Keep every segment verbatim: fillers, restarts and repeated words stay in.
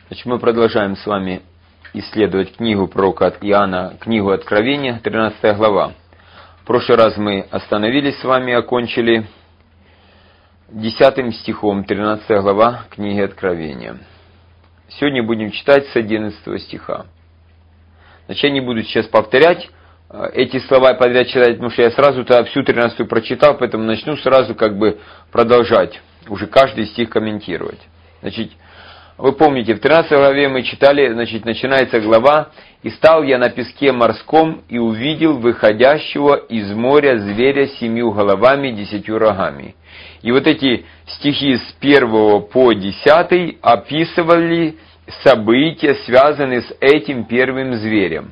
Значит, мы продолжаем с вами исследовать книгу пророка Иоанна, книгу Откровения, тринадцатая глава. В прошлый раз мы остановились с вами, окончили десятым стихом, тринадцатая глава книги Откровения. Сегодня будем читать с одиннадцатого стиха. Значит, я не буду сейчас повторять эти слова подряд читать, потому что я сразу-то всю тринадцатую прочитал, поэтому начну сразу как бы продолжать, уже каждый стих комментировать. Значит, вы помните, в тринадцатой главе мы читали, значит, начинается глава: «И стал я на песке морском, и увидел выходящего из моря зверя с семью головами, десятью рогами». И вот эти стихи с первого по десятый описывали события, связанные с этим первым зверем.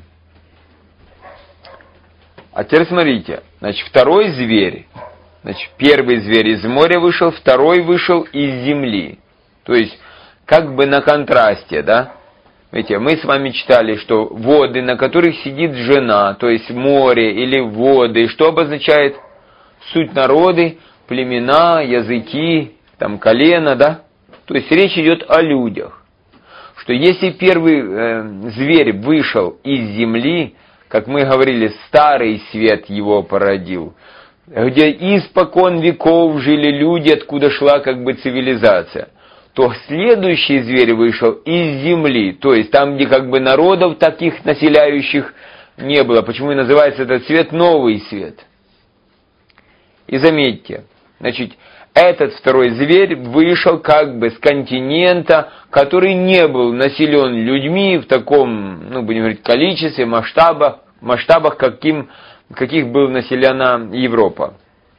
А теперь смотрите, значит, второй зверь, значит, первый зверь из моря вышел, второй вышел из земли. То есть, как бы на контрасте, да? Видите, мы с вами читали, что воды, на которых сидит жена, то есть море или воды, что обозначает? Суть народы, племена, языки, там колено, да? То есть речь идет о людях. Что если первый э, зверь вышел из земли, как мы говорили, старый свет его породил, где испокон веков жили люди, откуда шла как бы цивилизация, то следующий зверь вышел из земли, то есть там, где как бы народов таких населяющих не было. Почему и называется этот свет новый свет? И заметьте, значит, этот второй зверь вышел как бы с континента, который не был населен людьми в таком, ну, будем говорить, количестве, масштабах, масштабах каким, каких была населена Европа.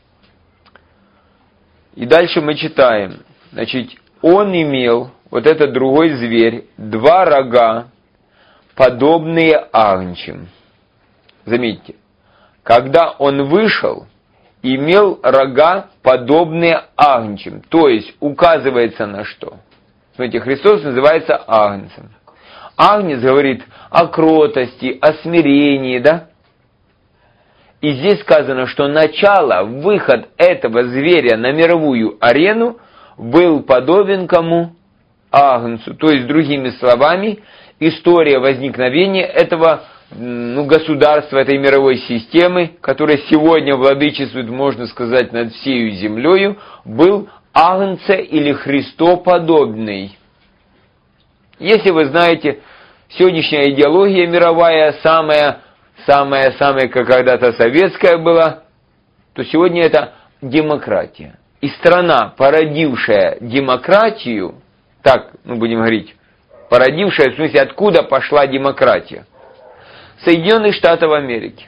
И дальше мы читаем, значит, он имел, вот этот другой зверь, два рога, подобные агнчим. Заметьте, когда он вышел, имел рога, подобные агнчим. То есть, указывается на что? Смотрите, Христос называется агнцем. Агнец говорит о кротости, о смирении, да? И здесь сказано, что начало, выход этого зверя на мировую арену был подобен кому? Агнцу. То есть, другими словами, история возникновения этого ну, государства, этой мировой системы, которая сегодня владычествует, можно сказать, над всею землею, был агнце или христоподобный. Если вы знаете, сегодняшняя идеология мировая, самая, самая, самая, как когда-то советская была, то сегодня это демократия. И страна, породившая демократию, так, ну, будем говорить, породившая, в смысле, откуда пошла демократия? Соединенных Штатов Америки.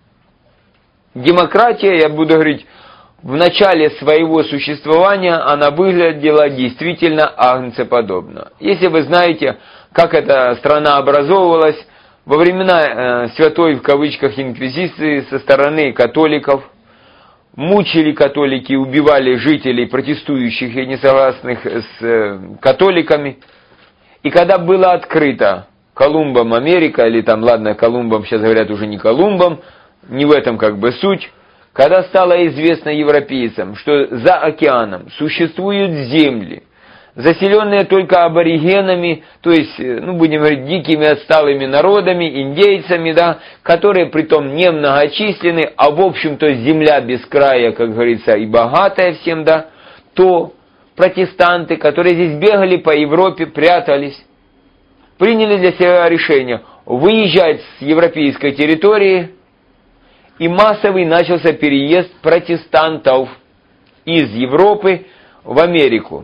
Демократия, я буду говорить, в начале своего существования она выглядела действительно агнцеподобно. Если вы знаете, как эта страна образовывалась, во времена э, святой, в кавычках, инквизиции со стороны католиков, мучили католики, убивали жителей, протестующих и несогласных с э, католиками. И когда было открыто Колумбом Америка, или там, ладно, Колумбом сейчас говорят уже не Колумбом, не в этом как бы суть, когда стало известно европейцам, что за океаном существуют земли, заселенные только аборигенами, то есть, ну, будем говорить, дикими отсталыми народами, индейцами, да, которые притом немногочисленны, а в общем-то земля без края, как говорится, и богатая всем, да, то протестанты, которые здесь бегали по Европе, прятались, приняли для себя решение выезжать с европейской территории, и массовый начался переезд протестантов из Европы в Америку.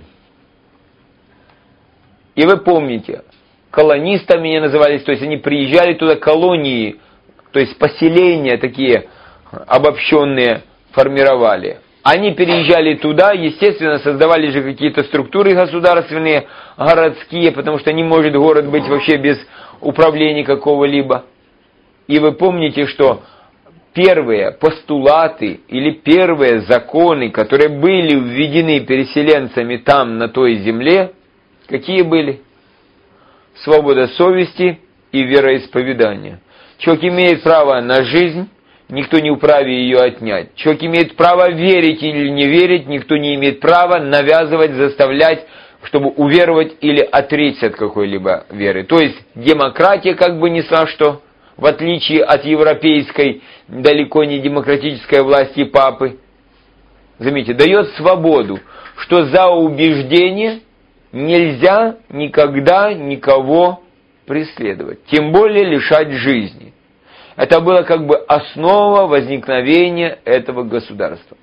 И вы помните, колонистами они назывались, то есть они приезжали туда, колонии, то есть поселения такие обобщенные формировали. Они переезжали туда, естественно, создавали же какие-то структуры государственные, городские, потому что не может город быть вообще без управления какого-либо. И вы помните, что первые постулаты или первые законы, которые были введены переселенцами там, на той земле, какие были? Свобода совести и вероисповедания. Человек имеет право на жизнь, никто не вправе ее отнять. Человек имеет право верить или не верить, никто не имеет права навязывать, заставлять чтобы уверовать или отречься от какой-либо веры. То есть демократия как бы несла, что в отличие от европейской, далеко не демократической власти папы, заметьте, дает свободу, что за убеждение нельзя никогда никого преследовать, тем более лишать жизни. Это было как бы основа возникновения этого государства.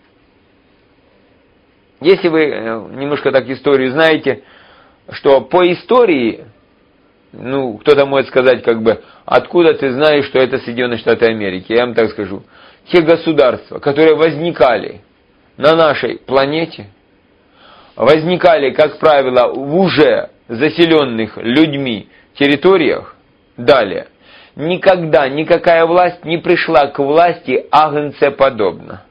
Если вы немножко так историю знаете, что по истории, ну, кто-то может сказать, как бы, откуда ты знаешь, что это Соединенные Штаты Америки? Я вам так скажу. Те государства, которые возникали на нашей планете, возникали, как правило, в уже заселенных людьми территориях, далее, никогда никакая власть не пришла к власти агнцеподобно.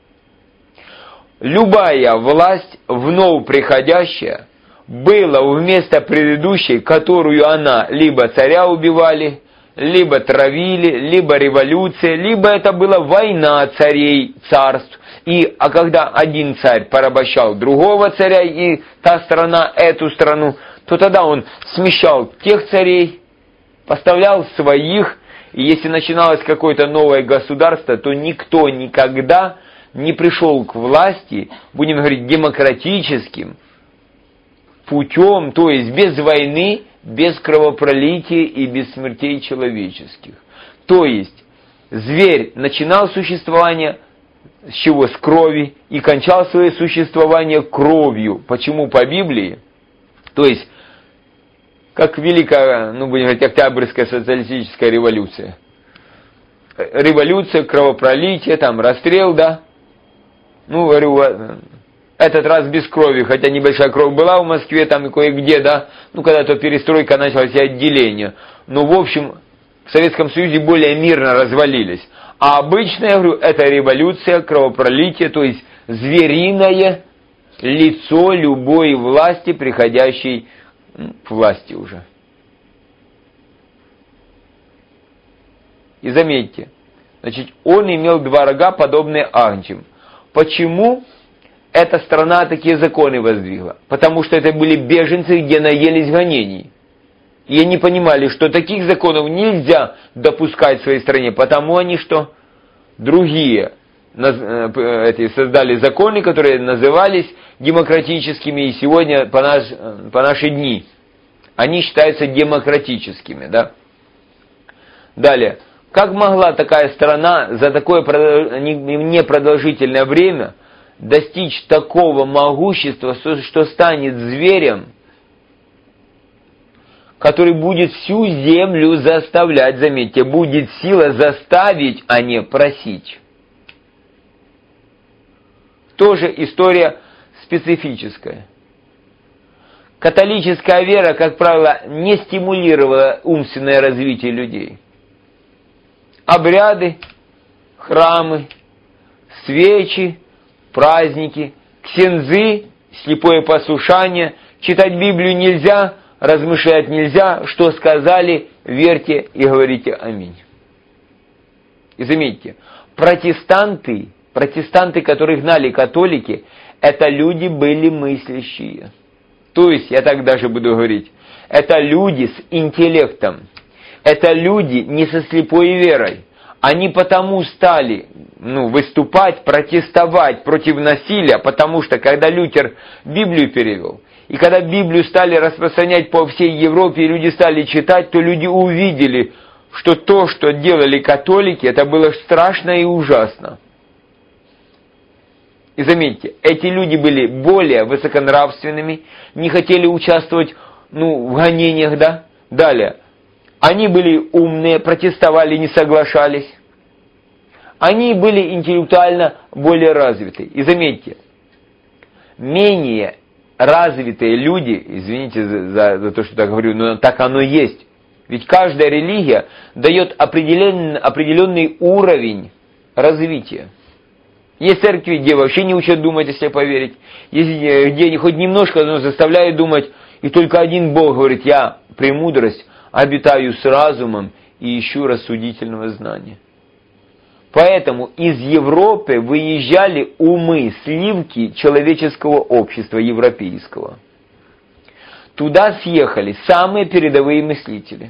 Любая власть, вновь приходящая, была вместо предыдущей, которую она либо царя убивали, либо травили, либо революция, либо это была война царей, царств. И, а когда один царь порабощал другого царя, и та страна эту страну, то тогда он смещал тех царей, поставлял своих, и если начиналось какое-то новое государство, то никто никогда не пришел к власти, будем говорить, демократическим путем, то есть без войны, без кровопролития и без смертей человеческих. То есть зверь начинал существование с чего? С крови, и кончал свое существование кровью. Почему по Библии? То есть, как великая, ну, будем говорить, Октябрьская социалистическая революция. Революция, кровопролитие, там, расстрел, да? Ну, говорю, этот раз без крови, хотя небольшая кровь была в Москве, там и кое-где, да? Ну, когда-то перестройка началась и отделение. Но, в общем, в Советском Союзе более мирно развалились. А обычно, я говорю, это революция, кровопролитие, то есть звериное лицо любой власти, приходящей к власти уже. И заметьте, значит, он имел два рога, подобные агнчим. Почему эта страна такие законы воздвигла? Потому что это были беженцы, где наелись гонений. И они понимали, что таких законов нельзя допускать в своей стране, потому они что? Другие эти, создали законы, которые назывались демократическими, и сегодня по, наш, по наши дни они считаются демократическими. Да? Далее. Как могла такая страна за такое непродолжительное время достичь такого могущества, что станет зверем, который будет всю землю заставлять, заметьте, будет сила заставить, а не просить. Тоже история специфическая. Католическая вера, как правило, не стимулировала умственное развитие людей. Обряды, храмы, свечи, праздники, ксензы, слепое послушание, читать Библию нельзя, размышлять нельзя, что сказали, верьте и говорите аминь. И заметьте, протестанты, протестанты, которых гнали католики, это люди были мыслящие. То есть, я так даже буду говорить, это люди с интеллектом, это люди не со слепой верой. Они потому стали ну, выступать, протестовать против насилия, потому что когда Лютер Библию перевел, и когда Библию стали распространять по всей Европе, и люди стали читать, то люди увидели, что то, что делали католики, это было страшно и ужасно. И заметьте, эти люди были более высоконравственными, не хотели участвовать ну, в гонениях, да? Далее. Они были умные, протестовали, не соглашались. Они были интеллектуально более развиты. И заметьте, менее развитые люди, извините за, за, за то, что так говорю, но так оно есть. Ведь каждая религия дает определенный, определенный уровень развития. Есть церкви, где вообще не учат думать, если поверить. Есть где хоть немножко, но заставляют думать, и только один Бог говорит, я премудрость обитаю с разумом и ищу рассудительного знания. Поэтому из Европы выезжали умы, сливки человеческого общества европейского. Туда съехали самые передовые мыслители.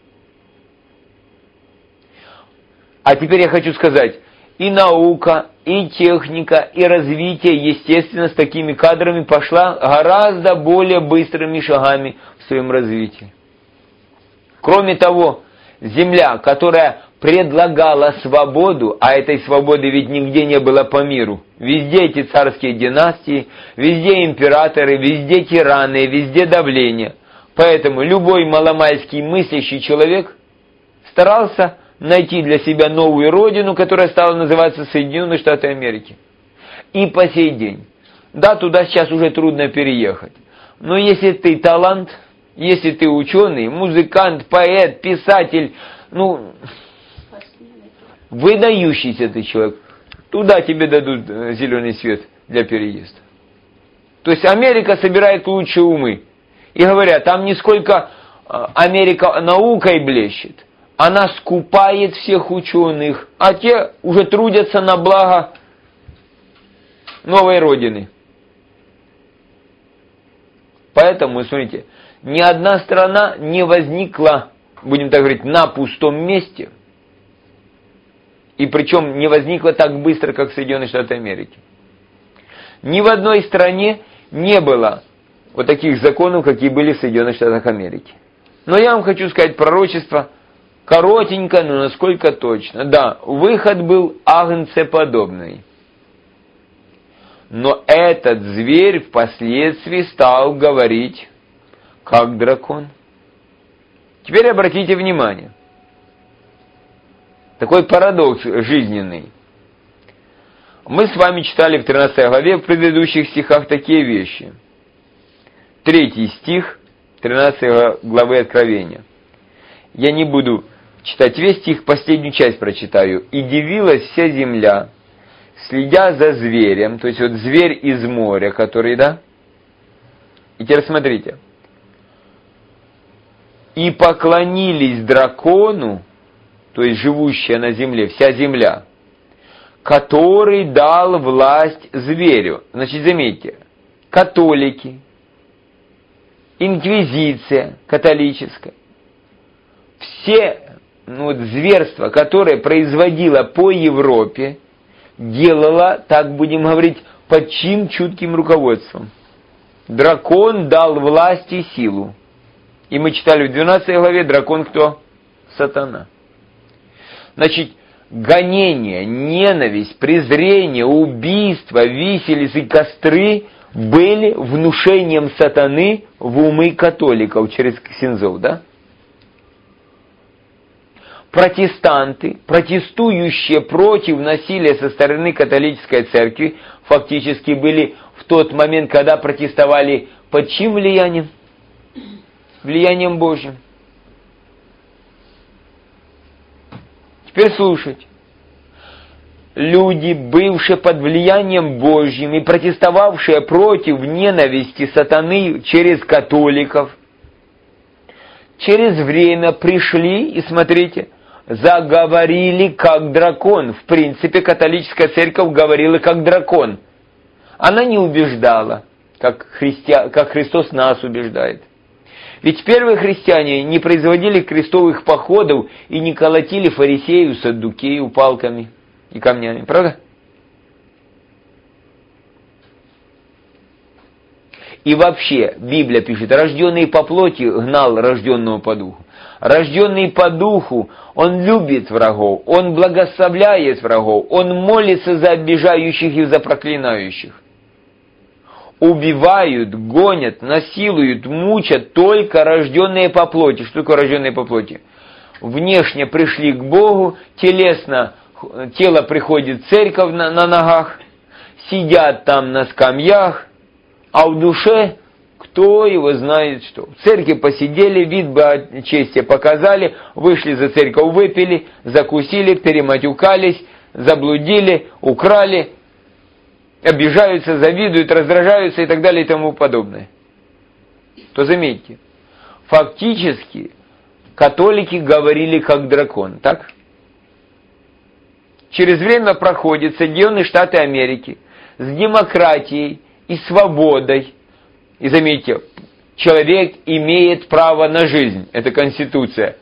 А теперь я хочу сказать, и наука, и техника, и развитие, естественно, с такими кадрами пошла гораздо более быстрыми шагами в своем развитии. Кроме того, земля, которая предлагала свободу, а этой свободы ведь нигде не было по миру. Везде эти царские династии, везде императоры, везде тираны, везде давление. Поэтому любой маломальский мыслящий человек старался найти для себя новую родину, которая стала называться Соединенные Штаты Америки. И по сей день. Да, туда сейчас уже трудно переехать. Но если ты талант, если ты ученый, музыкант, поэт, писатель, ну, выдающийся ты человек, туда тебе дадут зеленый свет для переезда. То есть Америка собирает лучшие умы. И говорят, там не сколько Америка наукой блещет, она скупает всех ученых, а те уже трудятся на благо новой родины. Поэтому, смотрите, ни одна страна не возникла, будем так говорить, на пустом месте. И причем не возникла так быстро, как Соединенные Штаты Америки. Ни в одной стране не было вот таких законов, какие были в Соединенных Штатах Америки. Но я вам хочу сказать пророчество, коротенько, но насколько точно. Да, выход был агнцеподобный. Но этот зверь впоследствии стал говорить, как дракон. Теперь обратите внимание. Такой парадокс жизненный. Мы с вами читали в тринадцатой главе, в предыдущих стихах такие вещи. Третий стих тринадцатой главы Откровения. Я не буду читать весь стих, последнюю часть прочитаю. «И дивилась вся земля, следя за зверем», то есть вот зверь из моря, который, да? И теперь смотрите. «И поклонились дракону», то есть живущая на земле, вся земля, «который дал власть зверю». Значит, заметьте, католики, инквизиция католическая, все ну, вот, зверства, которые производила по Европе, делала, так будем говорить, под чьим чутким руководством. Дракон дал власть и силу. И мы читали в двенадцатой главе, дракон кто? Сатана. Значит, гонение, ненависть, презрение, убийство, виселицы и костры были внушением сатаны в умы католиков через ксензов, да? Протестанты, протестующие против насилия со стороны католической церкви, фактически были в тот момент, когда протестовали под чьим влиянием? Влиянием Божьим. Теперь слушайте. Люди, бывшие под влиянием Божьим и протестовавшие против ненависти сатаны через католиков, через время пришли и, смотрите, заговорили как дракон. В принципе, католическая церковь говорила как дракон. Она не убеждала, как, христи... как Христос нас убеждает. Ведь первые христиане не производили крестовых походов и не колотили фарисеев, саддукеев палками и камнями. Правда? И вообще, Библия пишет, рожденный по плоти гнал рожденного по духу. Рожденный по духу, он любит врагов, он благословляет врагов, он молится за обижающих и за проклинающих. Убивают, гонят, насилуют, мучат только рожденные по плоти. Что такое рожденные по плоти? Внешне пришли к Богу, телесно, тело приходит в церковь на, на ногах, сидят там на скамьях, а в душе кто его знает что. В церкви посидели, вид благочестия показали, вышли за церковь, выпили, закусили, перематюкались, заблудили, украли, обижаются, завидуют, раздражаются и так далее и тому подобное. То заметьте, фактически католики говорили как дракон, так? Через время проходят Соединенные Штаты Америки с демократией и свободой. И заметьте, человек имеет право на жизнь. Это Конституция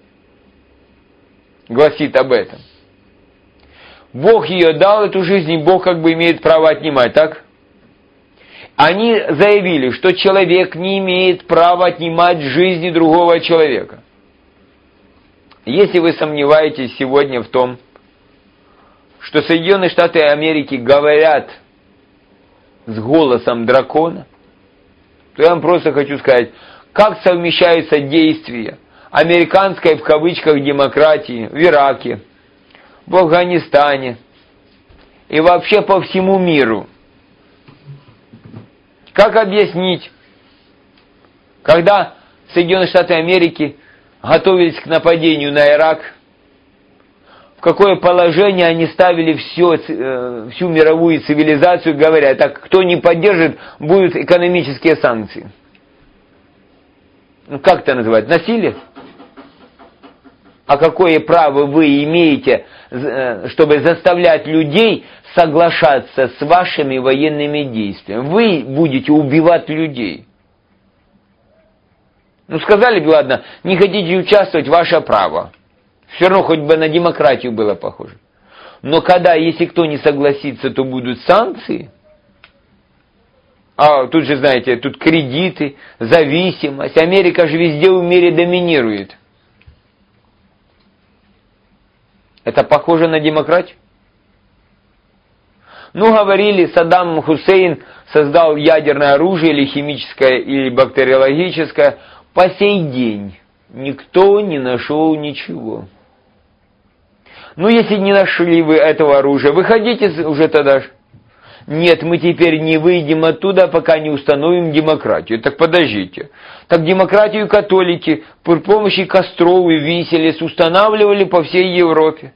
гласит об этом. Бог ее дал, эту жизнь, и Бог как бы имеет право отнимать, так? Они заявили, что человек не имеет права отнимать жизни другого человека. Если вы сомневаетесь сегодня в том, что Соединенные Штаты Америки говорят с голосом дракона, то я вам просто хочу сказать, как совмещаются действия американской, в кавычках, демократии в Ираке, в Афганистане и вообще по всему миру. Как объяснить, когда Соединенные Штаты Америки готовились к нападению на Ирак, в какое положение они ставили все, всю мировую цивилизацию, говоря, так, кто не поддержит, будут экономические санкции. Ну, как это называть? Насилие? А какое право вы имеете, чтобы заставлять людей соглашаться с вашими военными действиями? Вы будете убивать людей. Ну, сказали бы, ладно, не хотите участвовать, ваше право. Все равно хоть бы на демократию было похоже. Но когда, если кто не согласится, то будут санкции. А тут же, знаете, тут кредиты, зависимость. Америка же везде в мире доминирует. Это похоже на демократию? Ну, говорили, Саддам Хусейн создал ядерное оружие, или химическое, или бактериологическое. По сей день никто не нашел ничего. Ну, если не нашли вы этого оружия, выходите уже тогда же. Нет, мы теперь не выйдем оттуда, пока не установим демократию. Так подождите. Так демократию католики при помощи костров и виселиц устанавливали по всей Европе.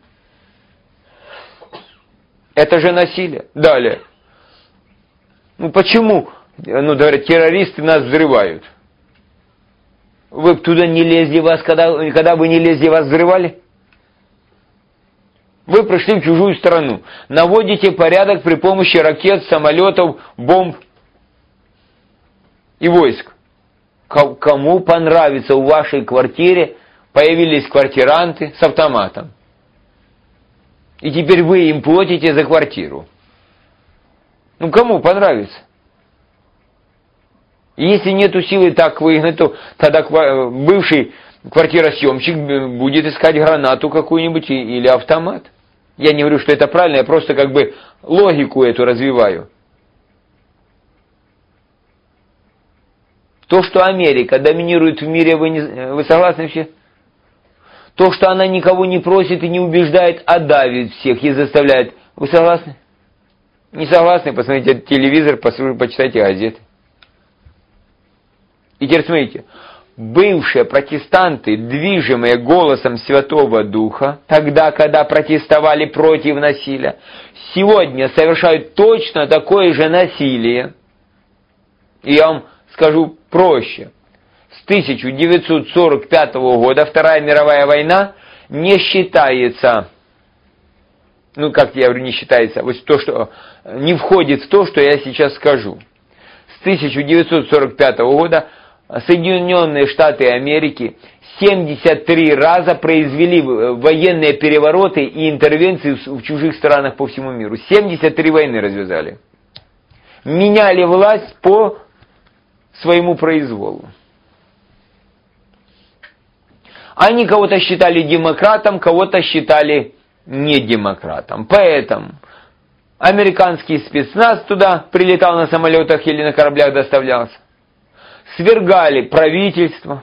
Это же насилие. Далее. Ну почему, ну говорят, террористы нас взрывают? Вы бы туда не лезли, вас, когда, когда вы не лезли, вас взрывали? Вы пришли в чужую страну, наводите порядок при помощи ракет, самолетов, бомб и войск. Кому понравится, в вашей квартире появились квартиранты с автоматом. И теперь вы им платите за квартиру. Ну, кому понравится? И если нету силы так выгнать, то тогда бывший квартиросъемщик будет искать гранату какую-нибудь или автомат. Я не говорю, что это правильно, я просто как бы логику эту развиваю. То, что Америка доминирует в мире, вы, не, вы согласны все? То, что она никого не просит и не убеждает, а давит всех и заставляет. Вы согласны? Не согласны? Посмотрите телевизор, послушайте, почитайте газеты. И теперь смотрите. Бывшие протестанты, движимые голосом Святого Духа, тогда, когда протестовали против насилия, сегодня совершают точно такое же насилие. И я вам скажу проще. С тысяча девятьсот сорок пятого года Вторая мировая война не считается, ну как я говорю, не считается, вот то, что не входит в то, что я сейчас скажу. С тысяча девятьсот сорок пятого года Соединенные Штаты Америки семьдесят три раза произвели военные перевороты и интервенции в чужих странах по всему миру. семьдесят три войны развязали. Меняли власть по своему произволу. Они кого-то считали демократом, кого-то считали не демократом. Поэтому американский спецназ туда прилетал на самолетах или на кораблях доставлялся. Свергали правительство,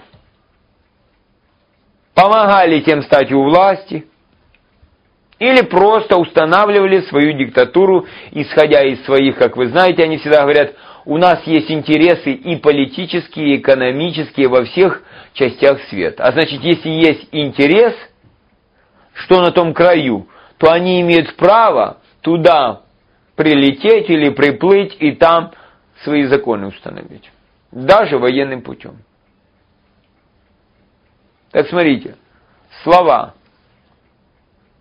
помогали тем стать у власти, или просто устанавливали свою диктатуру, исходя из своих, как вы знаете, они всегда говорят, у нас есть интересы и политические, и экономические во всех частях света. А значит, если есть интерес, что на том краю, то они имеют право туда прилететь или приплыть и там свои законы установить. Даже военным путем. Так смотрите, слова.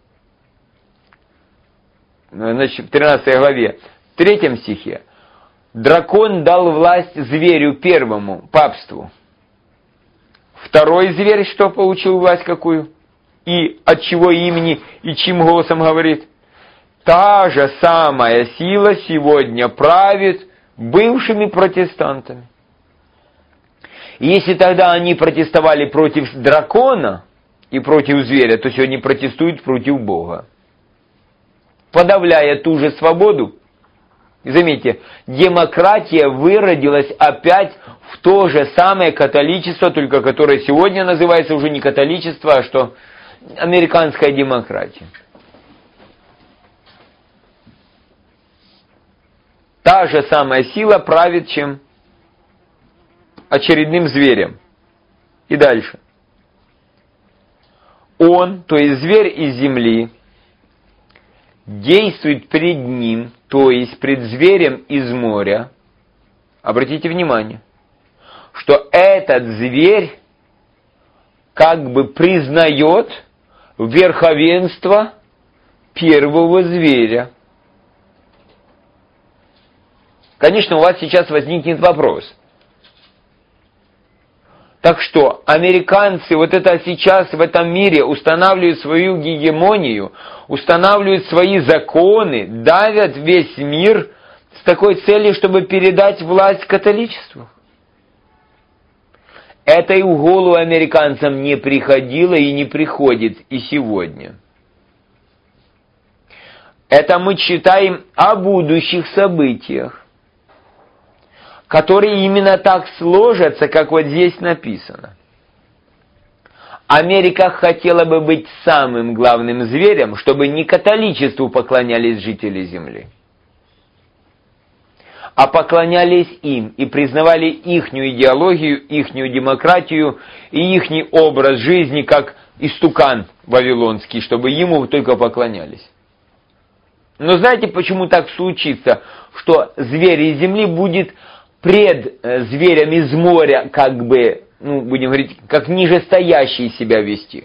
Значит, в тринадцатой главе, в третьем стихе. Дракон дал власть зверю первому, папству. Второй зверь что получил власть какую? И от чего имени, и чьим голосом говорит? Та же самая сила сегодня правит бывшими протестантами. И если тогда они протестовали против дракона и против зверя, то сегодня протестуют против Бога. Подавляя ту же свободу, заметьте, демократия выродилась опять в то же самое католичество, только которое сегодня называется уже не католичество, а что? Американская демократия. Та же самая сила правит чем? Очередным зверем. И дальше. Он, то есть зверь из земли, действует пред ним, то есть пред зверем из моря. Обратите внимание, что этот зверь как бы признает верховенство первого зверя. Конечно, у вас сейчас возникнет вопрос. Так что, американцы вот это сейчас в этом мире устанавливают свою гегемонию, устанавливают свои законы, давят весь мир с такой целью, чтобы передать власть католичеству. Это и в голову американцам не приходило и не приходит и сегодня. Это мы читаем о будущих событиях, которые именно так сложатся, как вот здесь написано. Америка хотела бы быть самым главным зверем, чтобы не католичеству поклонялись жители земли, а поклонялись им и признавали ихнюю идеологию, ихнюю демократию и ихний образ жизни как истукан вавилонский, чтобы ему только поклонялись. Но знаете, почему так случится, что зверь из земли будет пред зверем из моря, как бы, ну, будем говорить, как нижестоящий себя вести?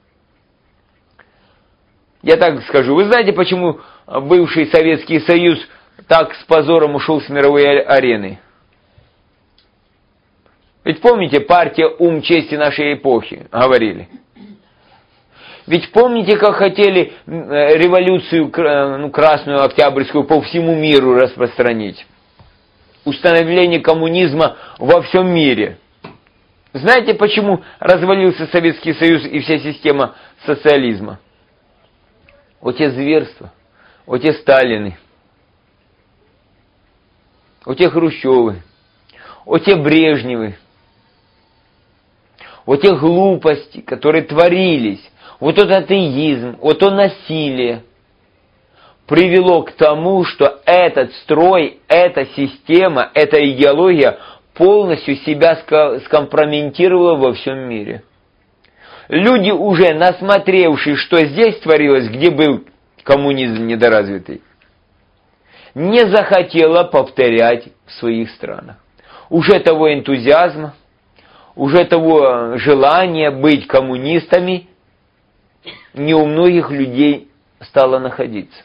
Я так скажу, вы знаете, почему бывший Советский Союз так с позором ушел с мировой арены? Ведь помните, партия «Ум, честь и нашей эпохи» говорили? Ведь помните, как хотели революцию, ну, красную, октябрьскую по всему миру распространить? Установление коммунизма во всем мире. Знаете, почему развалился Советский Союз и вся система социализма? Вот те зверства, вот те Сталины, вот те Хрущевы, вот те Брежневы, вот те глупости, которые творились, вот тот атеизм, вот то насилие, привело к тому, что этот строй, эта система, эта идеология полностью себя скомпрометировала во всем мире. Люди, уже насмотревшись, что здесь творилось, где был коммунизм недоразвитый, не захотела повторять в своих странах. Уже того энтузиазма, уже того желания быть коммунистами не у многих людей стало находиться.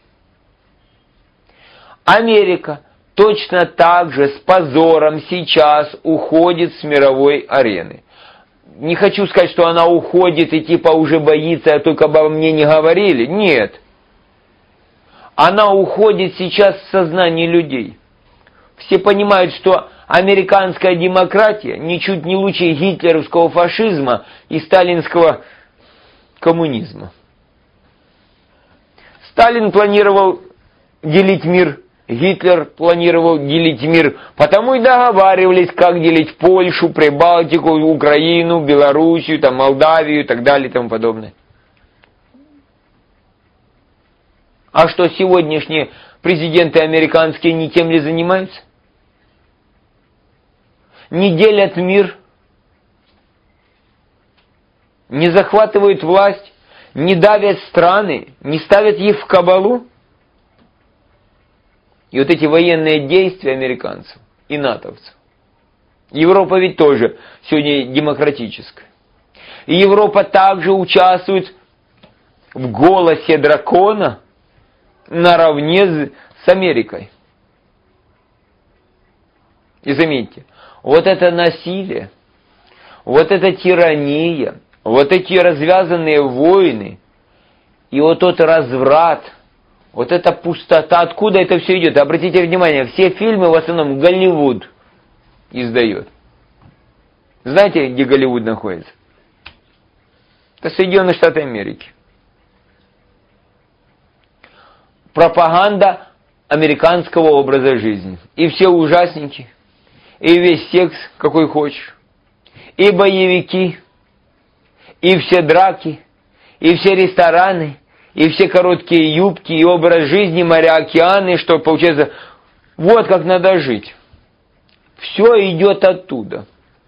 Америка точно так же с позором сейчас уходит с мировой арены. Не хочу сказать, что она уходит и типа уже боится, а только обо мне не говорили. Нет. Она уходит сейчас в сознание людей. Все понимают, что американская демократия ничуть не лучше гитлеровского фашизма и сталинского коммунизма. Сталин планировал делить мир, Гитлер планировал делить мир, потому и договаривались, как делить Польшу, Прибалтику, Украину, Белоруссию, там, Молдавию и так далее и тому подобное. А что, сегодняшние президенты американские не тем ли занимаются? Не делят мир, не захватывают власть, не давят страны, не ставят их в кабалу? И вот эти военные действия американцев и натовцев. Европа ведь тоже сегодня демократическая. И Европа также участвует в голосе дракона наравне с Америкой. И заметьте, вот это насилие, вот эта тирания, вот эти развязанные войны, и вот тот разврат, вот эта пустота, откуда это все идет? Обратите внимание, все фильмы в основном Голливуд издает. Знаете, где Голливуд находится? Это Соединенные Штаты Америки. Пропаганда американского образа жизни. И все ужасники, и весь секс, какой хочешь, и боевики, и все драки, и все рестораны, и все короткие юбки, и образ жизни, моря, океаны, что получается, вот как надо жить. Все идет оттуда.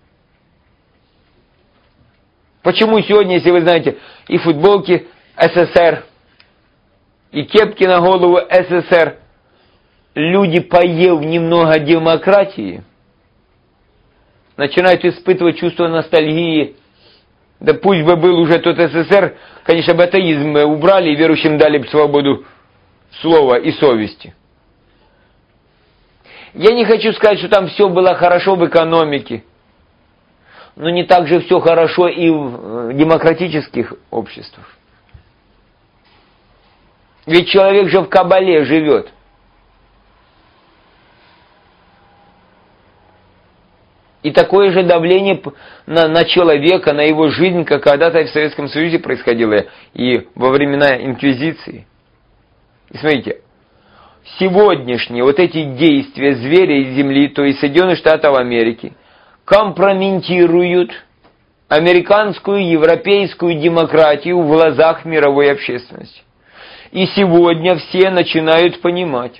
Почему сегодня, если вы знаете, и футболки СССР, и кепки на голову СССР, люди, поев немного демократии, начинают испытывать чувство ностальгии. Да пусть бы был уже тот СССР, конечно, бы атеизм убрали и верующим дали бы свободу слова и совести. Я не хочу сказать, что там все было хорошо в экономике, но не так же все хорошо и в демократических обществах. Ведь человек же в кабале живет. И такое же давление на, на человека, на его жизнь, как когда-то в Советском Союзе происходило и во времена инквизиции. И смотрите, сегодняшние вот эти действия зверя из земли, то есть Соединенных Штатов Америки, компрометируют американскую, европейскую демократию в глазах мировой общественности. И сегодня все начинают понимать,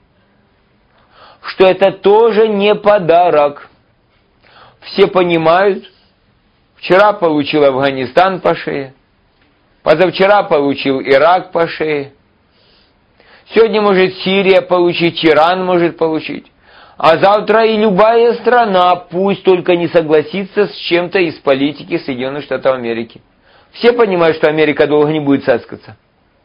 что это тоже не подарок. Все понимают, вчера получил Афганистан по шее, позавчера получил Ирак по шее, сегодня может Сирия получить, Иран может получить, а завтра и любая страна, пусть только не согласится с чем-то из политики Соединенных Штатов Америки. Все понимают, что Америка долго не будет цацкаться.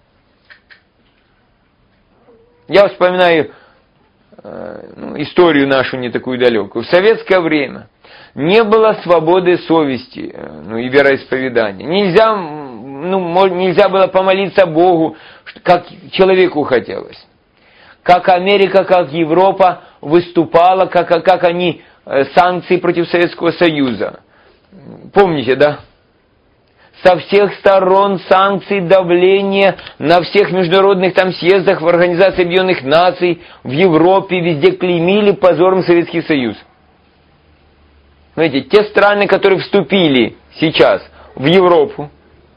Я вспоминаю э, ну, историю нашу не такую далекую. В советское время не было свободы совести, ну и вероисповедания. Нельзя, ну, нельзя было помолиться Богу, как человеку хотелось. Как Америка, как Европа выступала, как, как они санкции против Советского Союза. Помните, да? Со всех сторон санкции, давление на всех международных там съездах, в Организации Объединенных Наций, в Европе, везде клеймили позором Советский Союз. Знаете, те страны, которые вступили сейчас в Европу,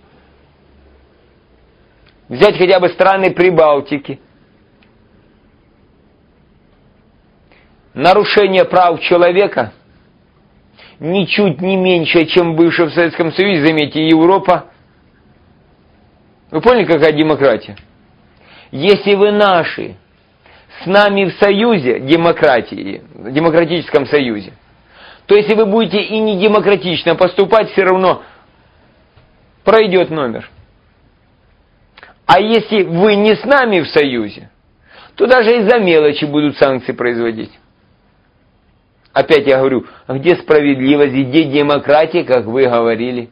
взять хотя бы страны Прибалтики, нарушение прав человека ничуть не меньше, чем бывшая в Советском Союзе, заметьте, Европа. Вы поняли, какая демократия? Если вы наши, с нами в союзе, демократии, демократическом союзе, то если вы будете и не демократично поступать, все равно пройдет номер. А если вы не с нами в союзе, то даже из-за мелочи будут санкции производить. Опять я говорю, а где справедливость, где демократия, как вы говорили?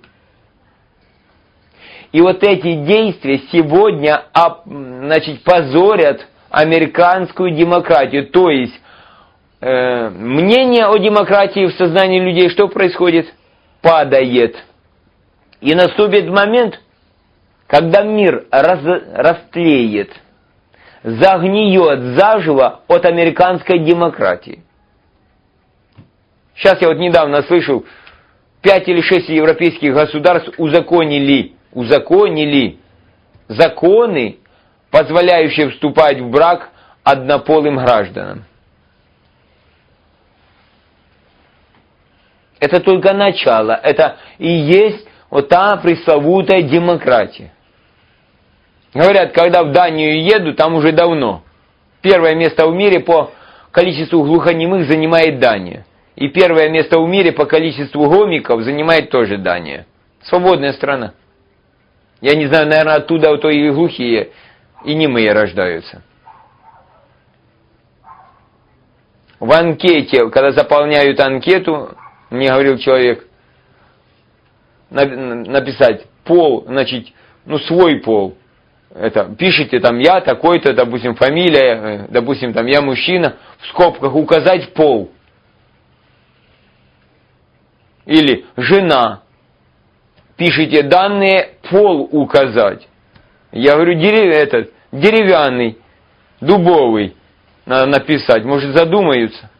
И вот эти действия сегодня, значит, позорят американскую демократию. То есть, э, мнение о демократии в сознании людей, что происходит? Падает. И наступит момент, когда мир раз, растлеет, загниет заживо от американской демократии. Сейчас я вот недавно слышал, пять или шесть европейских государств узаконили, узаконили законы, позволяющие вступать в брак однополым гражданам. Это только начало, это и есть вот та пресловутая демократия. Говорят, когда в Данию еду, там уже давно. Первое место в мире по количеству глухонемых занимает Дания. И первое место в мире по количеству гомиков занимает тоже Дания. Свободная страна. Я не знаю, наверное, оттуда то и глухие, и немые рождаются. в анкете, когда заполняют анкету, мне говорил человек, написать пол, значит, ну свой пол. Это, пишите там я такой-то, допустим, фамилия, допустим, там я мужчина, в скобках указать пол. Или жена. Пишите данные, пол указать. Я говорю, дерев, этот, деревянный, дубовый, надо написать, может задумаются.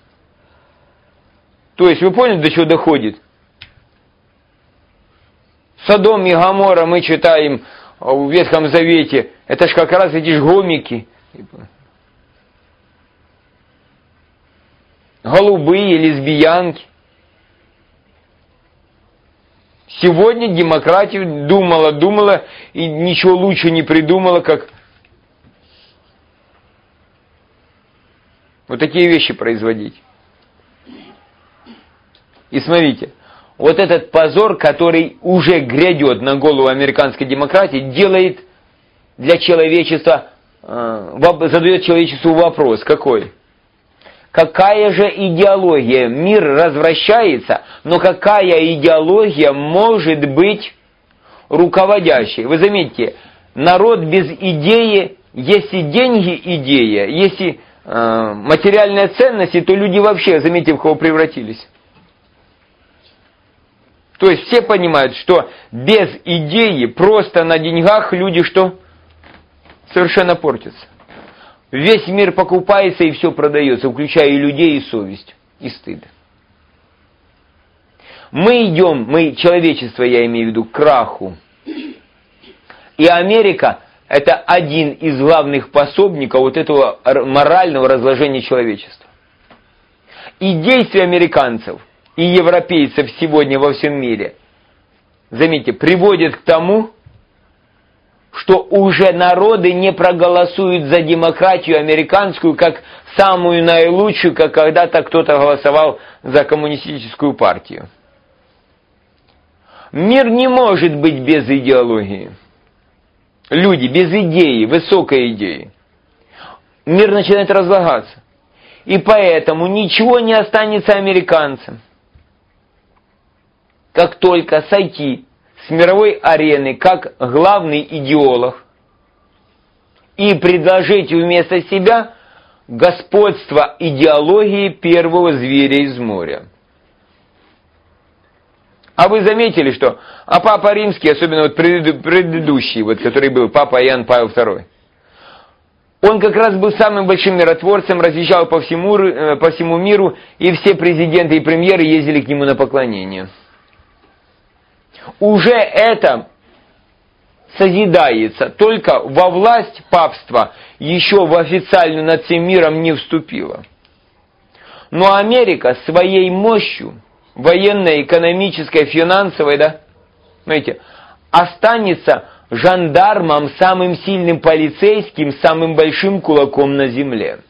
То есть, вы поняли, до чего доходит? Содом и Гоморра мы читаем в Ветхом Завете, это ж как раз эти ж гомики. Голубые, лесбиянки. Сегодня демократия думала, думала и ничего лучше не придумала, как вот такие вещи производить. И смотрите, вот этот позор, который уже грядет на голову американской демократии, делает для человечества, задает человечеству вопрос, какой? Какая же идеология? Мир развращается, но какая идеология может быть руководящей? Вы заметите, народ без идеи, если деньги идея, если э, материальные ценности, то люди вообще, заметьте, в кого превратились. То есть все понимают, что без идеи, просто на деньгах люди что? Совершенно портятся. Весь мир покупается и все продается, включая и людей, и совесть, и стыд. Мы идем, мы, человечество, я имею в виду, к краху. И Америка – это один из главных пособников вот этого морального разложения человечества. И действия американцев и европейцев сегодня во всем мире, заметьте, приводят к тому, что уже народы не проголосуют за демократию американскую как самую наилучшую, как когда-то кто-то голосовал за коммунистическую партию. Мир не может быть без идеологии. Люди без идеи, высокой идеи. Мир начинает разлагаться. И поэтому ничего не останется американцам. Как только сойти с мировой арены как главный идеолог и предложить вместо себя господство идеологии первого зверя из моря. А вы заметили, что а Папа Римский, особенно вот предыдущий, вот, который был Папа Иоанн Павел второй, он как раз был самым большим миротворцем, разъезжал по всему, по всему миру, и все президенты и премьеры ездили к нему на поклонение. Уже это созидается, только во власть папства еще в официальную над всем миром не вступила. Но Америка своей мощью, военной, экономической, финансовой, да, знаете, останется жандармом, самым сильным полицейским, самым большим кулаком на земле.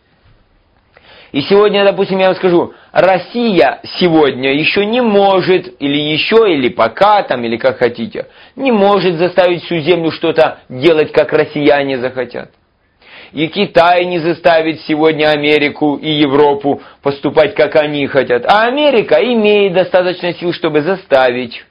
И сегодня, допустим, я вам скажу, Россия сегодня еще не может, или еще, или пока, там, или как хотите, не может заставить всю землю что-то делать, как россияне захотят. И Китай не заставит сегодня Америку и Европу поступать, как они хотят. А Америка имеет достаточно сил, чтобы заставить.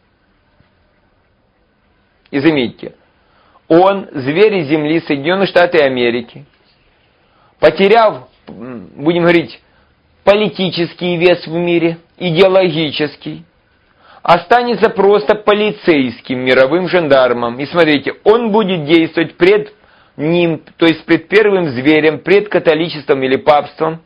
И заметьте, он, зверь из земли, Соединенные Штаты Америки, потеряв, будем говорить, политический вес в мире, идеологический, останется просто полицейским мировым жандармом. И смотрите, он будет действовать пред ним, то есть пред первым зверем, пред католичеством или папством,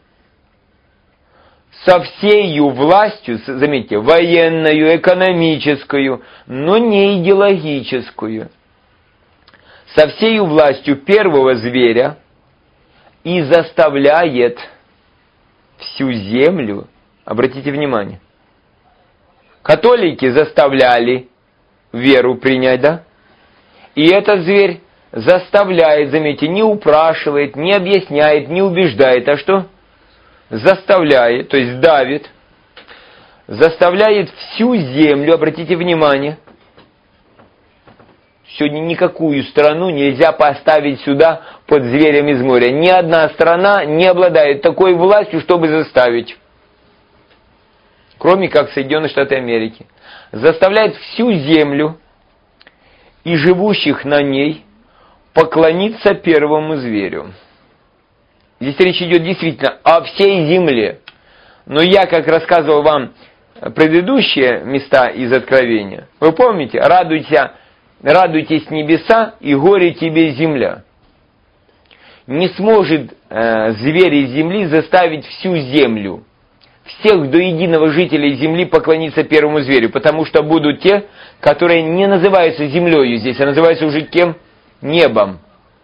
со всею властью, заметьте, военную, экономическую, но не идеологическую, со всею властью первого зверя, и заставляет всю землю, обратите внимание, католики заставляли веру принять, да? И этот зверь заставляет, заметьте, не упрашивает, не объясняет, не убеждает, а что? Заставляет, то есть давит, заставляет всю землю, обратите внимание, Сегодня никакую страну нельзя поставить сюда под зверем из моря. Ни одна страна не обладает такой властью, чтобы заставить. Кроме как Соединенные Штаты Америки. Заставляет всю землю и живущих на ней поклониться первому зверю. Здесь речь идет действительно о всей земле. Но я, как рассказывал вам предыдущие места из Откровения, вы помните, радуйся, радуйтесь небеса и горе тебе земля. Не сможет э, зверь из земли заставить всю землю, всех до единого жителей земли поклониться первому зверю, потому что будут те, которые не называются землею здесь, а называются уже кем? Небом.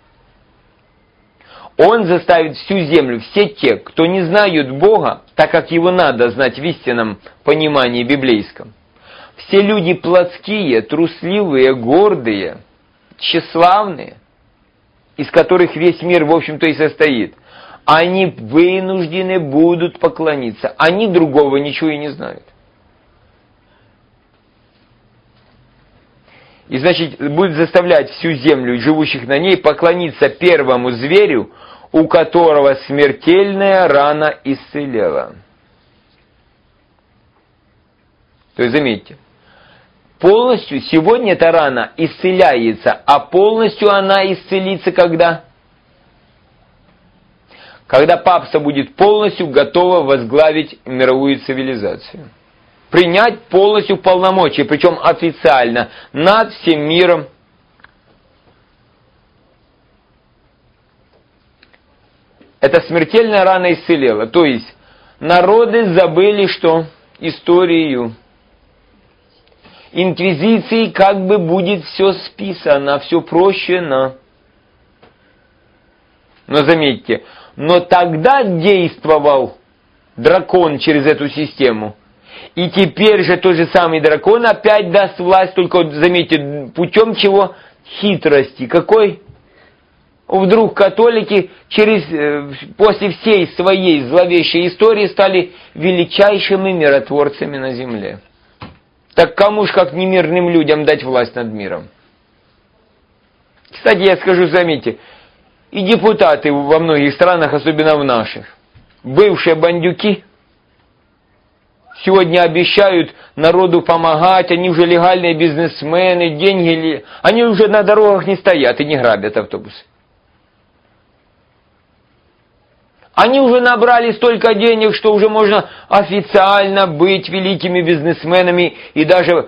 Он заставит всю землю, все те, кто не знают Бога, так как его надо знать в истинном понимании библейском. Все люди плотские, трусливые, гордые, тщеславные, из которых весь мир, в общем-то, и состоит, они вынуждены будут поклониться. Они другого ничего и не знают. И, значит, будет заставлять всю землю и живущих на ней поклониться первому зверю, у которого смертельная рана исцелела. То есть, заметьте, полностью сегодня эта рана исцеляется, а полностью она исцелится когда? Когда папство будет полностью готово возглавить мировую цивилизацию. Принять полностью полномочия, причем официально, над всем миром. Эта смертельная рана исцелела. То есть, народы забыли, что историю. Инквизиции как бы будет все списано, все прощено. Но заметьте, но тогда действовал дракон через эту систему. И теперь же тот же самый дракон опять даст власть, только, вот, заметьте, путем чего? Хитрости. Какой? Вдруг католики через, после всей своей зловещей истории стали величайшими миротворцами на земле. Так кому ж как немирным людям дать власть над миром? Кстати, я скажу, заметьте, и депутаты во многих странах, особенно в наших, бывшие бандюки, сегодня обещают народу помогать, они уже легальные бизнесмены, деньги, они уже на дорогах не стоят и не грабят автобусы. Они уже набрали столько денег, что уже можно официально быть великими бизнесменами и даже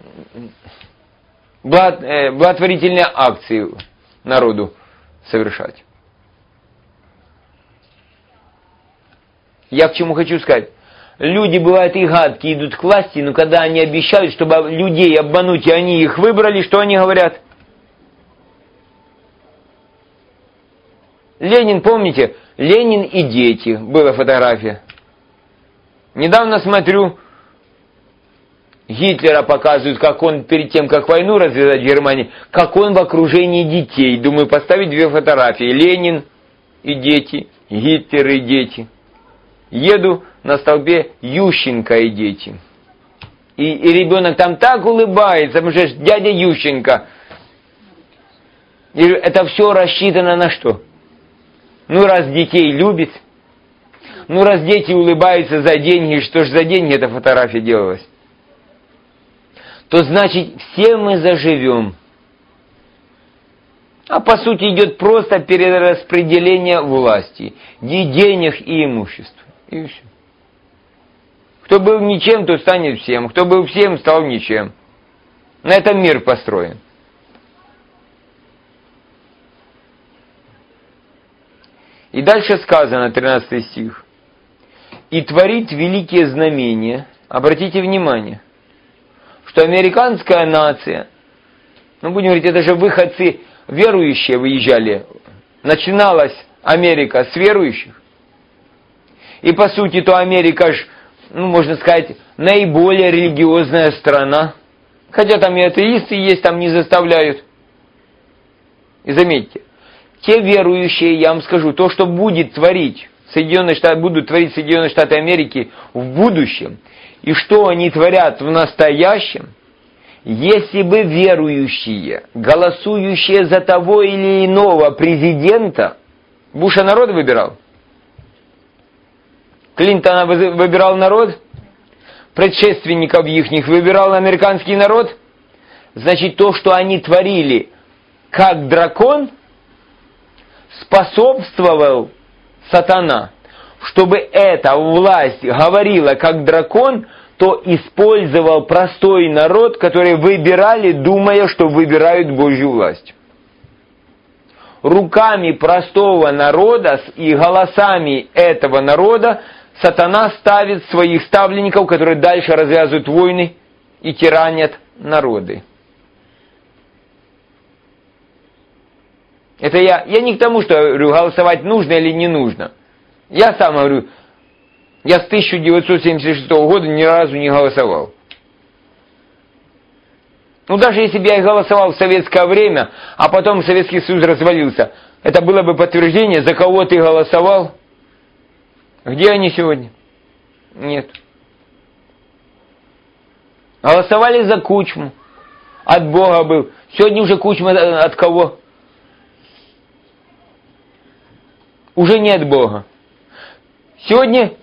благотворительные акции народу совершать. Я к чему хочу сказать. Люди, бывают, и гадкие, идут к власти, но когда они обещают, чтобы людей обмануть, и они их выбрали, что они говорят? Ленин, помните? Ленин и дети. Была фотография. Недавно смотрю, Гитлера показывают, как он перед тем, как войну развязать в Германии, как он в окружении детей. Думаю, поставить две фотографии. Ленин и дети, Гитлер и дети. Еду, на столбе Ющенко и дети. И, и ребенок там так улыбается, потому что дядя Ющенко. И это все рассчитано на что? Ну, раз детей любит, ну, раз дети улыбаются за деньги, что ж за деньги эта фотография делалась? То значит, все мы заживем. А по сути идет просто перераспределение власти, денег и имущества. И все. Кто был ничем, тот станет всем. Кто был всем, стал ничем. На этом мир построен. И дальше сказано, тринадцатый стих. «И творит великие знамения». Обратите внимание, что американская нация, ну будем говорить, это же выходцы, верующие выезжали. Начиналась Америка с верующих. И по сути, то Америка ж, ну можно сказать, наиболее религиозная страна. Хотя там и атеисты есть, там не заставляют. И заметьте, те верующие, я вам скажу, то, что будет творить Соединенные Штаты, будут творить Соединенные Штаты Америки в будущем, и что они творят в настоящем, Если бы верующие, голосующие за того или иного президента, Буша народ выбирал? Клинтона выбирал народ? Предшественников ихних выбирал американский народ? Значит, то, что они творили как дракон, способствовал сатана. Чтобы эта власть говорила как дракон, то использовал простой народ, который выбирали, думая, что выбирают Божью власть. Руками простого народа и голосами этого народа сатана ставит своих ставленников, которые дальше развязывают войны и тиранят народы. Это я, я не к тому, что говорю, голосовать нужно или не нужно. Я сам говорю, я с тысяча девятьсот семьдесят шестого года ни разу не голосовал. Ну, даже если бы я и голосовал в советское время, а потом Советский Союз развалился, это было бы подтверждение, за кого ты голосовал. Где они сегодня? Нет. Голосовали за Кучму. От Бога был. Сегодня уже Кучма от кого? Уже не от Бога. Сегодня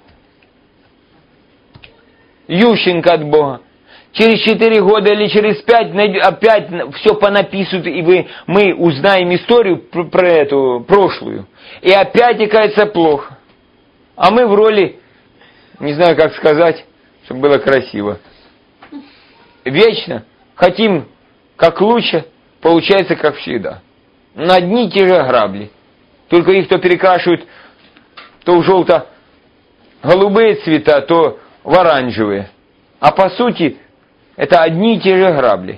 Ющенко от Бога. Через четыре года или через пять опять все понаписывают, и вы, мы узнаем историю про, про эту прошлую. И опять, оказывается, плохо. А мы в роли, не знаю, как сказать, чтобы было красиво. Вечно хотим как лучше, получается как всегда. На одни и те же грабли. Только их то перекрашивают то в желто-голубые цвета, то в оранжевые. А по сути, это одни и те же грабли.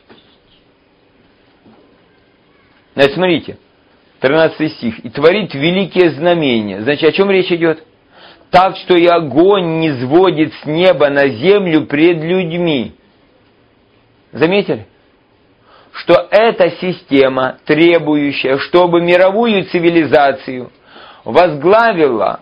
Значит, смотрите, тринадцатый стих. «И творит великие знамения». Значит, о чем речь идет? «Так, что и огонь не сводит с неба на землю пред людьми». Заметили? Что эта система, требующая, чтобы мировую цивилизацию возглавила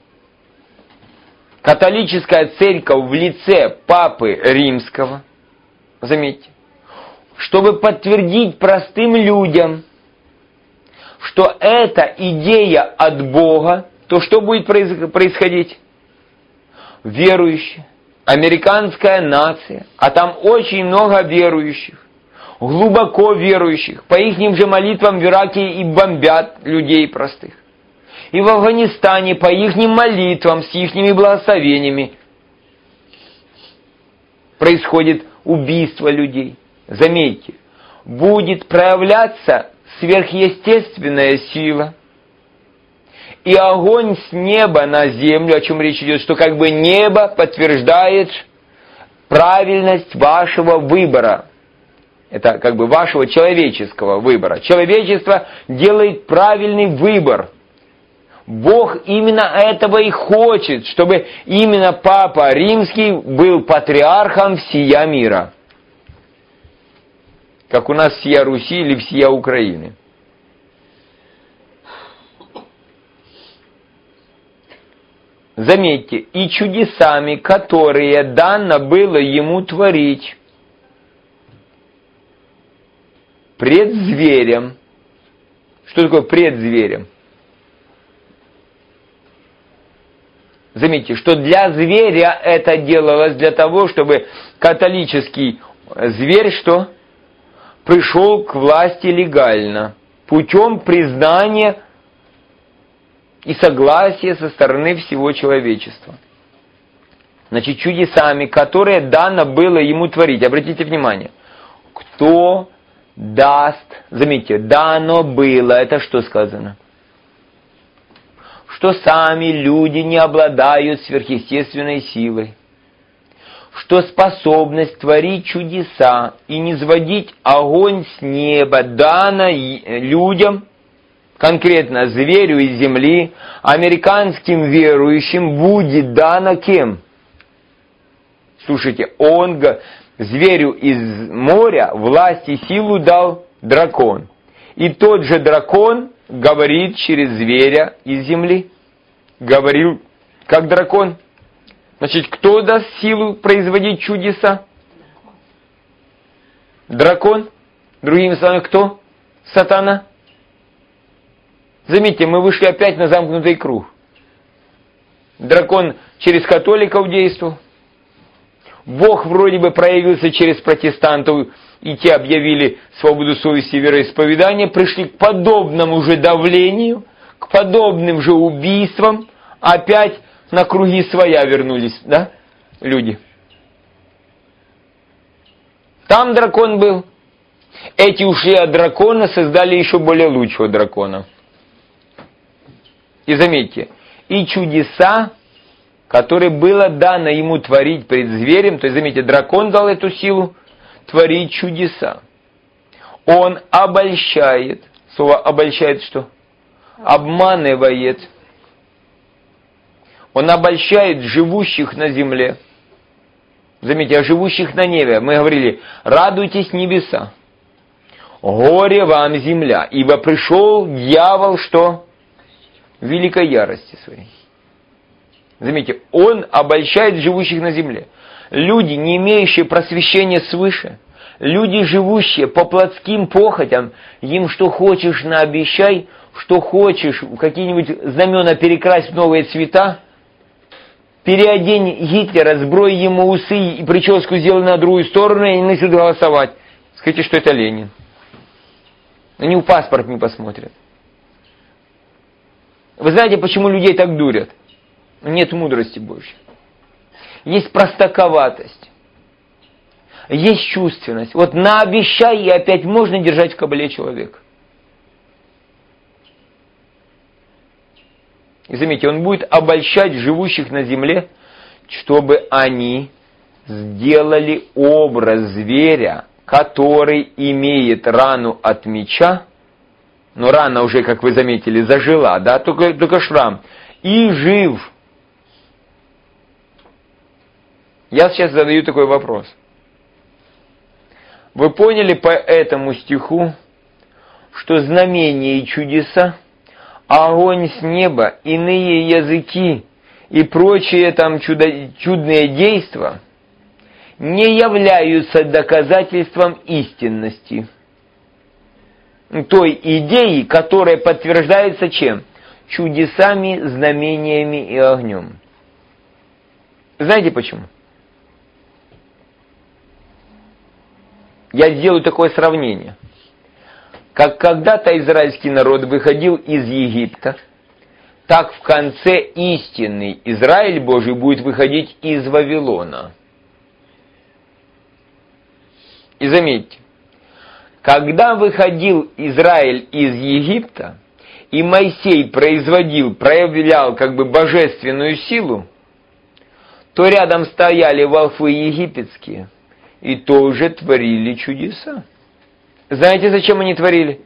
католическая церковь в лице Папы Римского, заметьте, чтобы подтвердить простым людям, что это идея от Бога, то что будет происходить? Верующие, американская нация, а там очень много верующих, глубоко верующих, по ихним же молитвам в Ираке и бомбят людей простых. И в Афганистане по ихним молитвам, с ихними благословениями происходит убийство людей. Заметьте, будет проявляться сверхъестественная сила, и огонь с неба на землю, о чем речь идет, что как бы небо подтверждает правильность вашего выбора. Это как бы вашего человеческого выбора. Человечество делает правильный выбор. Бог именно этого и хочет, чтобы именно Папа Римский был патриархом всея мира. Как у нас всея Руси или всея Украины. Заметьте, и чудесами, которые дано было ему творить пред зверем. Что такое пред зверем? Заметьте, что для зверя это делалось для того, чтобы католический зверь что? Пришел к власти легально, путем признания и согласия со стороны всего человечества. Значит, чудесами, которые дано было ему творить. Обратите внимание, кто даст, заметьте, дано было, это что сказано? Что сами люди не обладают сверхъестественной силой, что способность творить чудеса и низводить огонь с неба дана людям, конкретно зверю из земли, американским верующим, будет дано кем? Слушайте, он зверю из моря власть и силу дал дракон. И тот же дракон говорит через зверя из земли. Говорил, как дракон. Значит, кто даст силу производить чудеса? Дракон? Другими словами, кто? Сатана? Заметьте, мы вышли опять на замкнутый круг. Дракон через католиков действовал. Бог вроде бы проявился через протестантов, и те объявили свободу совести и вероисповедания, пришли к подобному же давлению, к подобным же убийствам, опять на круги своя вернулись, да, люди. Там дракон был. Эти ушли от дракона, создали еще более лучшего дракона. И заметьте, и чудеса, которые было дано ему творить пред зверем, то есть, заметьте, дракон дал эту силу творить чудеса. Он обольщает. Слово обольщает что? Обманывает. Он обольщает живущих на земле. Заметьте, о живущих на небе. Мы говорили, радуйтесь небеса. Горе вам земля, ибо пришел дьявол, что? В великой ярости своей. Заметьте, он обольщает живущих на земле. Люди, не имеющие просвещения свыше, люди, живущие по плотским похотям, им что хочешь наобещай, что хочешь, какие-нибудь знамена перекрась в новые цвета, переодень Гитлера, сброй ему усы и прическу сделай на другую сторону, и они начнут голосовать. Скажите, что это Ленин. Они в паспорт не посмотрят. Вы знаете, почему людей так дурят? Нет мудрости больше. Есть простаковатость. Есть чувственность. Вот наобещай, и опять можно держать в кабале человека. И заметьте, он будет обольщать живущих на земле, чтобы они сделали образ зверя, который имеет рану от меча, но рана уже, как вы заметили, зажила, да, только, только шрам, и жив. Я сейчас задаю такой вопрос. Вы поняли по этому стиху, что знамения и чудеса, огонь с неба, иные языки и прочие там чудо, чудные действия не являются доказательством истинности той идеи, которая подтверждается чем? Чудесами, знамениями и огнем. Знаете почему? Я сделаю такое сравнение. Как когда-то израильский народ выходил из Египта, так в конце истинный Израиль Божий будет выходить из Вавилона. И заметьте, когда выходил Израиль из Египта, и Моисей производил, проявлял как бы божественную силу, то рядом стояли волхвы египетские и тоже творили чудеса. Знаете, зачем они творили?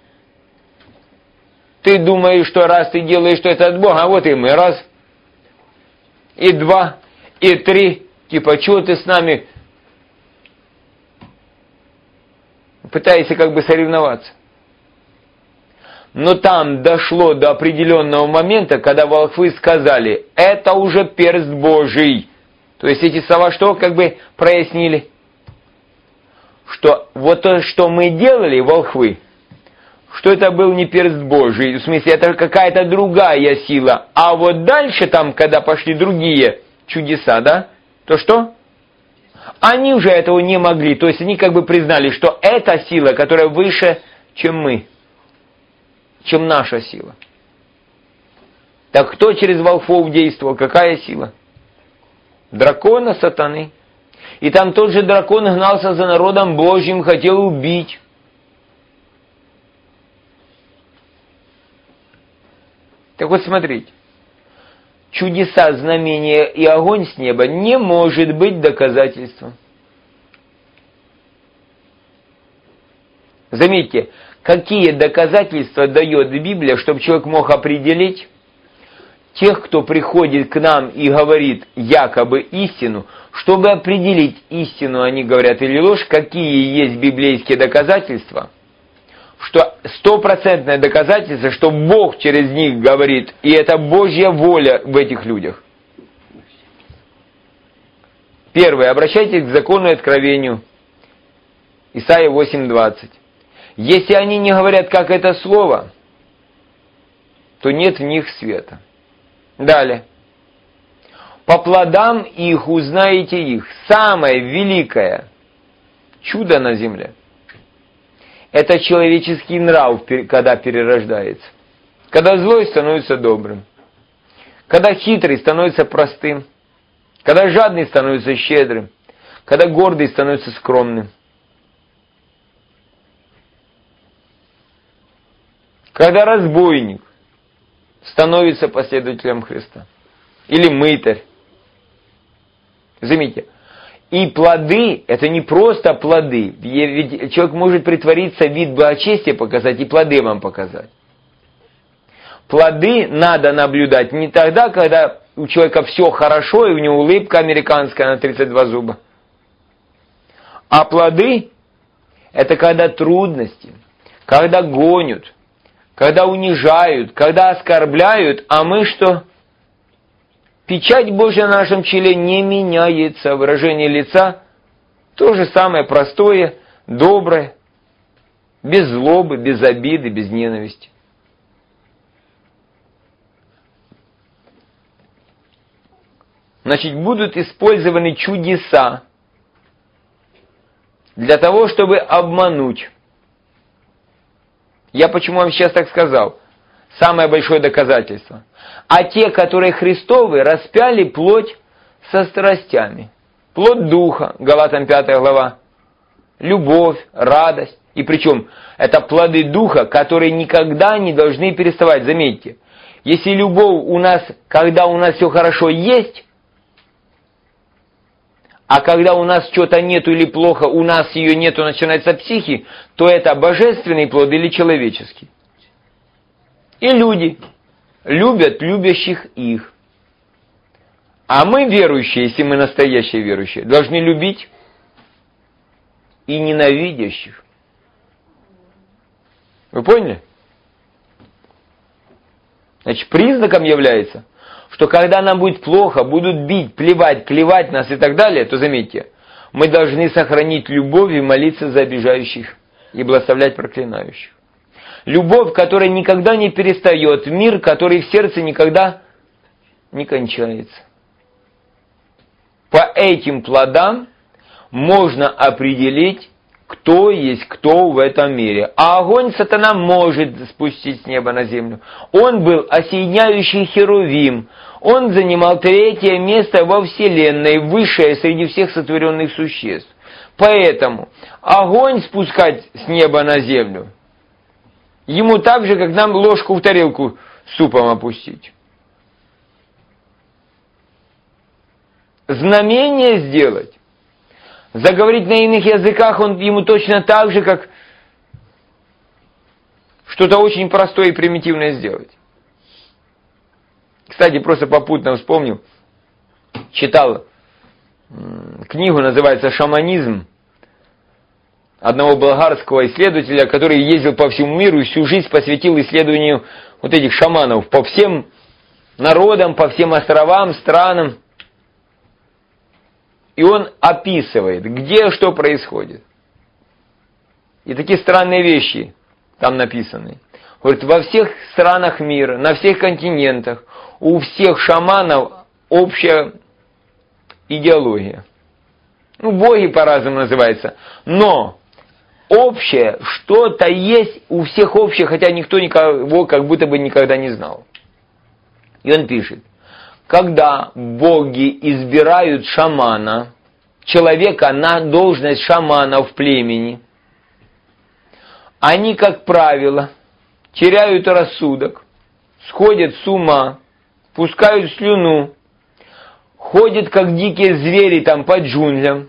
Ты думаешь, что раз ты делаешь что это от Бога, а вот и мы, раз, и два, и три, типа, чего ты с нами пытаешься как бы соревноваться? Но там дошло до определенного момента, когда волхвы сказали, это уже перст Божий. То есть эти слова что как бы прояснили? Что вот то, что мы делали, волхвы, что это был не перст Божий, в смысле, это какая-то другая сила. А вот дальше там, когда пошли другие чудеса, да, то что? Они уже этого не могли, то есть они как бы признали, что это сила, которая выше, чем мы, чем наша сила. Так кто через волхвов действовал? Какая сила? Дракона, сатаны. И там тот же дракон гнался за народом Божьим, хотел убить. Так вот смотрите. Чудеса, знамения и огонь с неба не может быть доказательством. Заметьте, какие доказательства дает Библия, чтобы человек мог определить тех, кто приходит к нам и говорит якобы истину, чтобы определить истину, они говорят, или ложь, какие есть библейские доказательства, что стопроцентное доказательство, что Бог через них говорит, и это Божья воля в этих людях. Первое. Обращайтесь к закону и откровению Исайя восемь двадцать. Если они не говорят, как это слово, то нет в них света. Далее. По плодам их узнаете их. Самое великое чудо на земле – это человеческий нрав, когда перерождается. Когда злой становится добрым. Когда хитрый становится простым. Когда жадный становится щедрым. Когда гордый становится скромным. Когда разбойник становится последователем Христа. Или мытарь. Заметьте. И плоды, это не просто плоды. Ведь человек может притвориться, вид благочестия показать и плоды вам показать. Плоды надо наблюдать не тогда, когда у человека все хорошо и у него улыбка американская на тридцать два зуба. А плоды это когда трудности, когда гонят, когда унижают, когда оскорбляют, а мы что? Печать Божья на нашем челе не меняется. Выражение лица то же самое простое, доброе, без злобы, без обиды, без ненависти. Значит, будут использованы чудеса для того, чтобы обмануть. Я почему вам сейчас так сказал? Самое большое доказательство. А те, которые Христовы, распяли плоть со страстями. Плоть духа, Галатам пятая глава. Любовь, радость. И причем это плоды духа, которые никогда не должны переставать. Заметьте, если любовь у нас, когда у нас все хорошо есть, а когда у нас что-то нету или плохо, у нас ее нету, начинается психи, то это божественный плод или человеческий. И люди любят любящих их. А мы, верующие, если мы настоящие верующие, должны любить и ненавидящих. Вы поняли? Значит, признаком является, что когда нам будет плохо, будут бить, плевать, клевать нас и так далее, то заметьте, мы должны сохранить любовь и молиться за обижающих и благословлять проклинающих. Любовь, которая никогда не перестает, мир, который в сердце никогда не кончается. По этим плодам можно определить, кто есть кто в этом мире. А огонь сатана может спустить с неба на землю. Он был осеяняющий херувим. Он занимал третье место во Вселенной, высшее среди всех сотворенных существ. Поэтому огонь спускать с неба на землю ему так же, как нам ложку в тарелку с супом опустить. Знамение сделать, заговорить на иных языках он ему точно так же, как что-то очень простое и примитивное сделать. Кстати, просто попутно вспомнил, читал книгу, называется «Шаманизм», одного болгарского исследователя, который ездил по всему миру и всю жизнь посвятил исследованию вот этих шаманов по всем народам, по всем островам, странам. И он описывает, где что происходит. И такие странные вещи там написаны. Говорит, во всех странах мира, на всех континентах, у всех шаманов общая идеология. Ну, боги по-разному называются. Но общее что-то есть, у всех общее, хотя никто никого как будто бы никогда не знал. И он пишет. Когда боги избирают шамана, человека на должность шамана в племени, они, как правило, теряют рассудок, сходят с ума, пускают слюну, ходят, как дикие звери там по джунглям.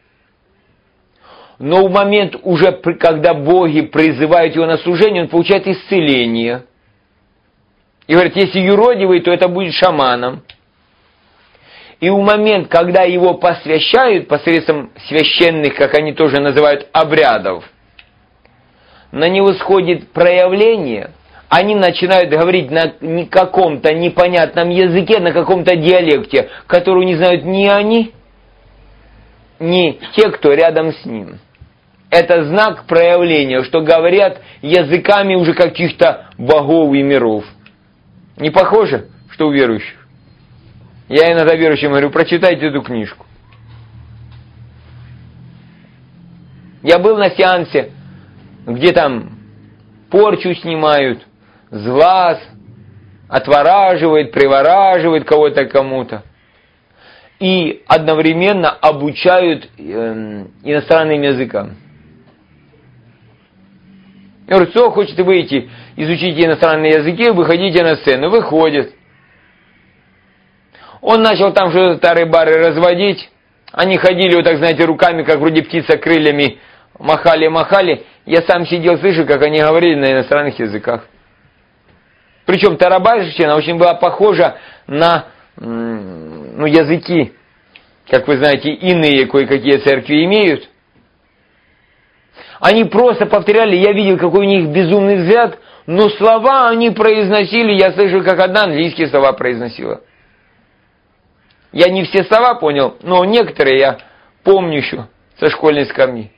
Но в момент уже, когда боги призывают его на служение, он получает исцеление. И говорит, если юродивый, то это будет шаманом. И в момент, когда его посвящают посредством священных, как они тоже называют, обрядов, на него сходит проявление, они начинают говорить на каком-то непонятном языке, на каком-то диалекте, которого не знают ни они, ни те, кто рядом с ним. это знак проявления, что говорят языками уже каких-то богов и миров. Не похоже, что у верующих? Я иногда верующим говорю, прочитайте эту книжку. Я был на сеансе, где там порчу снимают, с глаз, отвораживает, привораживает кого-то кому-то. И одновременно обучают э, иностранным языкам. Я говорю, кто хочет выйти, изучить иностранные языки, выходите на сцену. Выходит. Он начал там что-то тары-бары разводить. Они ходили вот так, знаете, руками, как вроде птица крыльями, махали-махали. Я сам сидел, слышу, как они говорили на иностранных языках. Причем тарабарщина очень была похожа на ну, языки, как вы знаете, иные кое-какие церкви имеют. Они просто повторяли, я видел, какой у них безумный взгляд, но слова они произносили, я слышу, как одна английские слова произносила. Я не все слова понял, но некоторые я помню еще со школьной скамьи.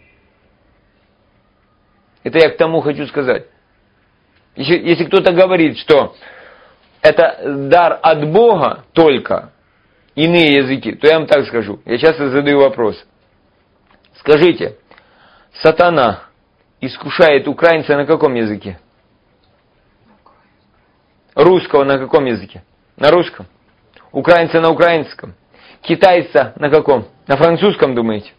Это я к тому хочу сказать. Если, если кто-то говорит, что это дар от Бога только, иные языки, то я вам так скажу. Я часто задаю вопрос. Скажите, сатана искушает украинца на каком языке? Русского на каком языке? На русском. Украинца на украинском. Китайца на каком? На французском, думаете?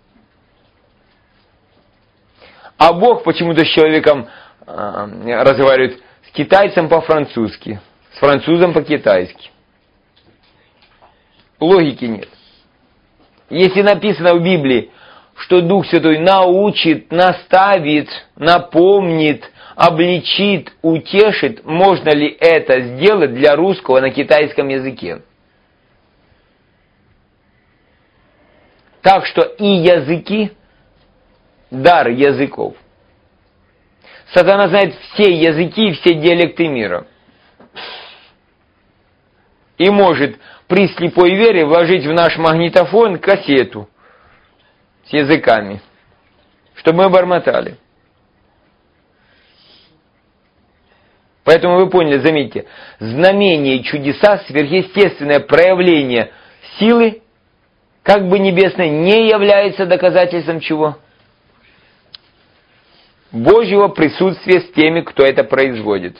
А Бог почему-то с человеком э, разговаривает с китайцем по-французски, с французом по-китайски. Логики нет. Если написано в Библии, что Дух Святой научит, наставит, напомнит, обличит, утешит, можно ли это сделать для русского на китайском языке? Так что и языки, дар языков. Сатана знает все языки и все диалекты мира. И может при слепой вере вложить в наш магнитофон кассету с языками, чтобы мы бормотали. Поэтому вы поняли, заметьте, знамения и чудеса, сверхъестественное проявление силы, как бы небесной, не является доказательством чего? Божьего присутствия с теми, кто это производит.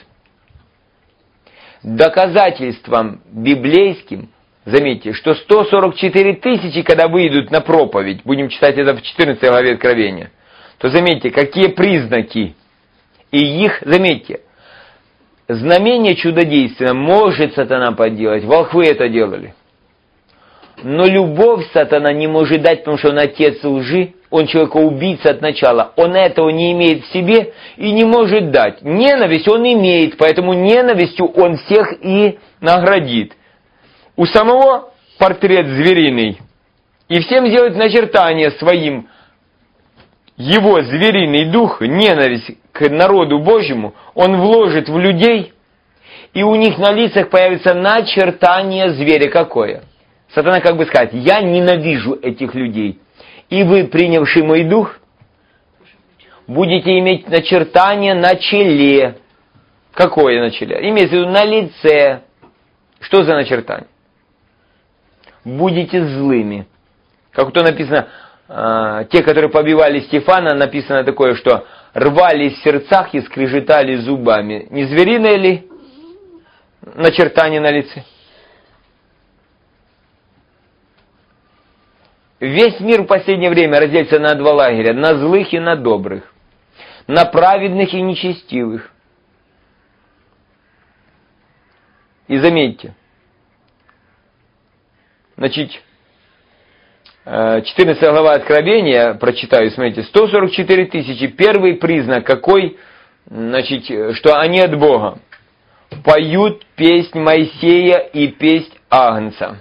Доказательством библейским, заметьте, что сто сорок четыре тысячи, когда выйдут на проповедь, будем читать это в четырнадцатой главе Откровения, то заметьте, какие признаки, и их, заметьте, знамение чудодейственное может сатана поделать, волхвы это делали. Но любовь сатана не может дать, потому что он отец лжи, он человека-убийца от начала. Он этого не имеет в себе и не может дать. Ненависть он имеет, поэтому ненавистью он всех и наградит. У самого портрет звериный. И всем сделать начертание своим. Его звериный дух, ненависть к народу Божьему, он вложит в людей, и у них на лицах появится начертание зверя какое? Сатана как бы сказать, я ненавижу этих людей. И вы, принявший мой дух, будете иметь начертание на челе. Какое на челе? Имеется в виду на лице. Что за начертание? Будете злыми. Как то написано, э, те, которые побивали Стефана, написано такое, что рвались в сердцах и скрежетали зубами. Не звериное ли начертание на лице? Весь мир в последнее время разделится на два лагеря, на злых и на добрых, на праведных и нечестивых. И заметьте, значит, четырнадцатая глава Откровения, прочитаю, смотрите, сто сорок четыре тысячи, первый признак какой, значит, что они от Бога. Поют песнь Моисея и песнь Агнца.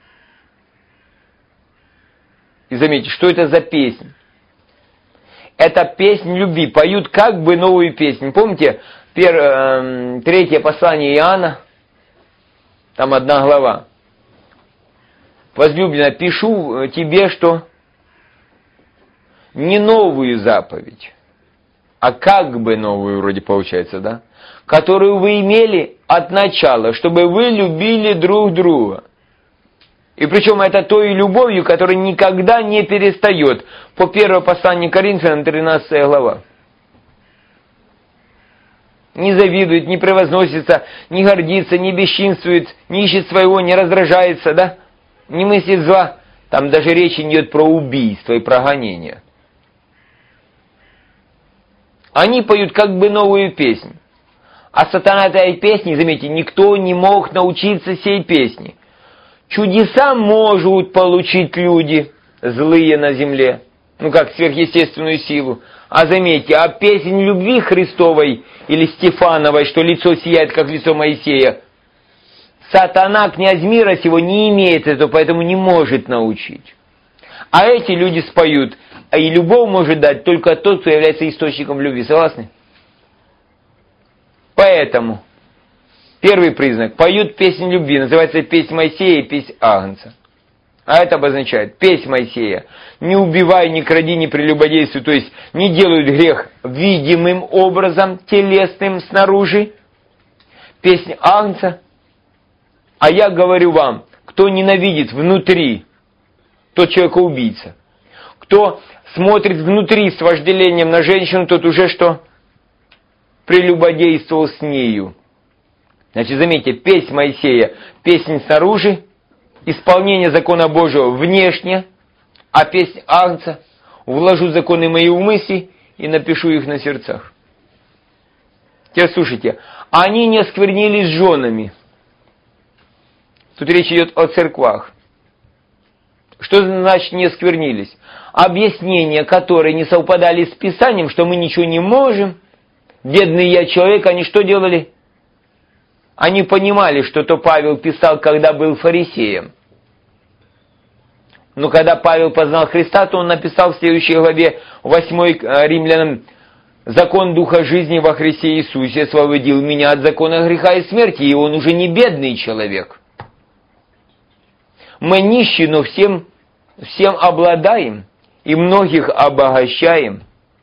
И заметьте, что это за песнь? Это песнь любви. Поют как бы новую песнь. Помните, пер, э, третье послание Иоанна, там одна глава. Возлюбленная, пишу тебе, что не новую заповедь, а как бы новую вроде получается, да? Которую вы имели от начала, чтобы вы любили друг друга. И причем это той любовью, которая никогда не перестает. По первому посланию Коринфянам, тринадцатая глава. Не завидует, не превозносится, не гордится, не бесчинствует, не ищет своего, не раздражается, да? Не мыслит зла. Там даже речи не идет про убийство и про гонение. Они поют как бы новую песню. А сатана этой песни, заметьте, никто не мог научиться сей песни. Чудеса могут получить люди, злые на земле, ну как сверхъестественную силу. А заметьте, а песнь любви Христовой или Стефановой, что лицо сияет, как лицо Моисея, сатана, князь мира сего, не имеет этого, поэтому не может научить. А эти люди споют, а и любовь может дать только тот, кто является источником любви. Согласны? Поэтому первый признак. Поют песнь любви. Называется песнь Моисея и песнь Агнца. А это обозначает песнь Моисея. Не убивай, не кради, не прелюбодействуй. То есть не делают грех видимым образом, телесным снаружи. Песнь Агнца. А я говорю вам, кто ненавидит внутри, тот человека-убийца. Кто смотрит внутри с вожделением на женщину, тот уже что? Прелюбодействовал с нею. Значит, заметьте, песнь Моисея, песнь снаружи, исполнение закона Божьего внешне, а песнь Агнца, вложу законы мои в мысли и напишу их на сердцах. Теперь слушайте, они не осквернились женами. Тут речь идет о церквах. Что значит не осквернились? Объяснения, которые не совпадали с Писанием, что мы ничего не можем. Бедный я человек, они что делали? Они понимали, что то Павел писал, когда был фарисеем. Но когда Павел познал Христа, то он написал в следующей главе восьмой Римлянам: «Закон Духа жизни во Христе Иисусе освободил меня от закона греха и смерти», и он уже не бедный человек. Мы нищие, но всем, всем обладаем и многих обогащаем.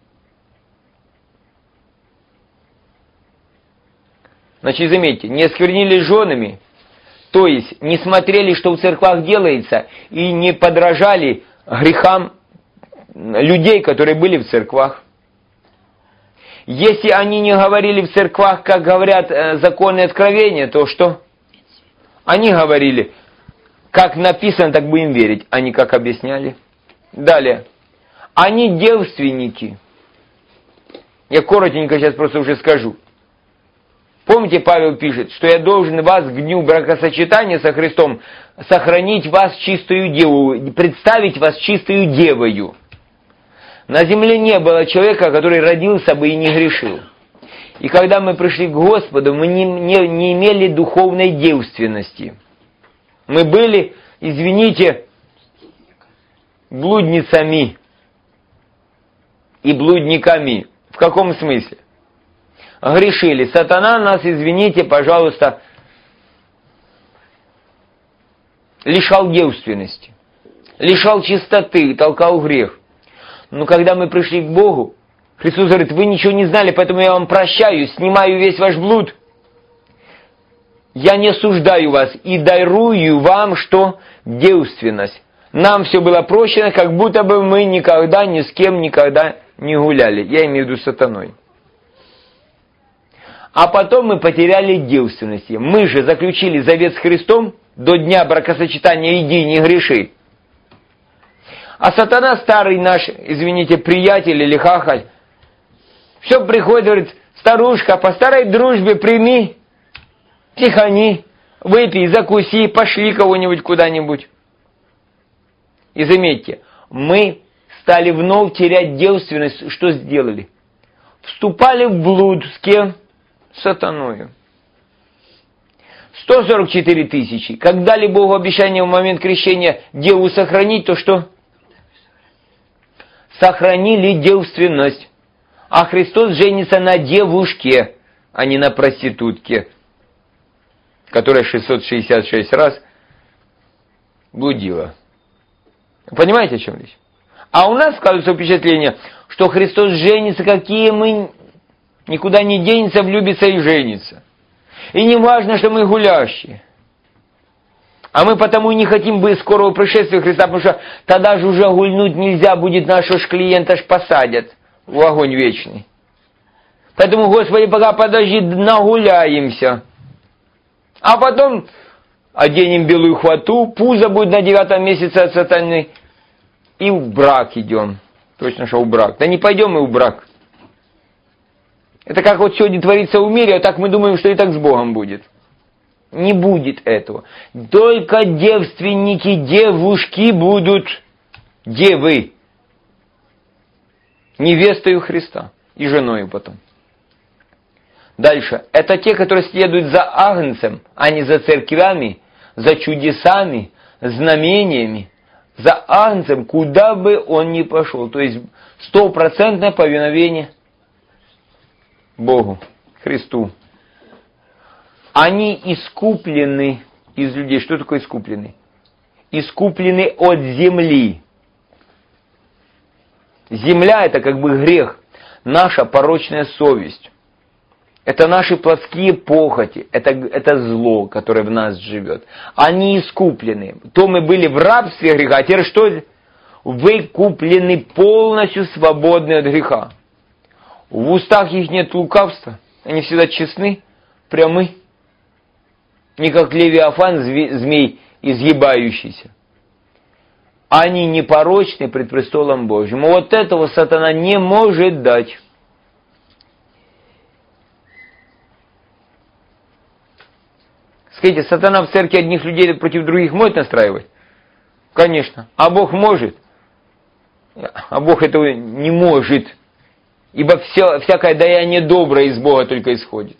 Значит, заметьте, не осквернились женами, то есть не смотрели, что в церквах делается, и не подражали грехам людей, которые были в церквах. Если они не говорили в церквах, как говорят э, законы откровения, то что? Они говорили, как написано, так будем верить, а не как объясняли. Далее. Они девственники. Я коротенько сейчас просто уже скажу. Помните, Павел пишет, что я должен вас к дню бракосочетания со Христом сохранить вас чистую деву, представить вас чистую девою. На земле не было человека, который родился бы и не грешил. И когда мы пришли к Господу, мы не, не, не имели духовной девственности. Мы были, извините, блудницами и блудниками. В каком смысле? Грешили. Сатана нас, извините, пожалуйста, лишал девственности, лишал чистоты, толкал в грех. Но когда мы пришли к Богу, Христос говорит, вы ничего не знали, поэтому я вам прощаю, снимаю весь ваш блуд. Я не осуждаю вас и дарую вам, что? Девственность. Нам все было прощено, как будто бы мы никогда ни с кем никогда не гуляли. Я имею в виду с сатаной. А потом мы потеряли девственность. Мы же заключили завет с Христом до дня бракосочетания иди, не греши. А сатана, старый наш, извините, приятель или хахаль, все приходит, говорит, старушка, по старой дружбе прими, тихони, выпей, закуси, пошли кого-нибудь куда-нибудь. И заметьте, мы стали вновь терять девственность, что сделали? Вступали в блуд с кем? Сатаною. сто сорок четыре тысячи. Как дали Богу обещание в момент крещения деву сохранить, то что? Сохранили девственность. А Христос женится на девушке, а не на проститутке, которая шестьсот шестьдесят шесть раз блудила. Понимаете, о чем речь? А у нас складывается впечатление, что Христос женится, какие мы, никуда не денется, влюбится и женится. И не важно, что мы гулящие. А мы потому и не хотим бы скорого пришествия Христа, потому что тогда же уже гульнуть нельзя будет, нашего ж клиента ж посадят в огонь вечный. Поэтому, Господи, пока подожди, нагуляемся. А потом оденем белую хвату, пузо будет на девятом месяце от сатаны, и в брак идем. Точно, что в брак. Да не пойдем мы в брак. Это как вот сегодня творится в мире, а так мы думаем, что и так с Богом будет. Не будет этого. Только девственники, девушки будут девы. Невестою Христа и женою потом. Дальше. Это те, которые следуют за Агнцем, а не за церквями, за чудесами, знамениями. За Агнцем, куда бы он ни пошел. То есть стопроцентное повиновение Богу, Христу. Они искуплены из людей. Что такое искуплены? Искуплены от земли. Земля — это как бы грех, наша порочная совесть. Это наши плотские похоти, это, это зло, которое в нас живет. Они искуплены. То мы были в рабстве греха, а теперь что? Вы куплены полностью свободны от греха. В устах их нет лукавства, они всегда честны, прямы. Не как Левиафан, змей изъебающийся. Они непорочны пред престолом Божьим. Вот этого сатана не может дать. Скажите, сатана в церкви одних людей против других может настраивать? Конечно. А Бог может. А Бог этого не может. Ибо все, всякое даяние доброе из Бога только исходит.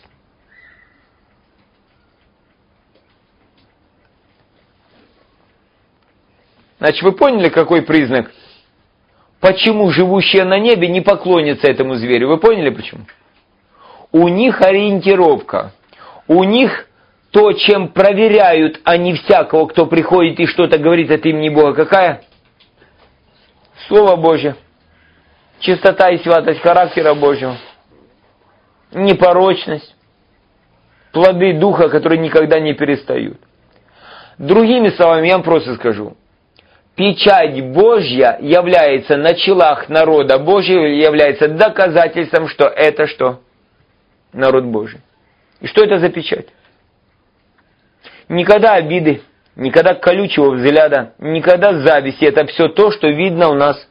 Значит, вы поняли, какой признак? Почему живущие на небе не поклонятся этому зверю? Вы поняли, почему? У них ориентировка. У них то, чем проверяют они всякого, кто приходит и что-то говорит от имени Бога, какая? Слово Божье. Чистота и святость характера Божьего. Непорочность. Плоды Духа, которые никогда не перестают. Другими словами, я вам просто скажу. Печать Божья является на челах народа Божьего, является доказательством, что это что? Народ Божий. И что это за печать? Никогда обиды, никогда колючего взгляда, никогда зависти. Это все то, что видно у нас.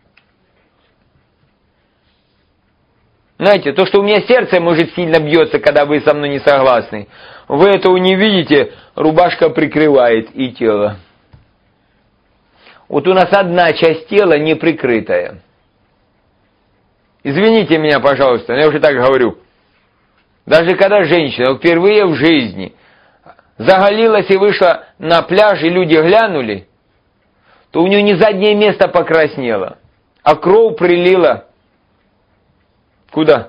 Знаете, то, что у меня сердце, может, сильно бьется, когда вы со мной не согласны. Вы этого не видите, рубашка прикрывает и тело. Вот у нас одна часть тела не прикрытая. Извините меня, пожалуйста, я уже так говорю. Даже когда женщина впервые в жизни заголилась и вышла на пляж, и люди глянули, то у нее не заднее место покраснело, а кровь прилила. Куда?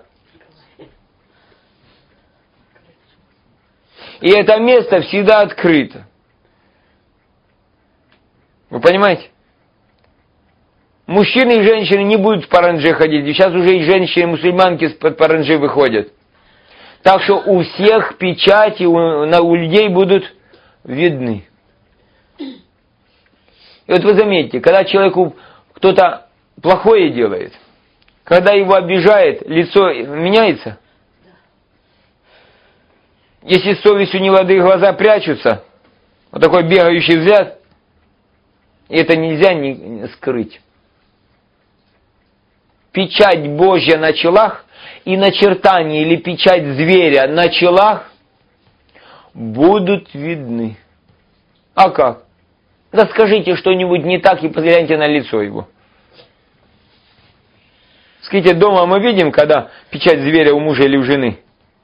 И это место всегда открыто. Вы понимаете? Мужчины и женщины не будут в паранже ходить. Сейчас уже и женщины-мусульманки под паранже выходят. Так что у всех печати у, у людей будут видны. И вот вы заметите, когда человеку кто-то плохое делает, когда его обижает, лицо меняется. Если совестью не лады, глаза прячутся, вот такой бегающий взгляд, это нельзя не скрыть. Печать Божья на челах и начертание или печать зверя на челах будут видны. А как? Да скажите что-нибудь не так и погляньте на лицо его. Скажите, дома мы видим, когда печать зверя у мужа или у жены?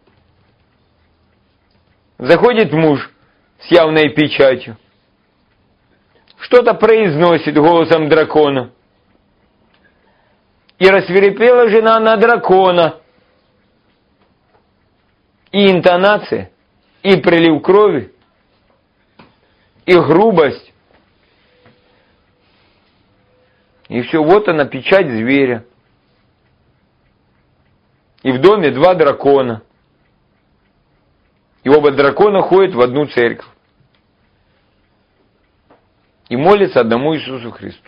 Заходит муж с явной печатью. Что-то произносит голосом дракона. И рассвирепела жена на дракона. И интонация, и прилив крови, и грубость. И все, вот она, печать зверя. И в доме два дракона. И оба дракона ходят в одну церковь. И молятся одному Иисусу Христу.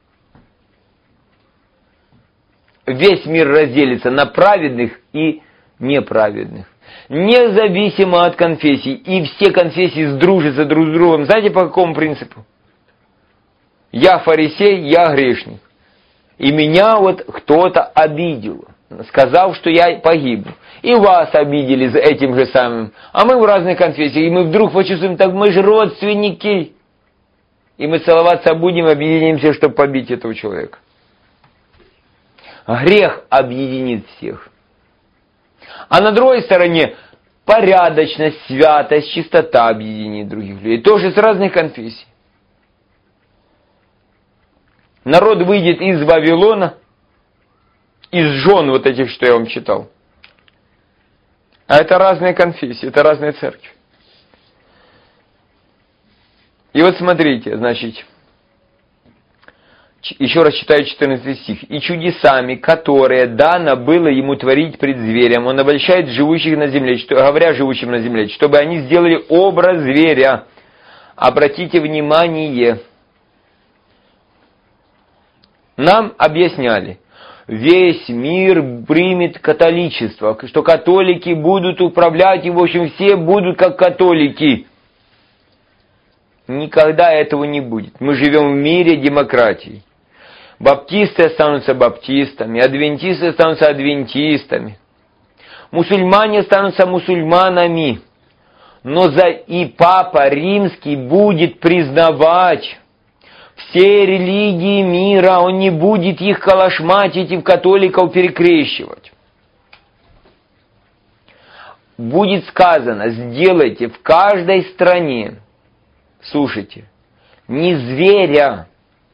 Весь мир разделится на праведных и неправедных. Независимо от конфессий. И все конфессии сдружатся друг с другом. Знаете, по какому принципу? Я фарисей, я грешник. И меня вот кто-то обидел, сказав, что я погибну. И вас обидели за этим же самым. А мы в разных конфессиях. И мы вдруг почувствуем, так мы же родственники. И мы целоваться будем, объединимся, чтобы побить этого человека. Грех объединит всех. А на другой стороне порядочность, святость, чистота объединит других людей. Тоже с разных конфессий. Народ выйдет из Вавилона, из жен вот этих, что я вам читал. А это разные конфессии, это разные церкви. И вот смотрите, значит, еще раз читаю четырнадцатый стих. «И чудесами, которые дано было ему творить пред зверем, он обольщает живущих на земле, что, говоря живущим на земле, чтобы они сделали образ зверя». Обратите внимание, нам объясняли, весь мир примет католичество, что католики будут управлять, и в общем все будут как католики. Никогда этого не будет. Мы живем в мире демократии. Баптисты останутся баптистами, адвентисты останутся адвентистами, мусульмане останутся мусульманами. Но за и Папа Римский будет признавать все религии мира, он не будет их калашматить и в католиков перекрещивать. Будет сказано, сделайте в каждой стране, слушайте, не зверя,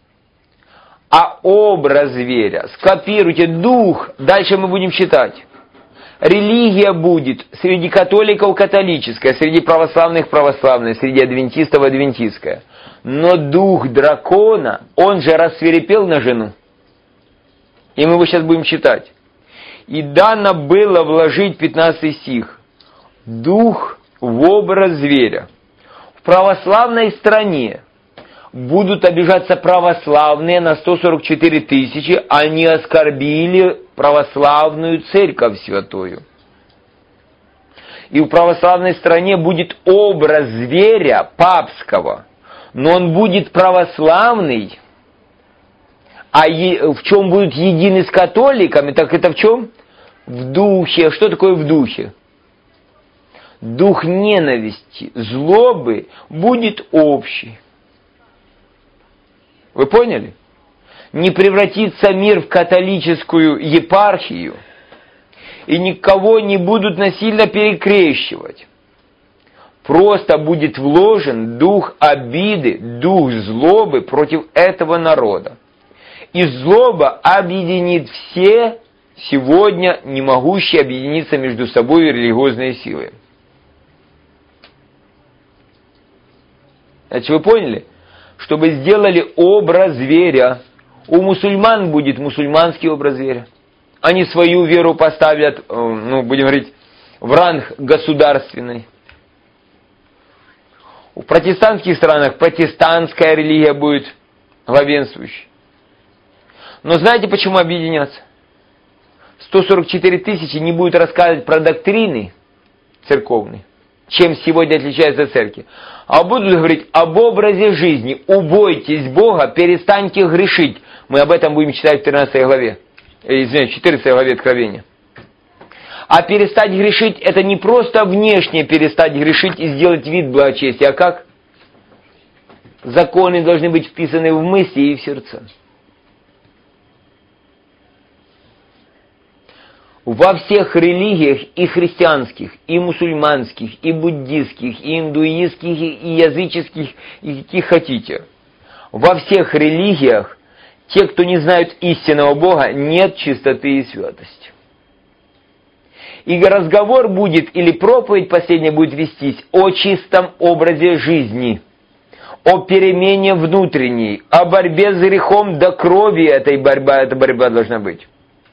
а образ зверя. Скопируйте дух, дальше мы будем читать. Религия будет среди католиков католическая, среди православных православная, среди адвентистов адвентистская. Но дух дракона, он же рассвирепел на жену. И мы его сейчас будем читать. И дано было вложить, пятнадцатый стих, дух в образ зверя. В православной стране будут обижаться православные на сто сорок четыре тысячи, они оскорбили православную церковь святую. И в православной стране будет образ зверя папского, но он будет православный, а в чем будут едины с католиками, так это в чем? В духе. Что такое в духе? Дух ненависти, злобы будет общий. Вы поняли? Не превратится мир в католическую епархию, и никого не будут насильно перекрещивать. Просто будет вложен дух обиды, дух злобы против этого народа. И злоба объединит все сегодня не могущие объединиться между собой религиозные силы. Значит, вы поняли? Чтобы сделали образ зверя. У мусульман будет мусульманский образ зверя. Они свою веру поставят, ну, будем говорить, в ранг государственный. В протестантских странах протестантская религия будет главенствующей. Но знаете, почему объединяться? сто сорок четыре тысячи не будут рассказывать про доктрины церковные, чем сегодня отличается церковь, а будут говорить об образе жизни. Убойтесь Бога, перестаньте грешить. Мы об этом будем читать в тринадцатой главе. Извиняюсь, четырнадцатой главе Откровения. А перестать грешить, это не просто внешне перестать грешить и сделать вид благочестия, а как? Законы должны быть вписаны в мысли и в сердца. Во всех религиях, и христианских, и мусульманских, и буддистских, и индуистских, и языческих, и каких хотите, во всех религиях те, кто не знают истинного Бога, нет чистоты и святости. И разговор будет, или проповедь последняя будет вестись о чистом образе жизни, о перемене внутренней, о борьбе с грехом до крови этой борьба, эта борьба должна быть.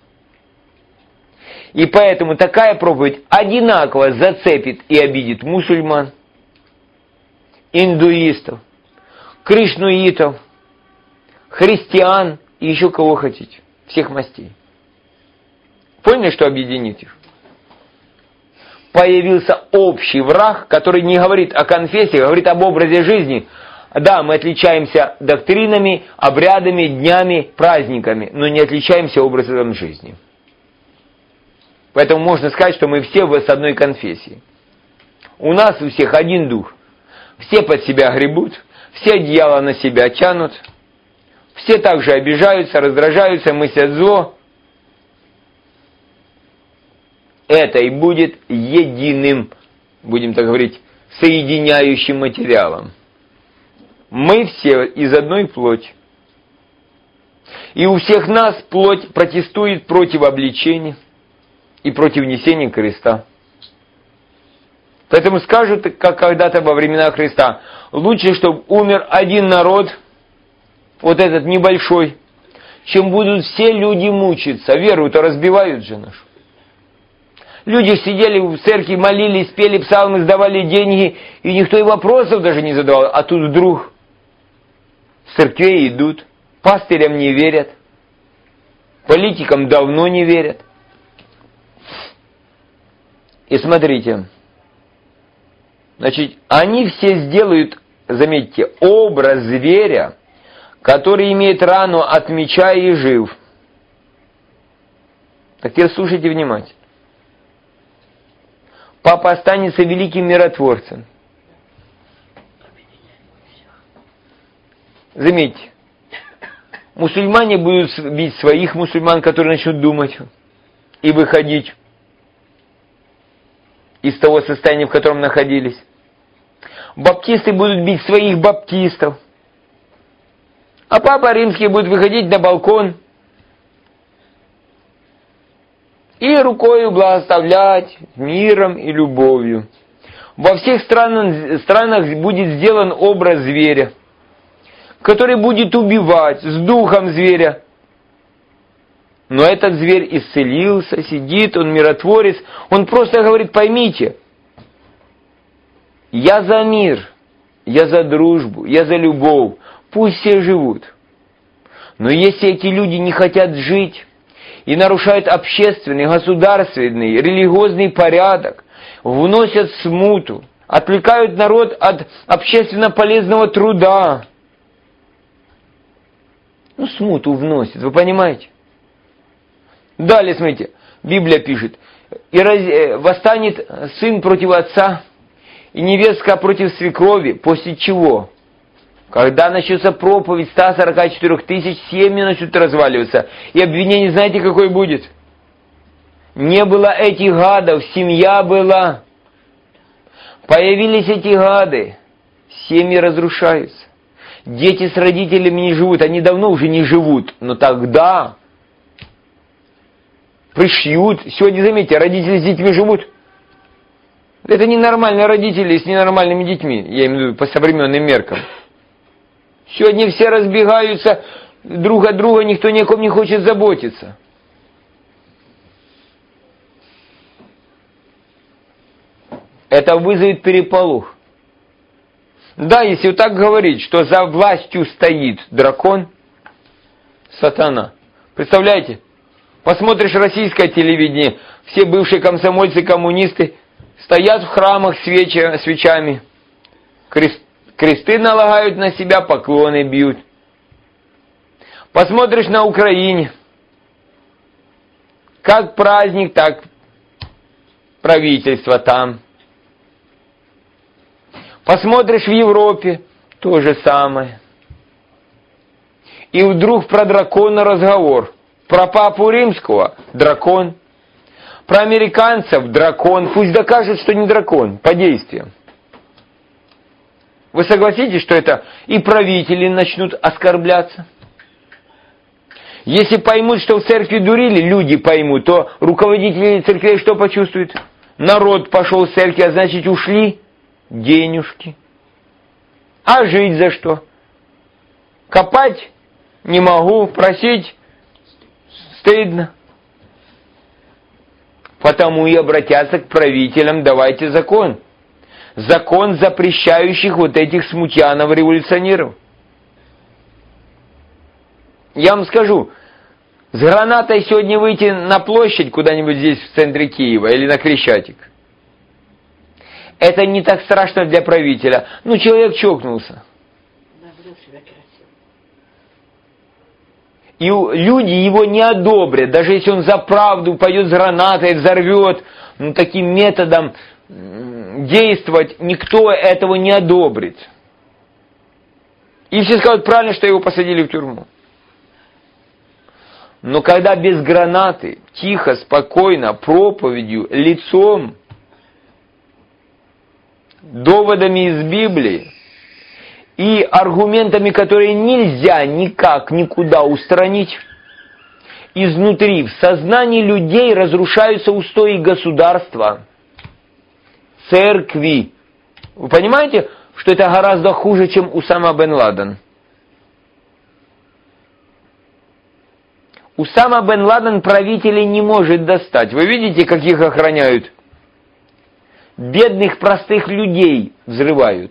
И поэтому такая проповедь одинаково зацепит и обидит мусульман, индуистов, кришнуитов, христиан и еще кого хотите, всех мастей. Поняли, что объединит их? Появился общий враг, который не говорит о конфессии, говорит об образе жизни. Да, мы отличаемся доктринами, обрядами, днями, праздниками, но не отличаемся образом жизни. Поэтому можно сказать, что мы все с одной конфессии. У нас у всех один дух. Все под себя гребут, все одеяло на себя тянут, все также обижаются, раздражаются, мыслят зло. Это и будет единым, будем так говорить, соединяющим материалом. Мы все из одной плоти. И у всех нас плоть протестует против обличения и против несения креста. Поэтому скажут, как когда-то во времена Христа, лучше, чтобы умер один народ, вот этот небольшой, чем будут все люди мучиться. Веру-то разбивают же нашу. Люди сидели в церкви, молились, пели псалмы, сдавали деньги, и никто и вопросов даже не задавал. А тут вдруг в церкви идут, пастырям не верят, политикам давно не верят. И смотрите, значит, они все сделают, заметьте, образ зверя, который имеет рану от меча и жив. Так теперь слушайте внимательно. Папа останется великим миротворцем. Заметьте, мусульмане будут бить своих мусульман, которые начнут думать и выходить из того состояния, в котором находились. Баптисты будут бить своих баптистов. А папа римский будет выходить на балкон и рукою благословлять миром и любовью. Во всех странах, странах будет сделан образ зверя, который будет убивать с духом зверя. Но этот зверь исцелился, сидит, он миротворец. Он просто говорит, поймите, я за мир, я за дружбу, я за любовь. Пусть все живут. Но если эти люди не хотят жить и нарушают общественный, государственный, религиозный порядок, вносят смуту, отвлекают народ от общественно полезного труда, ну, смуту вносят, вы понимаете? Далее, смотрите, Библия пишет, и раз... восстанет сын против отца, и невестка против свекрови, после чего? Когда начнется проповедь ста сорока четырёх тысяч, семьи начнут разваливаться. И обвинение, знаете, какое будет? Не было этих гадов, семья была. Появились эти гады, семьи разрушаются. Дети с родителями не живут, они давно уже не живут, но тогда пришьют. Сегодня, заметьте, родители с детьми живут. Это ненормальные родители с ненормальными детьми, я имею в виду по современным меркам. Сегодня все разбегаются друг от друга, никто ни о ком не хочет заботиться. Это вызовет переполох. Да, если вот так говорить, что за властью стоит дракон, сатана. Представляете? Посмотришь российское телевидение, все бывшие комсомольцы, коммунисты стоят в храмах свеча, свечами, крест, кресты налагают на себя, поклоны бьют. Посмотришь на Украине, как праздник, так правительство там. Посмотришь в Европе, то же самое. И вдруг про дракона разговор. Про папу римского – дракон. Про американцев – дракон. Пусть докажут, что не дракон, по действиям. Вы согласитесь, что это и правители начнут оскорбляться? Если поймут, что в церкви дурили, люди поймут, то руководители церквей что почувствуют? Народ пошел в церковь, а значит ушли денежки. А жить за что? Копать не могу, просить стыдно. Потому и обратятся к правителям, давайте закон. Закон, запрещающих вот этих смутьянов-революционеров. Я вам скажу, с гранатой сегодня выйти на площадь куда-нибудь здесь в центре Киева или на Крещатик. Это не так страшно для правителя. Ну, человек чокнулся. И люди его не одобрят, даже если он за правду пойдет с гранатой, взорвет, ну, таким методом действовать, никто этого не одобрит. И все скажут правильно, что его посадили в тюрьму. Но когда без гранаты, тихо, спокойно, проповедью, лицом, доводами из Библии и аргументами, которые нельзя никак, никуда устранить, изнутри, в сознании людей разрушаются устои государства, церкви. Вы понимаете, что это гораздо хуже, чем Усама бен Ладен? Усама бен Ладен правителей не может достать. Вы видите, как их охраняют? Бедных, простых людей взрывают.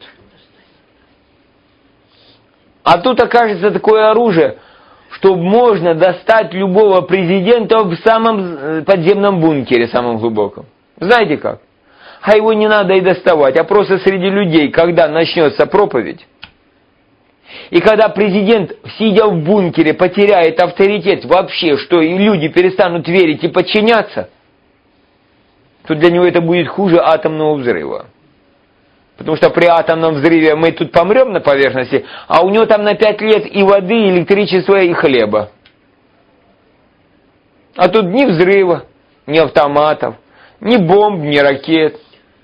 А тут окажется такое оружие, что можно достать любого президента в самом подземном бункере, самом глубоком. Знаете как? А его не надо и доставать, а просто среди людей, когда начнется проповедь, и когда президент, сидя в бункере, потеряет авторитет вообще, что и люди перестанут верить и подчиняться, то для него это будет хуже атомного взрыва. Потому что при атомном взрыве мы тут помрем на поверхности, а у него там на пять лет и воды, и электричества, и хлеба. А тут ни взрыва, ни автоматов, ни бомб, ни ракет.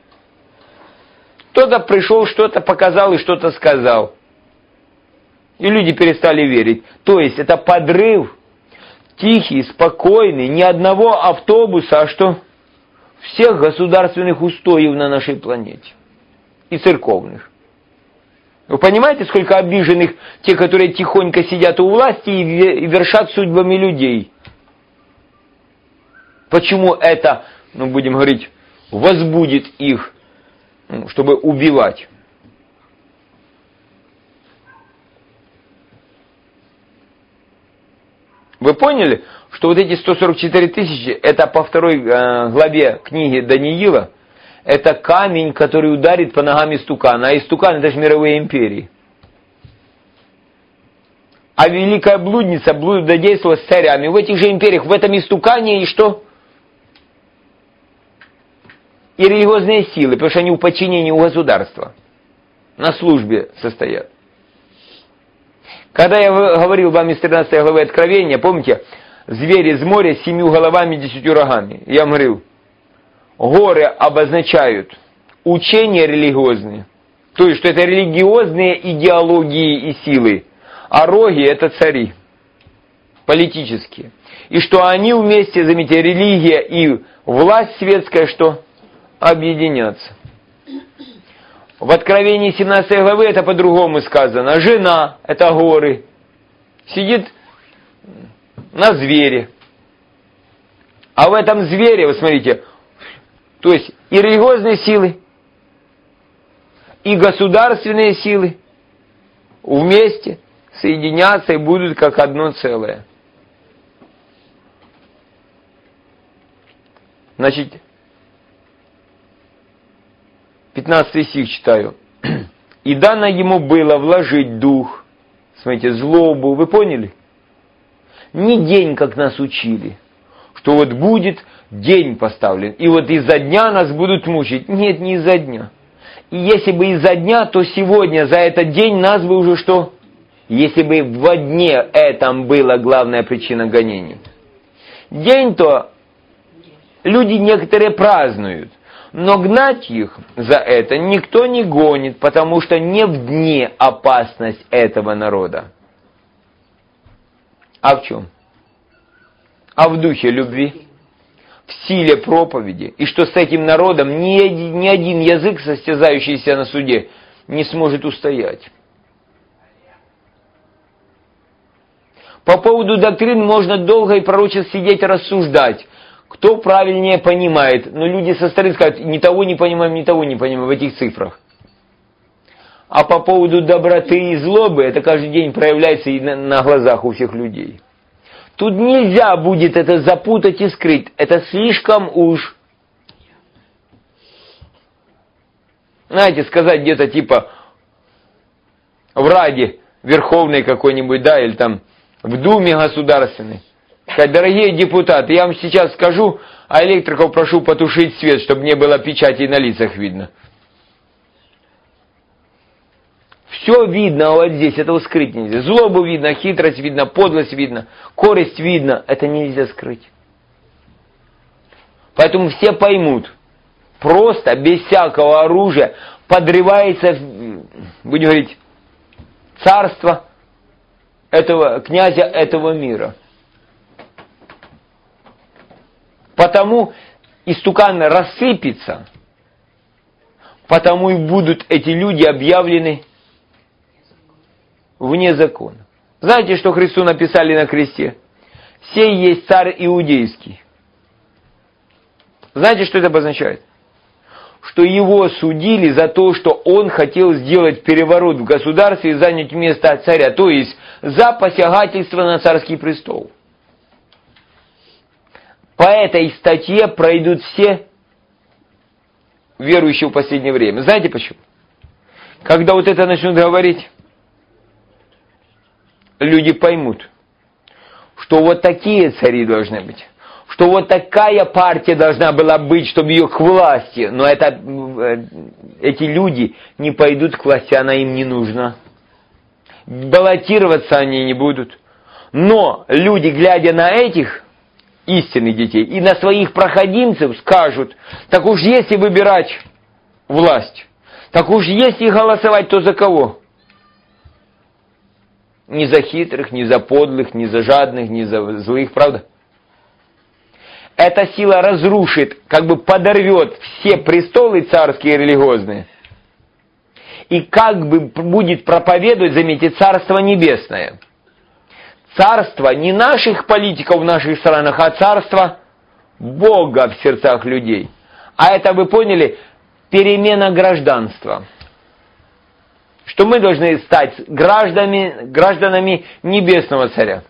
Кто-то пришел, что-то показал и что-то сказал. И люди перестали верить. То есть это подрыв тихий, спокойный, ни одного автобуса, а что? Всех государственных устоев на нашей планете. И церковных. Вы понимаете, сколько обиженных те, которые тихонько сидят у власти и вершат судьбами людей? Почему это, ну будем говорить, возбудит их, чтобы убивать? Вы поняли, что вот эти сто сорок четыре тысячи, это по второй э, главе книги Даниила, это камень, который ударит по ногам истукана. А истукан это же мировые империи. А великая блудница блудодействовала с царями. В этих же империях, в этом истукане и что? И религиозные силы, потому что они в подчинении у государства. На службе состоят. Когда я говорил вам из тринадцатой главы Откровения, помните, звери из моря с семью головами и десятью рогами. Я вам говорил, горы обозначают учения религиозные, то есть, что это религиозные идеологии и силы, а роги это цари, политические. И что они вместе, заметьте, религия и власть светская, что объединятся. В Откровении семнадцатой главы это по-другому сказано. Жена, это горы, сидит на звере. А в этом звере, вы смотрите, то есть и религиозные силы, и государственные силы вместе соединятся и будут как одно целое. Значит, пятнадцатый стих читаю. «И дано ему было вложить дух». Смотрите, злобу. Вы поняли? Не день, как нас учили. Что вот будет день поставлен. И вот из-за дня нас будут мучить. Нет, не из-за дня. И если бы из-за дня, то сегодня за этот день нас бы уже что? Если бы во дне этом была главная причина гонений. День-то люди некоторые празднуют. Но гнать их за это никто не гонит, потому что не в дне опасность этого народа. А в чем? А в духе любви, в силе проповеди. И что с этим народом ни, ни один язык, состязающийся на суде, не сможет устоять. По поводу доктрин можно долго и пророчески сидеть рассуждать. Кто правильнее понимает. Но люди со стороны скажут, ни того не понимаем, ни того не понимаем в этих цифрах. А по поводу доброты и злобы, это каждый день проявляется и на, на глазах у всех людей. Тут нельзя будет это запутать и скрыть. Это слишком уж. Знаете, сказать где-то типа в Раде Верховной какой-нибудь, да, или там в Думе государственной. Сказать, дорогие депутаты, я вам сейчас скажу, а электриков прошу потушить свет, чтобы не было печати на лицах видно. Все видно вот здесь, этого скрыть нельзя. Злобу видно, хитрость видно, подлость видно, корость видно. Это нельзя скрыть. Поэтому все поймут. Просто, без всякого оружия, подрывается, будем говорить, царство этого князя этого мира. Потому истукан рассыпется, потому и будут эти люди объявлены вне закона. Знаете, что Христу написали на кресте? «Сей есть царь иудейский». Знаете, что это обозначает? Что его судили за то, что он хотел сделать переворот в государстве и занять место царя, то есть за посягательство на царский престол. По этой статье пройдут все верующие в последнее время. Знаете почему? Когда вот это начнут говорить, люди поймут, что вот такие цари должны быть, что вот такая партия должна была быть, чтобы ее к власти, но это, эти люди не пойдут к власти, она им не нужна. Баллотироваться они не будут. Но люди, глядя на этих истинных детей и на своих проходимцев, скажут, так уж если выбирать власть, так уж если голосовать, то за кого? Не за хитрых, не за подлых, не за жадных, не за злых, правда? Эта сила разрушит, как бы подорвет все престолы царские и религиозные. И как бы будет проповедовать, заметьте, Царство Небесное. Царство не наших политиков в наших странах, а царство Бога в сердцах людей. А это, вы поняли, перемена гражданства. Что мы должны стать гражданами, гражданами Небесного Царя.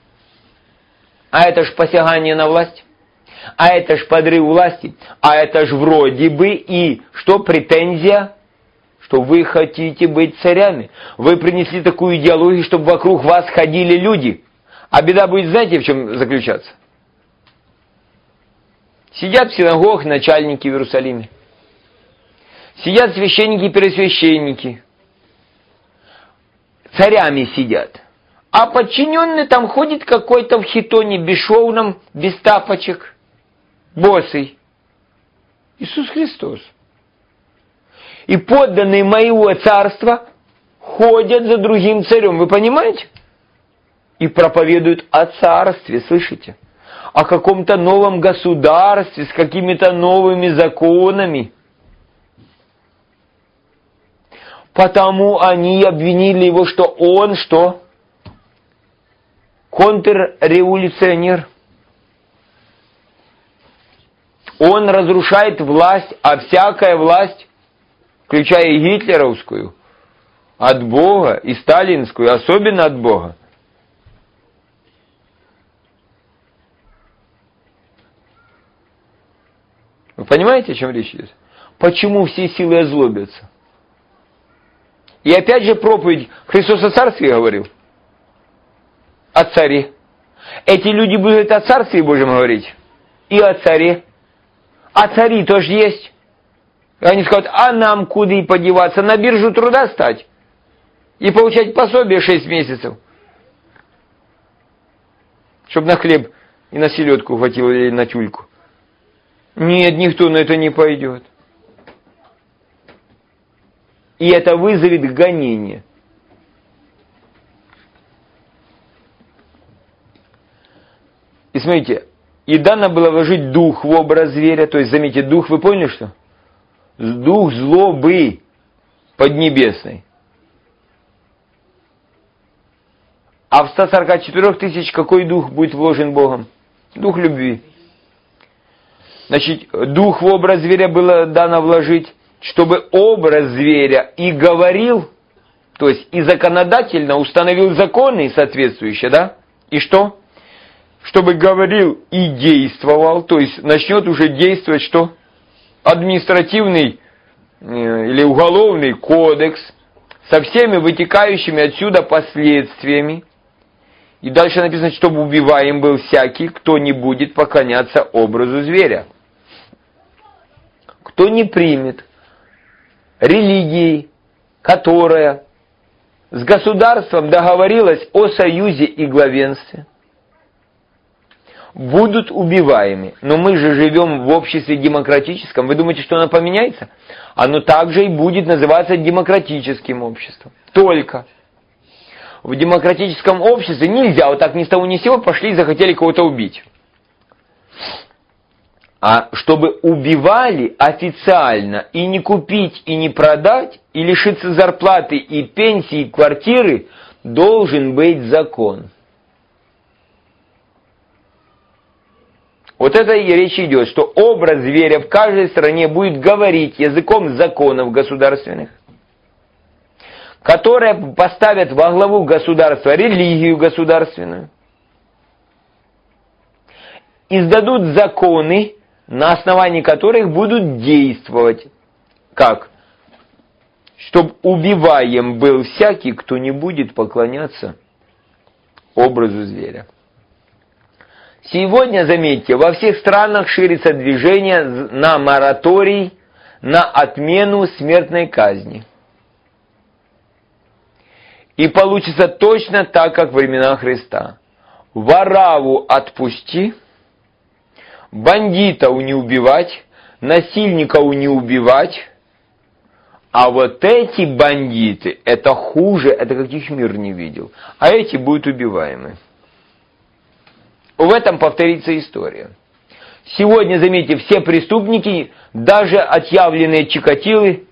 А это ж посягание на власть. А это ж подрыв власти. А это ж вроде бы и что претензия? Что вы хотите быть царями. Вы принесли такую идеологию, чтобы вокруг вас ходили люди. А беда будет, знаете, в чем заключаться? Сидят в синагогах начальники в Иерусалиме. Сидят священники и пересвященники. Царями сидят. А подчиненный там ходит какой-то в хитоне бесшовном, без тапочек, босый. Иисус Христос. И подданные моего царства ходят за другим царем. Вы понимаете? И проповедуют о царстве, слышите? О каком-то новом государстве с какими-то новыми законами. Потому они обвинили его, что он что? Контрреволюционер. Он разрушает власть, а всякая власть, включая и гитлеровскую, от Бога, и сталинскую, особенно от Бога. Вы понимаете, о чем речь идет? Почему все силы озлобятся? И опять же проповедь Христос о царстве говорил. О царе. Эти люди будут о царстве Божьем говорить. И о царе. А цари тоже есть. И они скажут, а нам куда и подеваться? На биржу труда стать? И получать пособие шесть месяцев? Чтобы на хлеб и на селедку хватило или на тюльку. Нет, никто на это не пойдет. И это вызовет гонение. И смотрите, и дано было вложить дух в образ зверя, то есть, заметьте, дух, вы поняли что? Дух злобы поднебесной. А в ста сорока четырёх тысяч какой дух будет вложен Богом? Дух любви. Значит, дух в образ зверя было дано вложить, чтобы образ зверя и говорил, то есть и законодательно установил законы соответствующие, да? И что? Чтобы говорил и действовал, то есть начнет уже действовать что? Административный или уголовный кодекс со всеми вытекающими отсюда последствиями. И дальше написано, чтобы убиваем был всякий, кто не будет поклоняться образу зверя. Кто не примет религии, которая с государством договорилась о союзе и главенстве, будут убиваемы. Но мы же живем в обществе демократическом. Вы думаете, что оно поменяется? Оно также и будет называться демократическим обществом. Только в демократическом обществе нельзя вот так ни с того ни с сего пошли и захотели кого-то убить. А чтобы убивали официально и не купить, и не продать, и лишиться зарплаты, и пенсии, и квартиры, должен быть закон. Вот это и речь идет, что образ зверя в каждой стране будет говорить языком законов государственных, которые поставят во главу государства религию государственную, издадут законы, на основании которых будут действовать. Как? Чтоб убиваем был всякий, кто не будет поклоняться образу зверя. Сегодня, заметьте, во всех странах ширится движение на мораторий, на отмену смертной казни. И получится точно так, как в времена Христа. Вораву отпусти, бандита не убивать, насильника не убивать, а вот эти бандиты, это хуже, это каких мир не видел, а эти будут убиваемы. В этом повторится история. Сегодня, заметьте, все преступники, даже отъявленные чикатилы,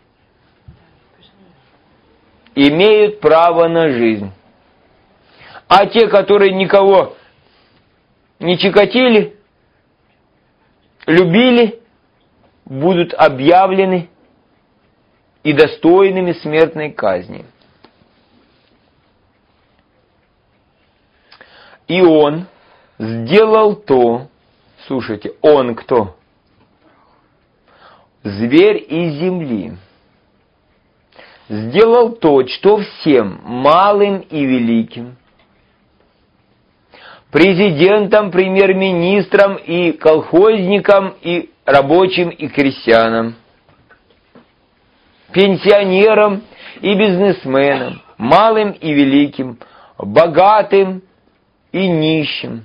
имеют право на жизнь. А те, которые никого не чикатили, любили, будут объявлены и достойными смертной казни. И он сделал то, слушайте, он кто? Зверь из земли. Сделал то, что всем, малым и великим, президентам, премьер-министрам и колхозникам, и рабочим, и крестьянам, пенсионерам и бизнесменам, малым и великим, богатым и нищим,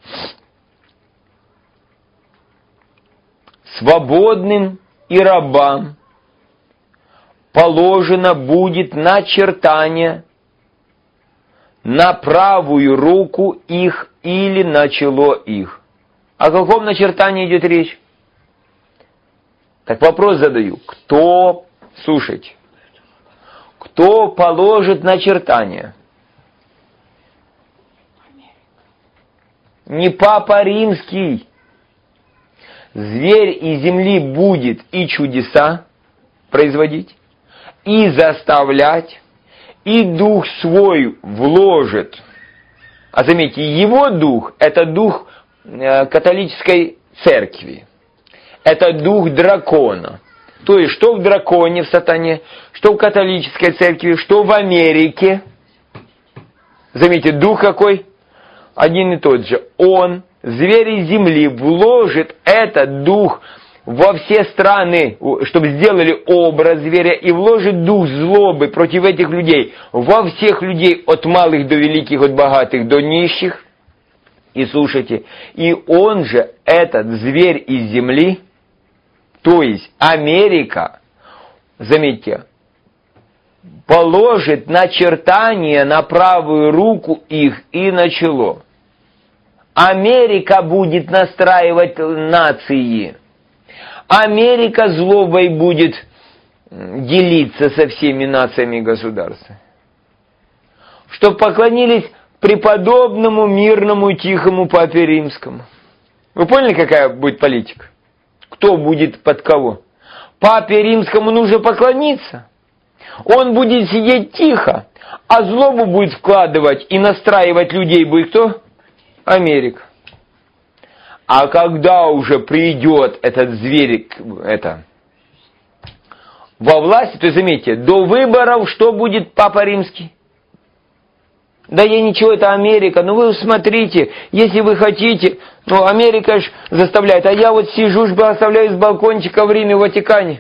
свободным и рабам положено будет начертание на правую руку их или на чело их. О каком начертании идет речь? Так вопрос задаю. Кто, слушайте, кто положит начертание? Не Папа Римский. Зверь из земли будет и чудеса производить, и заставлять, и дух свой вложит. А заметьте, его дух – это дух католической церкви. Это дух дракона. То есть, что в драконе, в сатане, что в католической церкви, что в Америке. Заметьте, дух какой? Один и тот же. Он, зверь из земли, вложит этот дух во все страны, чтобы сделали образ зверя, и вложит дух злобы против этих людей, во всех людей, от малых до великих, от богатых до нищих. И слушайте, и он же, этот зверь из земли, то есть Америка, заметьте, положит начертание на правую руку их и на чело. Америка будет настраивать нации. Америка злобой будет делиться со всеми нациями и государствами. Чтобы поклонились преподобному, мирному, тихому Папе Римскому. Вы поняли, какая будет политика? Кто будет под кого? Папе Римскому нужно поклониться. Он будет сидеть тихо, а злобу будет вкладывать и настраивать людей будет кто? Америка. А когда уже придет этот зверь, это, во власти, то заметьте, до выборов что будет Папа Римский? Да я ничего, это Америка. Ну вы смотрите, если вы хотите, ну Америка ж заставляет. А я вот сижу, ж благословляю с балкончика в Риме, в Ватикане.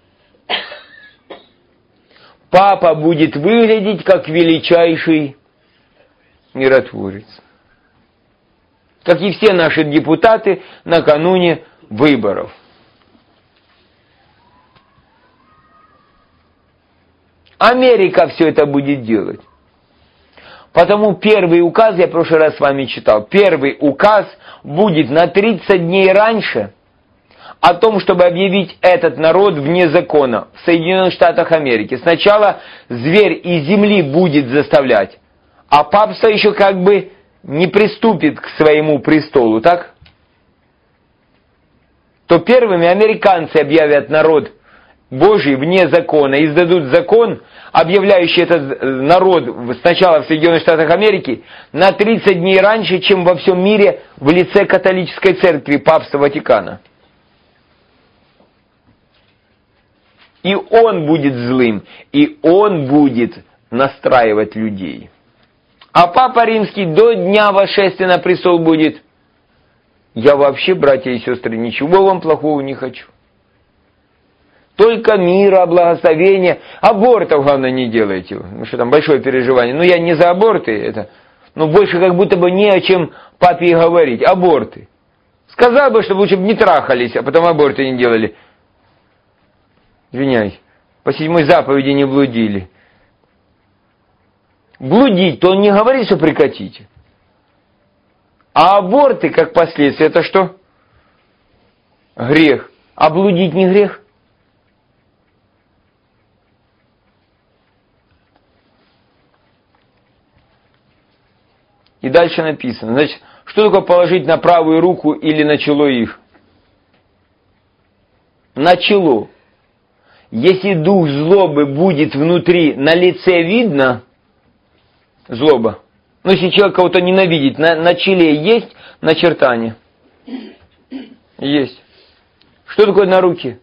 Папа будет выглядеть как величайший миротворец. Как и все наши депутаты накануне выборов. Америка все это будет делать. Потому первый указ, я в прошлый раз с вами читал, первый указ будет на тридцать дней раньше о том, чтобы объявить этот народ вне закона в Соединенных Штатах Америки. Сначала зверь из земли будет заставлять, а папство еще как бы не приступит к своему престолу, так? То первыми американцы объявят народ Божий вне закона, издадут закон, объявляющий этот народ сначала в Соединенных Штатах Америки на тридцать дней раньше, чем во всем мире в лице католической церкви Папства Ватикана. И он будет злым, и он будет настраивать людей. А Папа Римский до дня восшествия на престол будет: я вообще, братья и сестры, ничего вам плохого не хочу. Только мира, благословения. Абортов, главное, не делайте. Ну что там, большое переживание. Ну я не за аборты, это. Ну больше как будто бы не о чем папе говорить. Аборты. Сказал бы, чтобы лучше бы не трахались, а потом аборты не делали. Извиняюсь. По седьмой заповеди не блудили. Блудить, то он не говорит, что прекратите. А аборты, как последствие, это что? Грех. А блудить не грех? И дальше написано. Значит, что такое положить на правую руку или на чело их? На чело. Если дух злобы будет внутри, на лице видно злоба. Ну, если человек кого-то ненавидит, на, на челе есть начертание? Есть. Что такое на руке?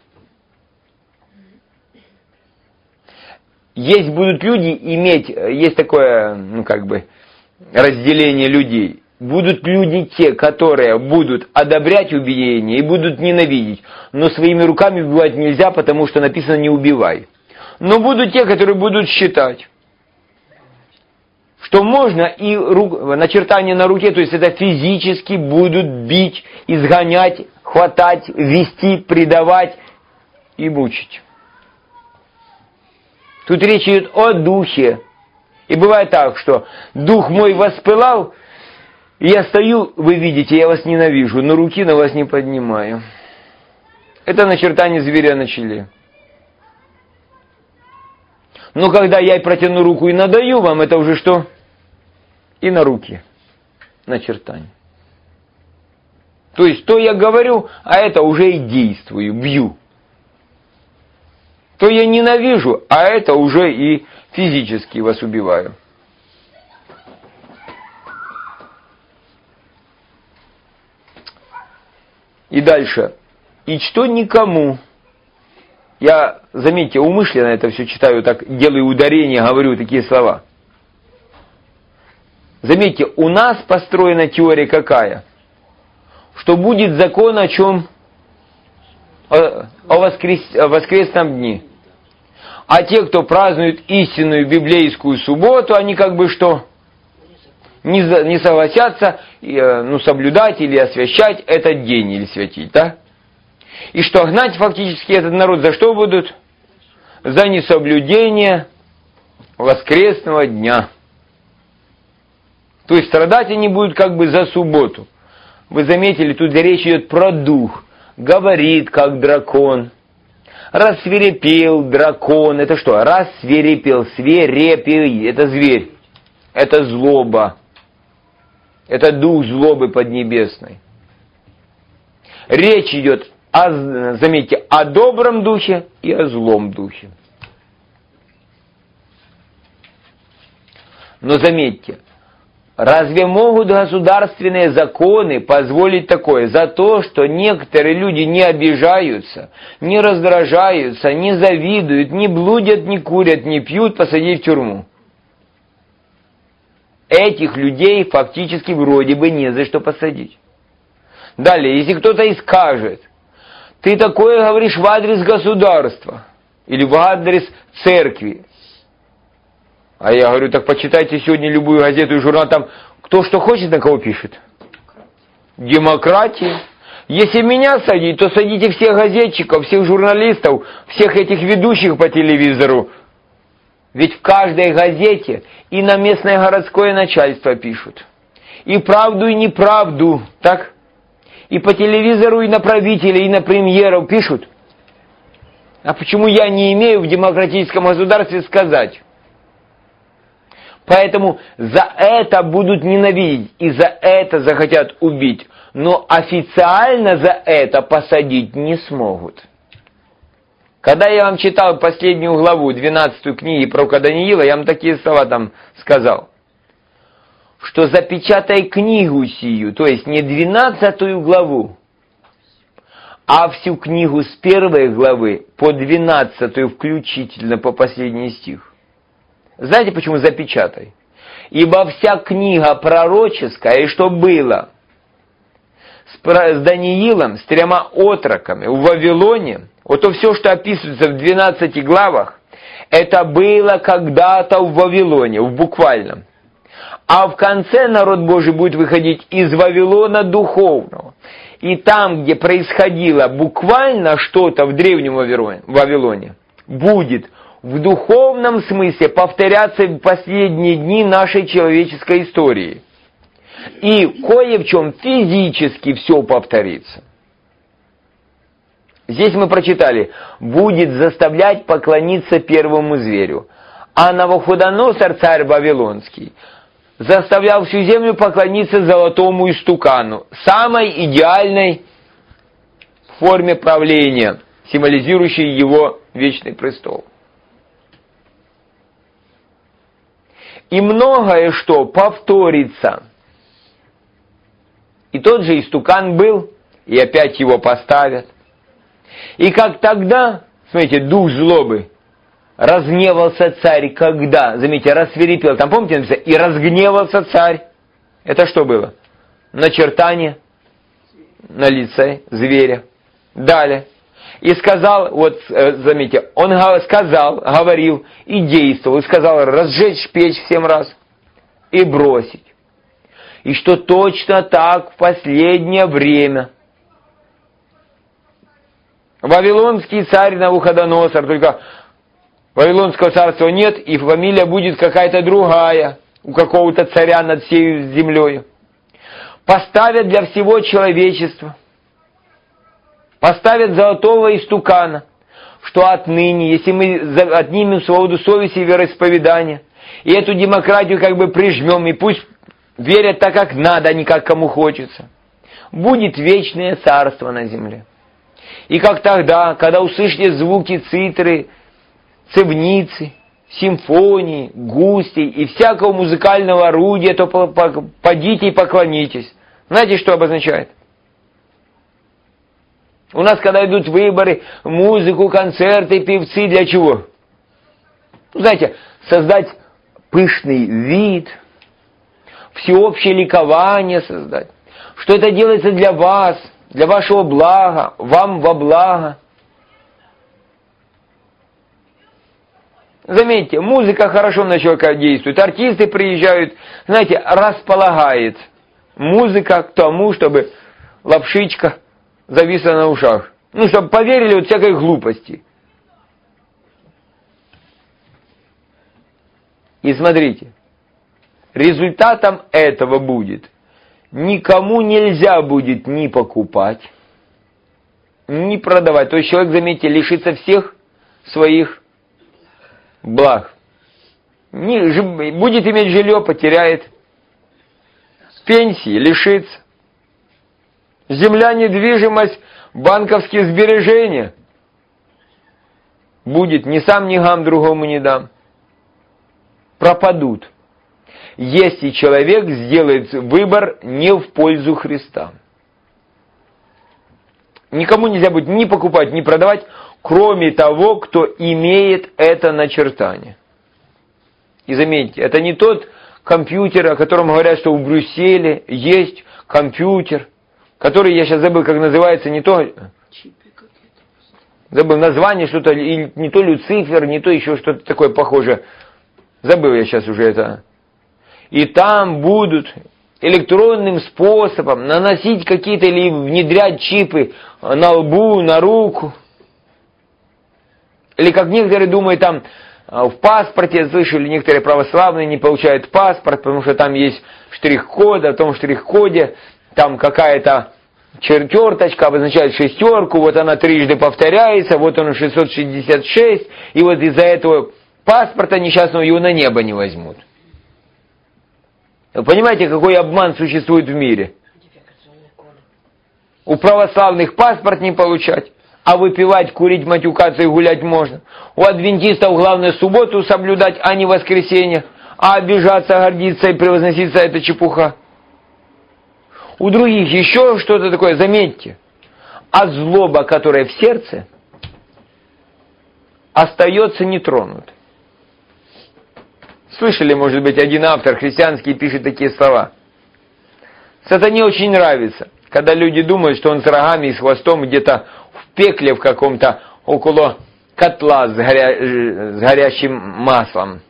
Есть будут люди иметь, есть такое, ну как бы, разделение людей. Будут люди те, которые будут одобрять убиение и будут ненавидеть. Но своими руками убивать нельзя, потому что написано «не убивай». Но будут те, которые будут считать, что можно и рук, начертания на руке, то есть это физически будут бить, изгонять, хватать, вести, предавать и мучить. Тут речь идет о духе. И бывает так, что дух мой воспылал, и я стою, вы видите, я вас ненавижу, но руки на вас не поднимаю. Это начертание зверя на челе. Но когда я протяну руку и надаю вам, это уже что? И на руки начертание. То есть, то я говорю, а это уже и действую, бью. То я ненавижу, а это уже и физически вас убиваю. И дальше. И что никому. Я, заметьте, умышленно это все читаю, так делаю ударение, говорю такие слова. Заметьте, у нас построена теория какая? Что будет закон о чем? О, о, воскрес, о воскресном дне. А те, кто празднует истинную библейскую субботу, они как бы что? Не, за, не согласятся ну, соблюдать или освящать этот день, или святить, да? И что гнать фактически этот народ за что будут? За несоблюдение воскресного дня. То есть страдать они будут как бы за субботу. Вы заметили, тут речь идет про дух. Говорит, как дракон. Рассвирепел дракон. Это что? Рассвирепел, свирепел. Это зверь. Это злоба. Это дух злобы поднебесной. Речь идет, о, заметьте, о добром духе и о злом духе. Но заметьте, разве могут государственные законы позволить такое? За то, что некоторые люди не обижаются, не раздражаются, не завидуют, не блудят, не курят, не пьют, посадить в тюрьму. Этих людей фактически вроде бы не за что посадить. Далее, если кто-то и скажет, ты такое говоришь в адрес государства или в адрес церкви, а я говорю, так почитайте сегодня любую газету и журнал, там кто что хочет, на кого пишет. Демократия. Если меня садить, то садите всех газетчиков, всех журналистов, всех этих ведущих по телевизору. Ведь в каждой газете и на местное городское начальство пишут. И правду, и неправду, так? И по телевизору, и на правителей, и на премьеров пишут. А почему я не имею в демократическом государстве сказать? Поэтому за это будут ненавидеть, и за это захотят убить. Но официально за это посадить не смогут. Когда я вам читал последнюю главу, двенадцатую книги пророка Даниила, я вам такие слова там сказал. Что запечатай книгу сию, то есть не двенадцатую главу, а всю книгу с первой главы по двенадцатую включительно по последний стих. Знаете, почему запечатай? Ибо вся книга пророческая, и что было с Даниилом, с тремя отроками в Вавилоне, вот то все, что описывается в двенадцати главах, это было когда-то в Вавилоне, в буквальном. А в конце народ Божий будет выходить из Вавилона духовного. И там, где происходило буквально что-то в древнем Вавилоне, будет в духовном смысле повторяться в последние дни нашей человеческой истории. И кое в чем физически все повторится. Здесь мы прочитали, будет заставлять поклониться первому зверю. А Навуходоносор, царь Вавилонский, заставлял всю землю поклониться золотому истукану, самой идеальной форме правления, символизирующей его вечный престол. И многое что повторится. И тот же истукан был, и опять его поставят. И как тогда, смотрите, дух злобы, разгневался царь, когда, заметьте, рассвирепел, там помните написано, и разгневался царь. Это что было? Начертание на лице зверя. Далее. И сказал, вот, заметьте, он сказал, говорил и действовал, и сказал разжечь печь в семь раз и бросить. И что точно так в последнее время Вавилонский царь Навуходоносор, только Вавилонского царства нет, и фамилия будет какая-то другая, у какого-то царя над всей землей, поставят для всего человечества, поставят золотого истукана, что отныне, если мы отнимем свободу совести и вероисповедания, и эту демократию как бы прижмем, и пусть верят так, как надо, а не как кому хочется, будет вечное царство на земле. И как тогда, когда услышите звуки цитры, цевницы, симфонии, густей и всякого музыкального орудия, то подите и поклонитесь. Знаете, что обозначает? У нас, когда идут выборы, музыку, концерты, певцы, для чего? Знаете, создать пышный вид, всеобщее ликование создать. Что это делается для вас, для вашего блага, вам во благо. Заметьте, музыка хорошо на человека действует, артисты приезжают, знаете, располагает музыка к тому, чтобы лапшичка зависла на ушах. Ну, чтобы поверили вот всякой глупости. И смотрите, результатом этого будет, никому нельзя будет ни покупать, ни продавать. То есть человек, заметьте, лишится всех своих благ. Не, будет иметь жилье, потеряет. Пенсии лишится. Земля, недвижимость, банковские сбережения. Будет, ни сам, ни гам другому не дам. Пропадут. Если человек сделает выбор не в пользу Христа. Никому нельзя будет ни покупать, ни продавать, кроме того, кто имеет это начертание. И заметьте, это не тот компьютер, о котором говорят, что в Брюсселе есть компьютер, который, я сейчас забыл, как называется, не то... Забыл название, что-то, не то Люцифер, не то еще что-то такое похожее. Забыл я сейчас уже это. И там будут электронным способом наносить какие-то или внедрять чипы на лбу, на руку. Или как некоторые думают, там в паспорте, слышали, некоторые православные не получают паспорт, потому что там есть штрих-код, а в том штрих-коде там какая-то черточка обозначает шестерку, вот она трижды повторяется, вот он шестьсот шестьдесят шесть, и вот из-за этого паспорта несчастного его на небо не возьмут. Вы понимаете, какой обман существует в мире? У православных паспорт не получать, а выпивать, курить, матюкаться и гулять можно. У адвентистов главное субботу соблюдать, а не воскресенье, а обижаться, гордиться и превозноситься — это чепуха. У других еще что-то такое, заметьте. А злоба, которая в сердце, остается нетронутой. Слышали, может быть, один автор христианский пишет такие слова. Сатане очень нравится, когда люди думают, что он с рогами и с хвостом где-то в пекле в каком-то около котла с, горя... с горящим маслом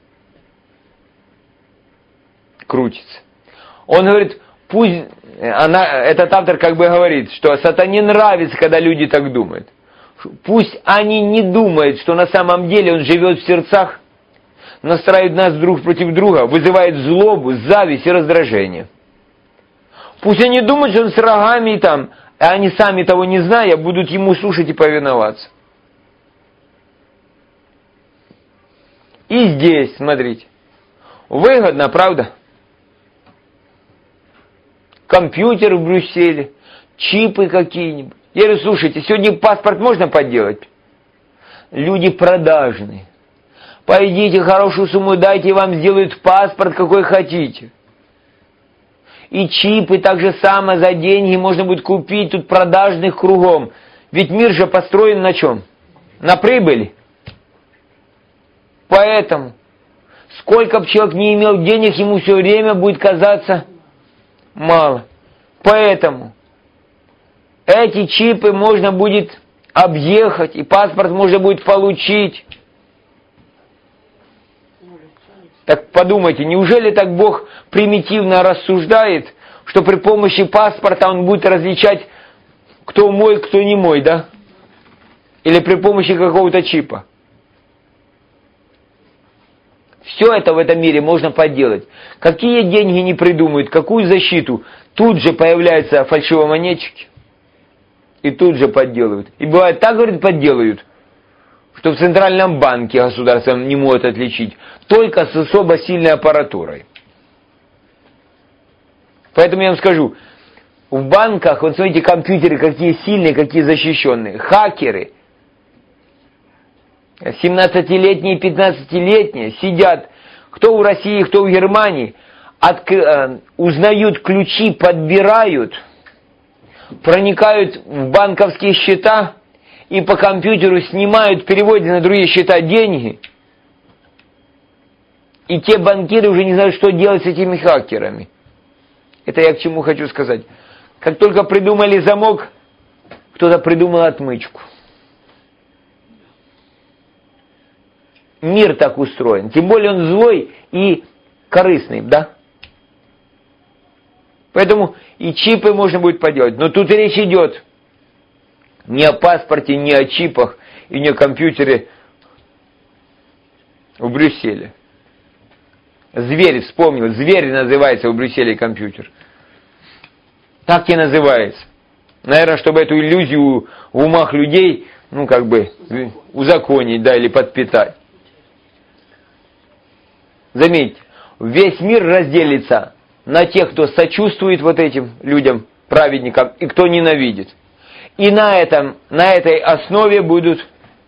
крутится. Он говорит, пусть, она, этот автор как бы говорит, что сатане нравится, когда люди так думают. Пусть они не думают, что на самом деле он живет в сердцах, настраивает нас друг против друга, вызывает злобу, зависть и раздражение. Пусть они думают, что он с рогами там, а они сами того не зная, будут ему слушать и повиноваться. И здесь, смотрите, выгодно, правда? Компьютер в Брюсселе, чипы какие-нибудь. Я говорю, слушайте, сегодня паспорт можно подделать? Люди продажные. Пойдите, хорошую сумму дайте, вам сделают паспорт, какой хотите. И чипы так же само за деньги можно будет купить, тут продажных кругом. Ведь мир же построен на чем? На прибыли. Поэтому, сколько бы человек не имел денег, ему все время будет казаться мало. Поэтому эти чипы можно будет объехать, и паспорт можно будет получить. Так подумайте, неужели так Бог примитивно рассуждает, что при помощи паспорта Он будет различать, кто мой, кто не мой, да? Или при помощи какого-то чипа? Все это в этом мире можно подделать. Какие деньги не придумают, какую защиту, тут же появляются фальшивомонетчики, и тут же подделывают. И бывает так, говорит, подделают, что в Центральном банке государственном не могут отличить, только с особо сильной аппаратурой. Поэтому я вам скажу, в банках, вот смотрите, компьютеры какие сильные, какие защищенные. Хакеры, семнадцатилетние, пятнадцатилетние, сидят, кто в России, кто в Германии, откры... узнают ключи, подбирают, проникают в банковские счета, и по компьютеру снимают, переводят на другие счета деньги, и те банкиры уже не знают, что делать с этими хакерами. Это я к чему хочу сказать. Как только придумали замок, кто-то придумал отмычку. Мир так устроен. Тем более он злой и корыстный, да? Поэтому и чипы можно будет поделать. Но тут речь идет не о паспорте, не о чипах и не о компьютере в Брюсселе. Зверь, вспомнил, зверь называется в Брюсселе компьютер. Так и называется. Наверное, чтобы эту иллюзию в умах людей, ну, как бы, узаконить, да, или подпитать. Заметьте, весь мир разделится на тех, кто сочувствует вот этим людям, праведникам, и кто ненавидит. И на, этом, на этой основе будут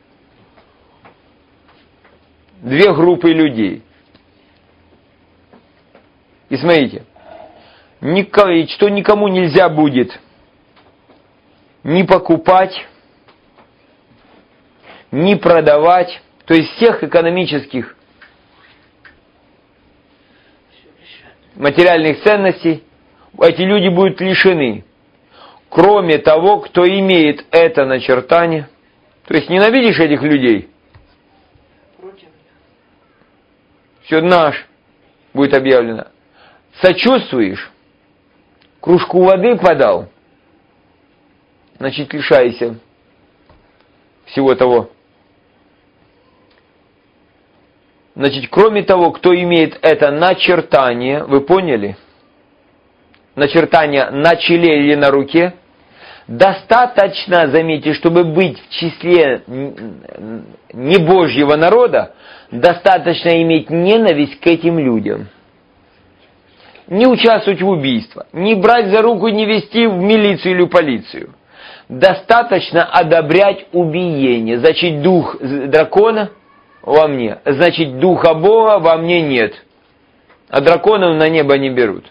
две группы людей. И смотрите, никого, что никому нельзя будет ни покупать, ни продавать, то есть всех экономических материальных ценностей эти люди будут лишены, кроме того, кто имеет это начертание. То есть ненавидишь этих людей? Все наш будет объявлено. Сочувствуешь? Кружку воды подал? Значит, лишайся всего того. Значит, кроме того, кто имеет это начертание, вы поняли? Начертание на челе или на руке, достаточно, заметьте, чтобы быть в числе не Божьего народа, достаточно иметь ненависть к этим людям. Не участвовать в убийстве, не брать за руку, не вести в милицию или полицию. Достаточно одобрять убиение. Значит, дух дракона во мне, значит, духа Бога во мне нет. А драконов на небо не берут.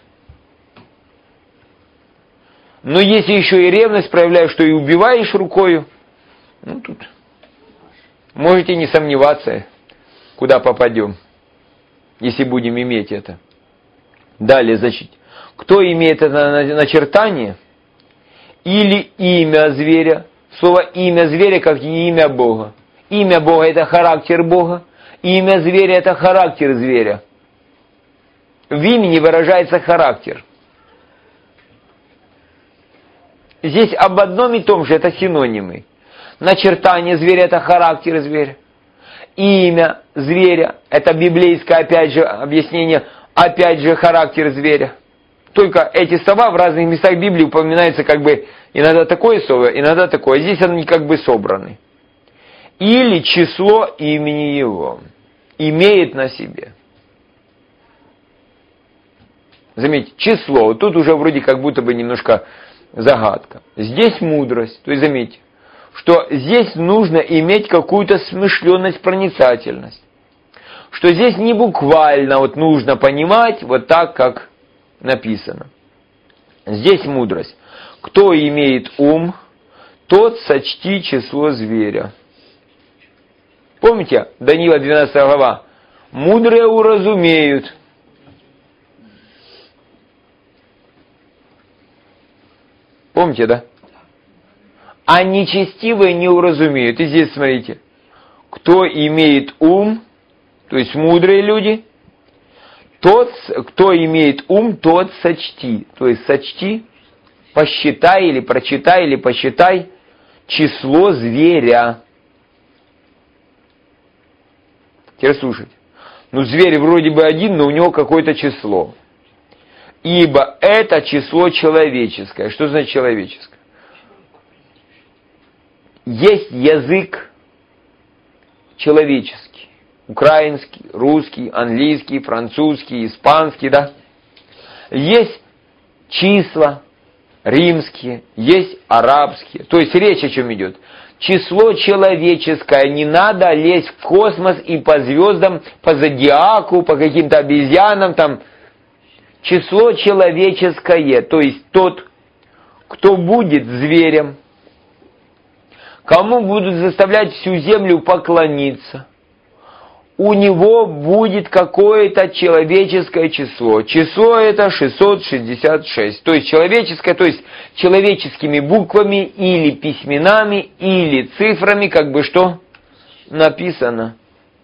Но если еще и ревность проявляешь, что и убиваешь рукою, ну тут можете не сомневаться, куда попадем, если будем иметь это. Далее, значит, кто имеет это начертание или имя зверя, слово имя зверя как и имя Бога. Имя Бога это характер Бога, имя зверя это характер зверя. В имени выражается характер. Здесь об одном и том же, это синонимы. Начертание зверя – это характер зверя. Имя зверя – это библейское, опять же, объяснение, опять же, характер зверя. Только эти слова в разных местах Библии упоминаются как бы иногда такое слово, иногда такое. Здесь они как бы собраны. Или число имени его имеет на себе. Заметьте, число. Тут уже вроде как будто бы немножко загадка. Здесь мудрость. То есть заметьте, что здесь нужно иметь какую-то смышленность, проницательность. Что здесь не буквально вот нужно понимать вот так, как написано. Здесь мудрость. Кто имеет ум, тот сочти число зверя. Помните, Даниила двенадцатая глава? Мудрые уразумеют. Помните, да? А нечестивые не уразумеют. И здесь смотрите. Кто имеет ум, то есть мудрые люди, тот, кто имеет ум, тот сочти. То есть сочти, посчитай или прочитай или посчитай число зверя. Теперь слушайте. Ну, зверь вроде бы один, но у него какое-то число. Ибо это число человеческое. Что значит человеческое? Есть язык человеческий. Украинский, русский, английский, французский, испанский, да? Есть числа римские, есть арабские. То есть речь о чем идет? Число человеческое. Не надо лезть в космос и по звездам, по зодиаку, по каким-то обезьянам там. Число человеческое, то есть тот, кто будет зверем, кому будут заставлять всю землю поклониться, у него будет какое-то человеческое число. Число это шестьсот шестьдесят шесть. То есть человеческое, то есть человеческими буквами или письменами, или цифрами, как бы что написано.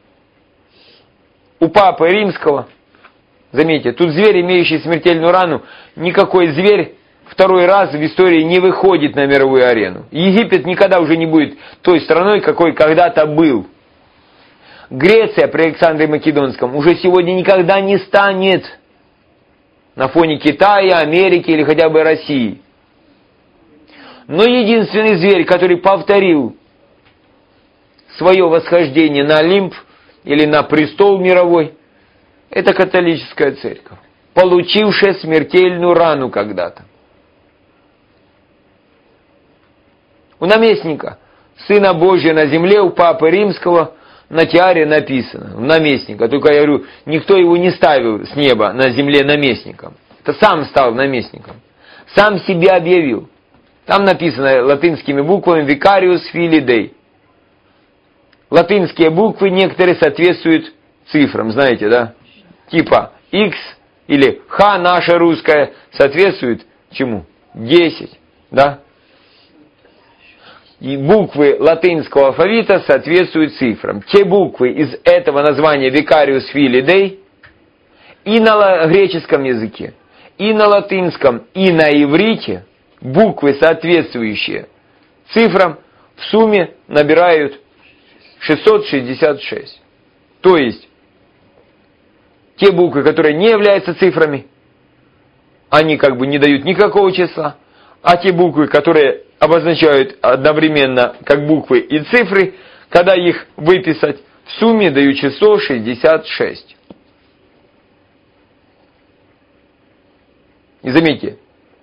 У Папы Римского, заметьте, тут зверь, имеющий смертельную рану, никакой зверь второй раз в истории не выходит на мировую арену. Египет никогда уже не будет той страной, какой когда-то был. Греция при Александре Македонском уже сегодня никогда не станет на фоне Китая, Америки или хотя бы России. Но единственный зверь, который повторил свое восхождение на Олимп или на престол мировой, Это католическая церковь, получившая смертельную рану когда-то. У наместника, Сына Божия на земле, у Папы Римского, на тиаре написано, у наместника. Только я говорю, никто его не ставил с неба на земле наместником. Это сам стал наместником. Сам себя объявил. Там написано латинскими буквами «Vicarius Filii Dei». Латинские буквы некоторые соответствуют цифрам, знаете, да? Типа X или Х наша русская соответствует чему? десять, да? И буквы латинского алфавита соответствуют цифрам. Те буквы из этого названия Vicarius Filii Dei и на греческом языке, и на латинском, и на иврите буквы, соответствующие цифрам, в сумме набирают шестьсот шестьдесят шесть. То есть, те буквы, которые не являются цифрами, они как бы не дают никакого числа, а те буквы, которые обозначают одновременно как буквы и цифры, когда их выписать, в сумме дают число шестьдесят шесть. И заметьте,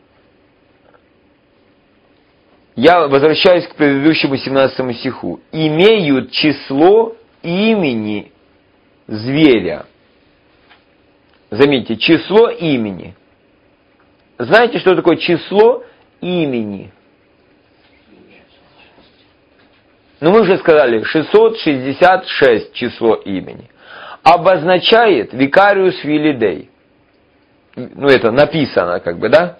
я возвращаюсь к предыдущему семнадцатому стиху. «Имеют число имени зверя». Заметьте, число имени. Знаете, что такое число имени? Ну, мы уже сказали, шестьсот шестьдесят шесть число имени. Обозначает Vicarius Filii Dei. Ну, это написано, как бы, да?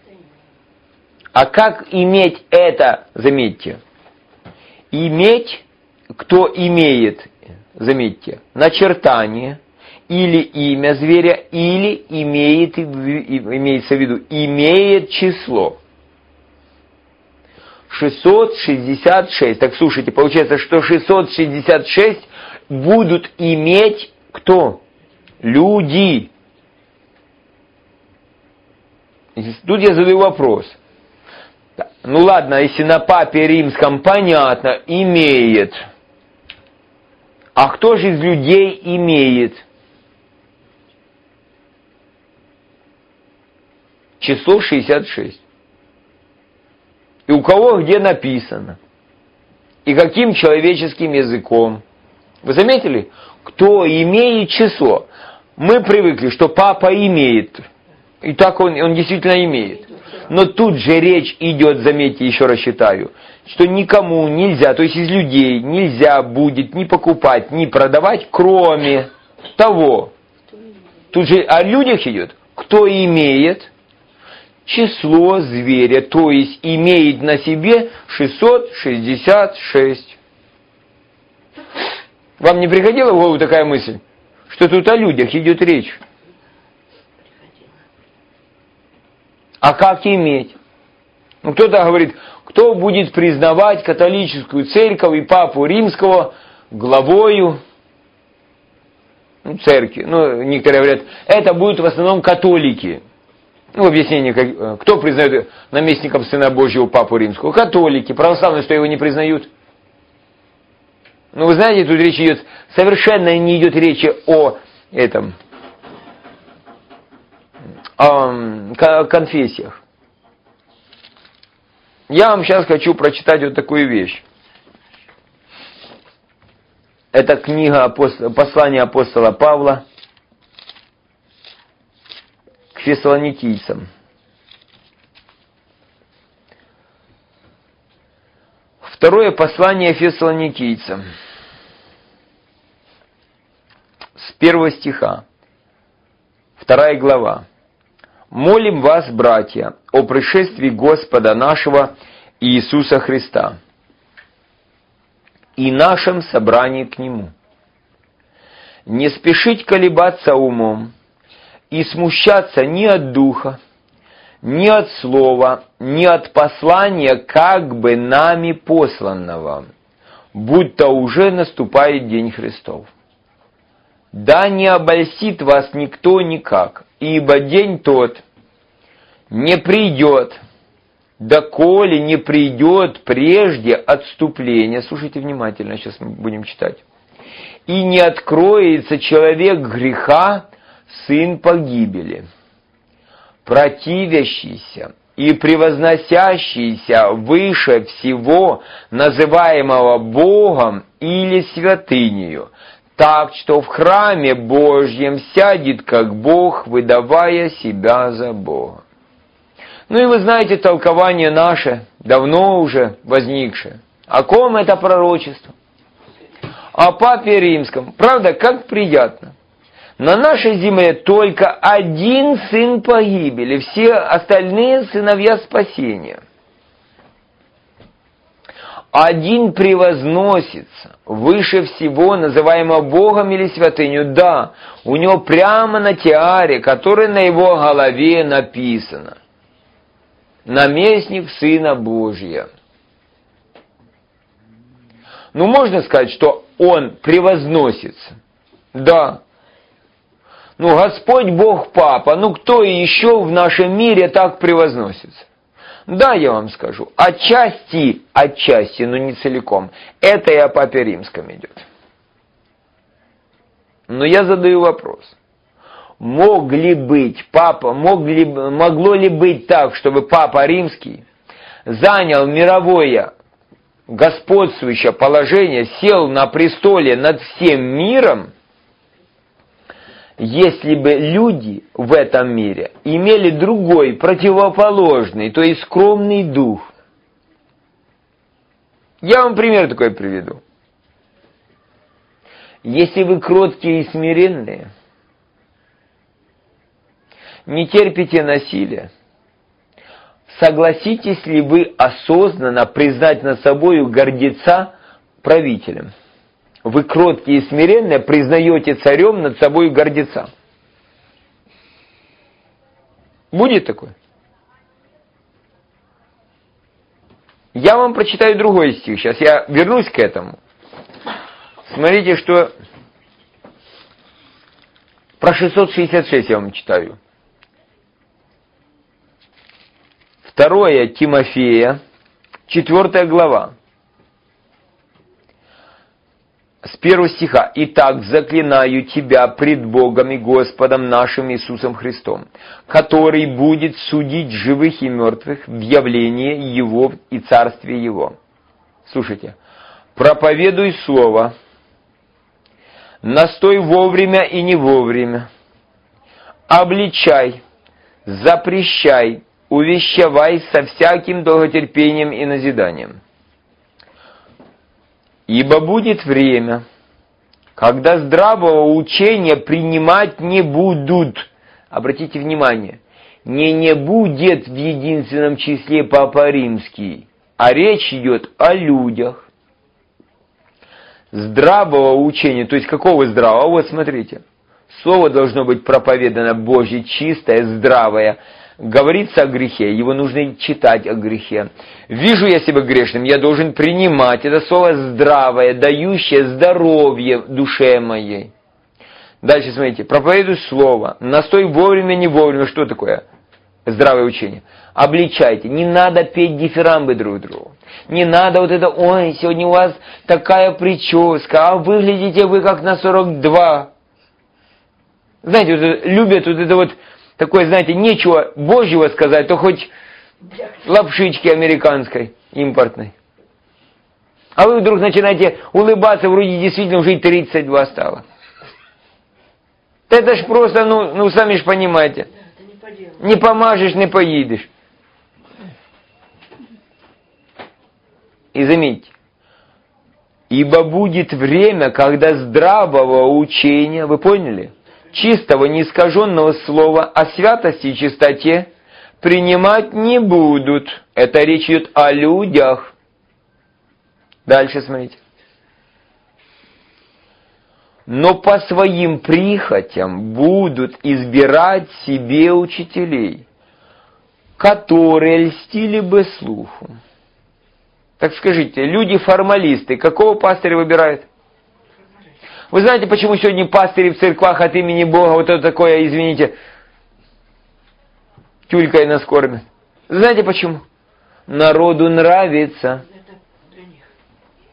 А как иметь это, заметьте? Иметь, кто имеет, заметьте, начертание, или имя зверя, или имеет, имеется в виду, имеет число. шестьсот шестьдесят шесть. Так, слушайте, получается, что шестьсот шестьдесят шесть будут иметь кто? Люди. Тут я задаю вопрос. Ну ладно, если на Папе Римском понятно, имеет. А кто же из людей имеет? Число шестьдесят шесть. И у кого где написано? И каким человеческим языком? Вы заметили? Кто имеет число? Мы привыкли, что папа имеет. И так он, он действительно имеет. Но тут же речь идет, заметьте, еще раз читаю, что никому нельзя, то есть из людей нельзя будет ни покупать, ни продавать, кроме того. Тут же о людях идет. Кто имеет число зверя, то есть имеет на себе шестьсот шестьдесят шесть. Вам не приходила в голову такая мысль, что тут о людях идет речь? А как иметь? Ну, кто-то говорит, кто будет признавать католическую церковь и Папу Римского главою ну, церкви? Ну, некоторые говорят, это будут в основном католики. Ну, объяснение, как, кто признает наместником Сына Божьего Папу Римского? Католики. Православные, что его не признают? Ну, вы знаете, тут речь идет, совершенно не идет речи о этом, о конфессиях. Я вам сейчас хочу прочитать вот такую вещь. Это книга апостола, послание апостола Павла к фессалоникийцам. Второе послание фессалоникийцам. С первого стиха. Вторая глава. «Молим вас, братья, о пришествии Господа нашего Иисуса Христа и нашем собрании к Нему. Не спешить колебаться умом и смущаться ни от духа, ни от слова, ни от послания, как бы нами посланного, будто уже наступает день Христов. Да не обольстит вас никто никак, ибо день тот не придет, доколе не придет прежде отступления». Слушайте внимательно, сейчас мы будем читать. «И не откроется человек греха сын погибели, противящийся и превозносящийся выше всего, называемого Богом или святынею, так что в храме Божьем сядет как Бог, выдавая себя за Бога. Ну и вы знаете толкование наше, давно уже возникшее. О ком это пророчество? О Папе Римском. Правда, как приятно. На нашей земле только один сын погибели, все остальные сыновья спасения. Один превозносится выше всего, называемого Богом или святыню. Да, у него прямо на тиаре, которая на его голове написано: наместник Сына Божия. Ну, можно сказать, что он превозносится. Да. Ну, Господь Бог Папа, ну кто еще в нашем мире так превозносится? Да, я вам скажу, отчасти, отчасти, но не целиком. Это и о Папе Римском идет. Но я задаю вопрос. Мог ли быть Папа, мог ли, могло ли быть так, чтобы Папа Римский занял мировое господствующее положение, сел на престоле над всем миром, если бы люди в этом мире имели другой, противоположный, то есть скромный дух? Я вам пример такой приведу. Если вы кроткие и смиренные, не терпите насилия, согласитесь ли вы осознанно признать над собою гордеца правителем? Вы кроткие и смиренные признаете царем над собой гордеца. Будет такое? Я вам прочитаю другой стих. Сейчас я вернусь к этому. Смотрите, что про шестьсот шестьдесят шесть я вам читаю. Второе Тимофея, четвертая глава. С первого стиха. «Итак, заклинаю тебя пред Богом и Господом нашим Иисусом Христом, который будет судить живых и мертвых в явлении Его и Царстве Его». Слушайте. «Проповедуй Слово, настой вовремя и не вовремя, обличай, запрещай, увещевай со всяким долготерпением и назиданием. Ибо будет время, когда здравого учения принимать не будут». Обратите внимание, не «не будет» в единственном числе Папа Римский, а речь идет о людях. Здравого учения, то есть какого здравого? Вот смотрите, слово должно быть проповедано Божье, чистое, здравое. Говорится о грехе, его нужно читать о грехе. Вижу я себя грешным, я должен принимать это слово здравое, дающее здоровье душе моей. Дальше смотрите, проповедуй слово, настой вовремя, не вовремя. Что такое здравое учение? Обличайте, не надо петь дифирамбы друг другу. Не надо вот это: ой, сегодня у вас такая прическа, а выглядите вы как на сорок два. Знаете, вот любят вот это вот такое, знаете, нечего Божьего сказать, то хоть лапшички американской, импортной. А вы вдруг начинаете улыбаться, вроде действительно уже и тридцать два стало. Это ж просто, ну, ну сами ж понимаете. Не помажешь, не поедешь. И заметьте, ибо будет время, когда здравого учения, вы поняли, чистого, неискаженного слова о святости и чистоте принимать не будут. Это речь идет о людях. Дальше смотрите. Но по своим прихотям будут избирать себе учителей, которые льстили бы слуху. Так скажите, люди-формалисты, какого пастыря выбирают? Вы знаете, почему сегодня пастыри в церквах от имени Бога вот это такое, извините, тюлькой нас кормят? Знаете почему? Народу нравится.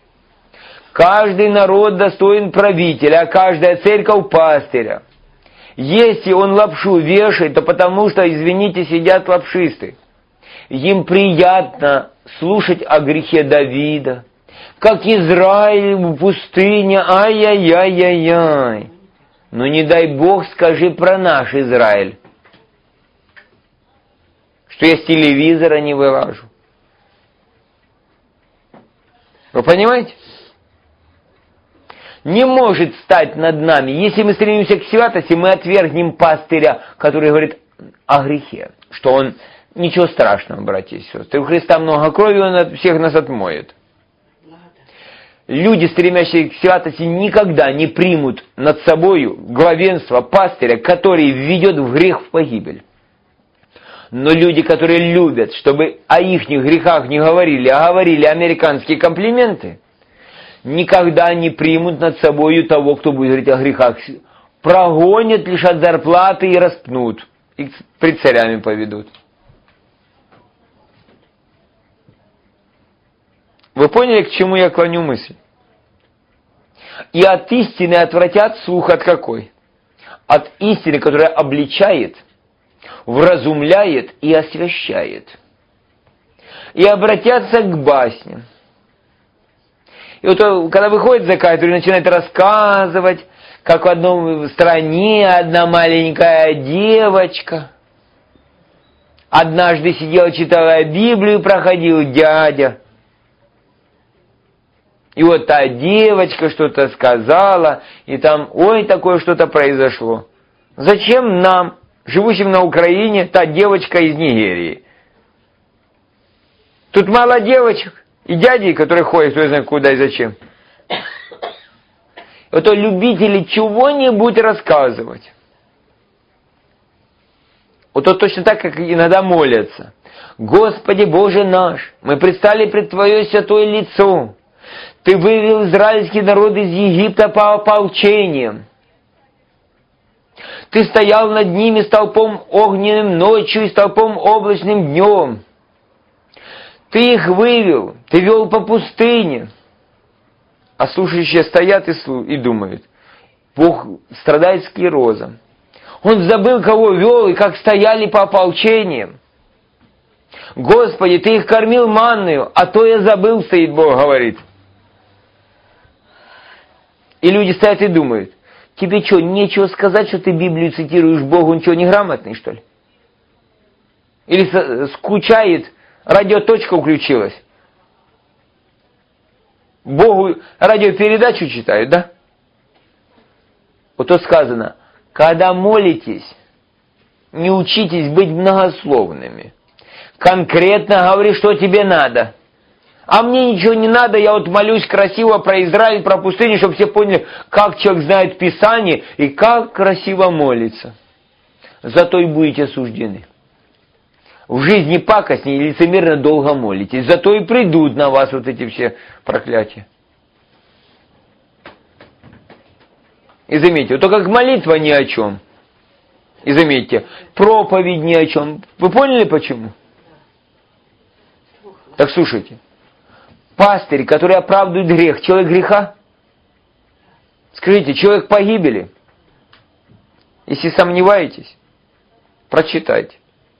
Каждый народ достоин правителя, а каждая церковь пастыря. Если он лапшу вешает, то потому что, извините, сидят лапшисты. Им приятно слушать о грехе Давида, как Израиль в пустыне, ай-яй-яй-яй-яй. Но не дай Бог скажи про наш Израиль, что я с телевизора не вылажу. Вы понимаете? Не может стать над нами. Если мы стремимся к святости, мы отвергнем пастыря, который говорит о грехе, что он ничего страшного, братья и сестры. У Христа много крови, он от всех нас отмоет. Люди, стремящиеся к святости, никогда не примут над собою главенство пастыря, который введет в грех в погибель. Но люди, которые любят, чтобы о их грехах не говорили, а говорили американские комплименты, никогда не примут над собою того, кто будет говорить о грехах. Прогонят, лишат зарплаты и распнут. И пред царями поведут. Вы поняли, к чему я клоню мысль? И от истины отвратят слух от какой? От истины, которая обличает, вразумляет и освящает. И обратятся к басням. И вот когда выходит закат, и начинает рассказывать, как в одной стране одна маленькая девочка однажды сидела, читала Библию, проходил дядя. И вот та девочка что-то сказала, и там, ой, такое что-то произошло. Зачем нам, живущим на Украине, та девочка из Нигерии? Тут мало девочек и дядей, которые ходят, кто знает куда и зачем. Это любители чего-нибудь рассказывать. Вот то точно так, как иногда молятся. Господи Боже наш, мы предстали пред Твое святое лицо. Ты вывел израильский народ из Египта по ополчениям. Ты стоял над ними столпом огненным ночью и столпом облачным днем. Ты их вывел, ты вел по пустыне. А слушающие стоят и, слу- и думают, Бог страдает склерозом. Он забыл, кого вел и как стояли по ополчениям. Господи, ты их кормил манною, а то я забыл, стоит Бог, говорит. И люди стоят и думают, тебе что, нечего сказать, что ты Библию цитируешь Богу, он что, неграмотный, что ли? Или скучает, радиоточка включилась. Богу радиопередачу читают, да? Вот то сказано, когда молитесь, не учитесь быть многословными. Конкретно говори, что тебе надо. А мне ничего не надо, я вот молюсь красиво про Израиль, про пустыню, чтобы все поняли, как человек знает Писание и как красиво молится. Зато и будете осуждены. В жизни пакостнее и лицемерно долго молитесь. Зато и придут на вас вот эти все проклятия. И заметьте, вот только как молитва ни о чем. И заметьте, проповедь ни о чем. Вы поняли почему? Так слушайте. Пастырь, который оправдывает грех, человек греха? Скажите, человек погибели? Если сомневаетесь, прочитайте.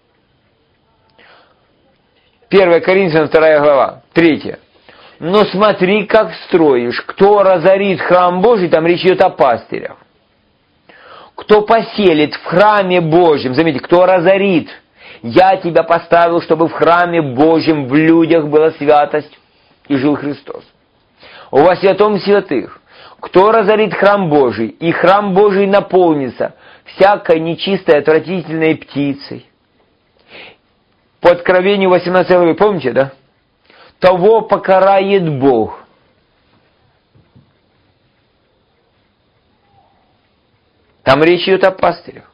первое Коринфянам вторая глава, третья. Но смотри, как строишь. Кто разорит храм Божий, там речь идет о пастырях. Кто поселит в храме Божьем, заметьте, кто разорит. Я тебя поставил, чтобы в храме Божьем в людях была святость, и жил Христос. У вас святом святых. Кто разорит храм Божий, и храм Божий наполнится всякой нечистой, отвратительной птицей. По Откровению восемнадцатой главы, помните, да? Того покарает Бог. Там речь идет о пастырях.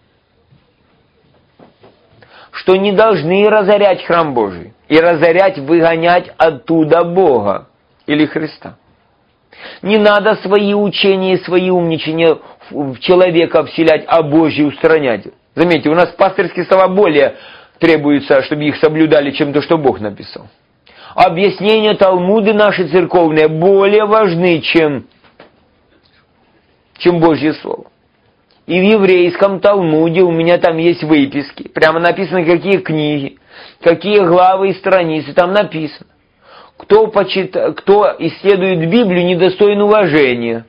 Что не должны разорять храм Божий. И разорять, выгонять оттуда Бога. Или Христа. Не надо свои учения и свои умничания в человека вселять, а Божьи устранять. Заметьте, у нас пастырские слова более требуется, чтобы их соблюдали, чем то, что Бог написал. Объяснения Талмуды наши церковные более важны, чем, чем Божье Слово. И в еврейском Талмуде у меня там есть выписки. Прямо написано, какие книги, какие главы и страницы. Там написано. Кто, почит... Кто исследует Библию, недостоин уважения.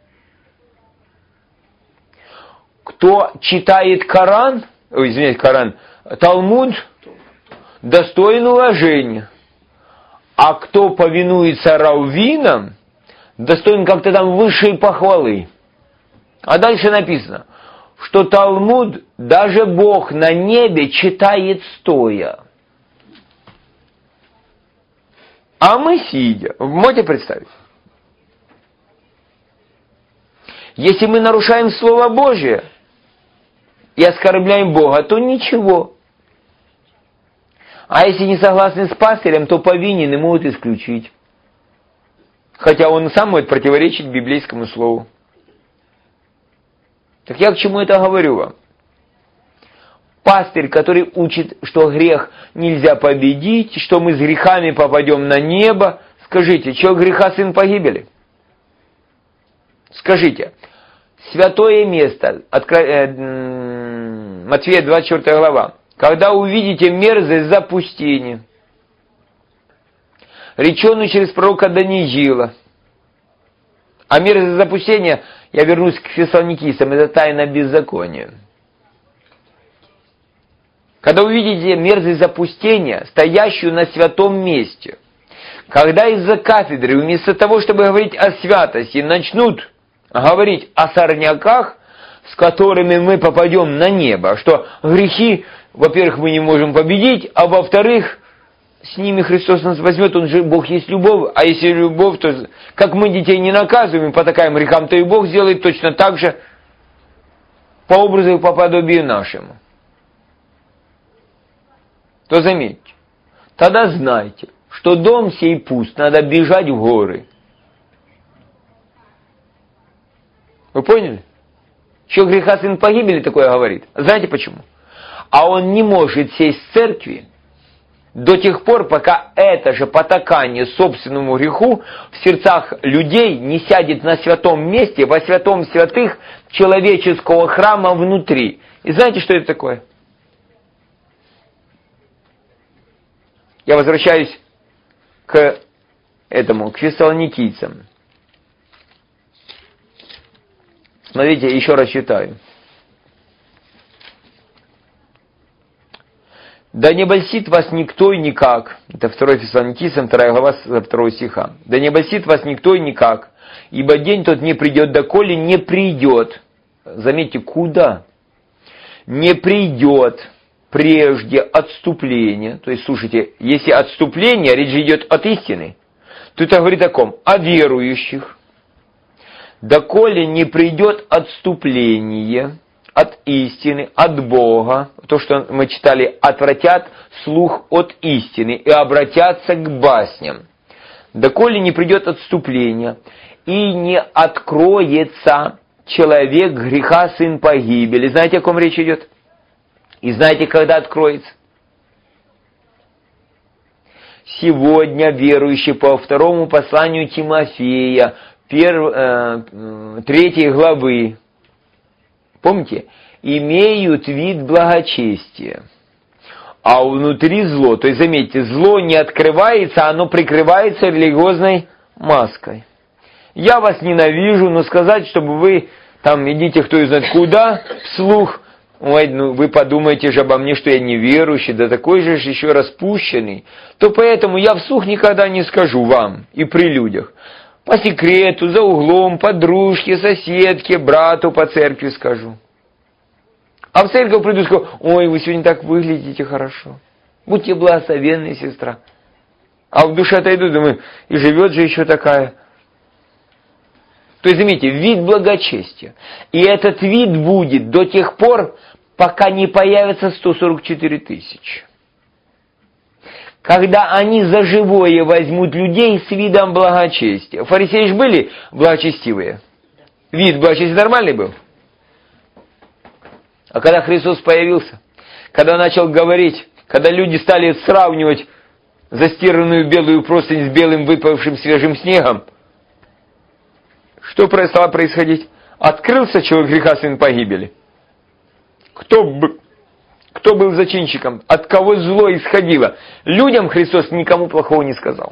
Кто читает Коран, ой, извиняюсь, Коран, Талмуд, достоин уважения. А кто повинуется раввинам, достоин как-то там высшей похвалы. А дальше написано, что Талмуд даже Бог на небе читает стоя. А мы сидя. Вы можете представить? Если мы нарушаем Слово Божие и оскорбляем Бога, то ничего. А если не согласны с пастырем, то повинен и могут исключить. Хотя он сам может противоречить библейскому слову. Так я к чему это говорю вам? Пастырь, который учит, что грех нельзя победить, что мы с грехами попадем на небо. Скажите, что греха сын погибели? Скажите, святое место, откро... э, Матфея двадцать четвёртая глава. Когда увидите мерзость запустения, реченую через пророка Даниила. А мерзость запустения, я вернусь к фессалоникийцам, это тайна беззакония. Когда увидите мерзость запустения, стоящую на святом месте, когда из-за кафедры, вместо того, чтобы говорить о святости, начнут говорить о сорняках, с которыми мы попадем на небо, что грехи, во-первых, мы не можем победить, а во-вторых, с ними Христос нас возьмет, Он же, Бог есть любовь, а если любовь, то как мы детей не наказываем, потакаем грехам, то и Бог сделает точно так же, по образу и по подобию нашему. То заметьте, тогда знайте, что дом сей пуст, надо бежать в горы. Вы поняли? Что греха сын погибели, такое говорит. Знаете почему? А он не может сесть в церкви до тех пор, пока это же потакание собственному греху в сердцах людей не сядет на святом месте, во святом святых человеческого храма внутри. И знаете, что это такое? Я возвращаюсь к этому, к фессалоникийцам. Смотрите, еще раз читаю. «Да не обольстит вас никто и никак». Это второй Фессалоникийцам, вторая глава, второго стиха. «Да не обольстит вас никто и никак, ибо день тот не придет, доколе не придет». Заметьте, куда? «Не придет прежде отступления». То есть, слушайте, если отступление, речь идет от истины, то это говорит о ком? О верующих. «Доколе не придет отступление от истины, от Бога», то, что мы читали, «отвратят слух от истины и обратятся к басням». «Доколе не придет отступление и не откроется человек греха, сын погибели». Знаете, о ком речь идет? И знаете, когда откроется? Сегодня верующие по второму посланию Тимофея, перв, э, третьей главы, помните, имеют вид благочестия, а внутри зло. То есть, заметьте, зло не открывается, оно прикрывается религиозной маской. Я вас ненавижу, но сказать, чтобы вы там идите кто знает куда, вслух, ой, ну вы подумаете же обо мне, что я неверующий, да такой же еще распущенный, то поэтому я вслух никогда не скажу вам и при людях. По секрету, за углом, подружке, соседке, брату по церкви скажу. А в церковь приду и скажу: ой, вы сегодня так выглядите хорошо. Будьте благословенны, сестра. А в душе отойду, думаю, и живет же еще такая. То есть, заметьте, вид благочестия. И этот вид будет до тех пор, пока не появится сто сорок четыре тысячи. Когда они за живое возьмут людей с видом благочестия. Фарисеи же были благочестивые. Вид благочестия нормальный был. А когда Христос появился, когда Он начал говорить, когда люди стали сравнивать застиранную белую простынь с белым выпавшим свежим снегом, что стало происходить? Открылся человек греха, сын погибели. Кто, б... Кто был зачинщиком? От кого зло исходило? Людям Христос никому плохого не сказал.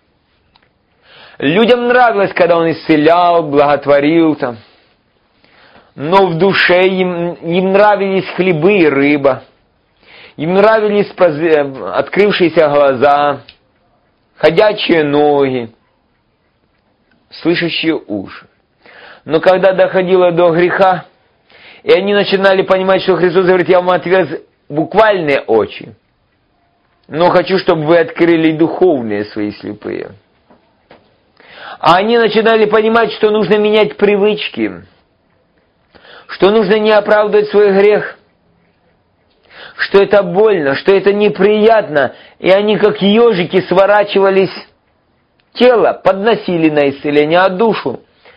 Людям нравилось, когда Он исцелял, благотворил там. Но в душе им, им нравились хлебы и рыба. Им нравились открывшиеся глаза, ходячие ноги, слышащие уши. Но когда доходило до греха, и они начинали понимать, что Христос говорит: я вам отверз буквальные очи, но хочу, чтобы вы открыли духовные свои слепые. А они начинали понимать, что нужно менять привычки, что нужно не оправдывать свой грех, что это больно, что это неприятно, и они как ежики сворачивались, тело подносили на исцеление, а душу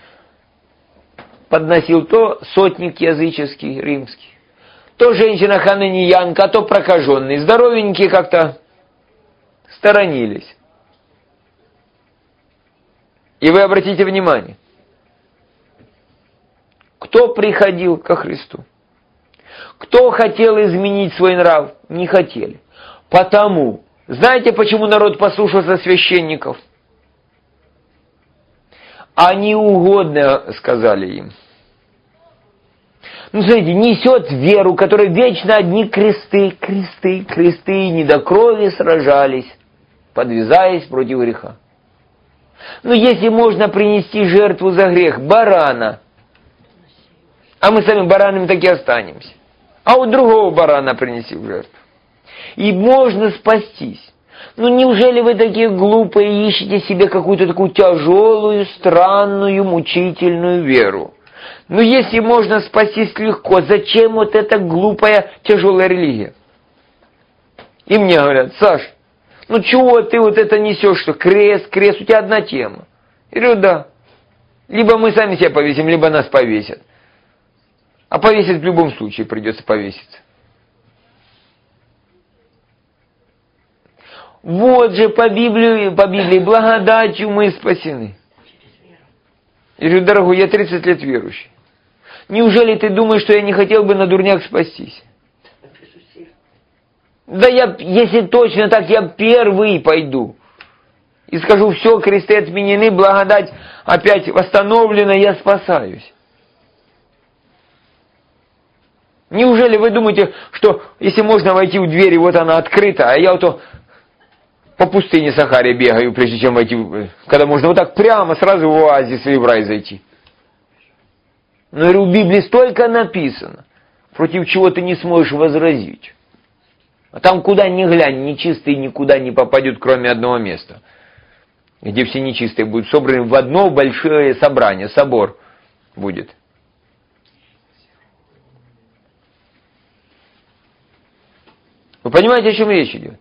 подносил то сотник языческий, римский, то женщина-хананеянка, а то прокаженный. Здоровенькие как-то сторонились. И вы обратите внимание, кто приходил ко Христу? Кто хотел изменить свой нрав? Не хотели. Потому, знаете, почему народ послушался священников? Они угодно сказали им. Ну, смотрите, несет веру, которая вечно одни кресты, кресты, кресты, не до крови сражались, подвязаясь против греха. Ну, если можно принести жертву за грех, барана, а мы сами баранами так и останемся, а у другого барана принеси в жертву, и можно спастись. Ну, неужели вы такие глупые ищете себе какую-то такую тяжелую, странную, мучительную веру? Ну, если можно спастись легко, зачем вот эта глупая, тяжелая религия? И мне говорят: Саш, ну чего ты вот это несешь, что крест, крест, у тебя одна тема. Я говорю: да. Либо мы сами себя повесим, либо нас повесят. А повесить в любом случае придется повеситься. Вот же по Библии, по Библии благодатью мы спасены. Я говорю: дорогой, я тридцать лет верующий. Неужели ты думаешь, что я не хотел бы на дурняк спастись? Да я, если точно так, я первый пойду. И скажу: все, кресты отменены, благодать опять восстановлена, я спасаюсь. Неужели вы думаете, что если можно войти в дверь, и вот она открыта, а я вот то по пустыне Сахаре бегаю, прежде чем войти, когда можно вот так прямо сразу в оазис или в рай зайти? Но в Библии столько написано, против чего ты не сможешь возразить. А там куда ни глянь, нечистый никуда не попадет, кроме одного места, где все нечистые будут собраны в одно большое собрание, собор будет. Вы понимаете, о чем речь идет?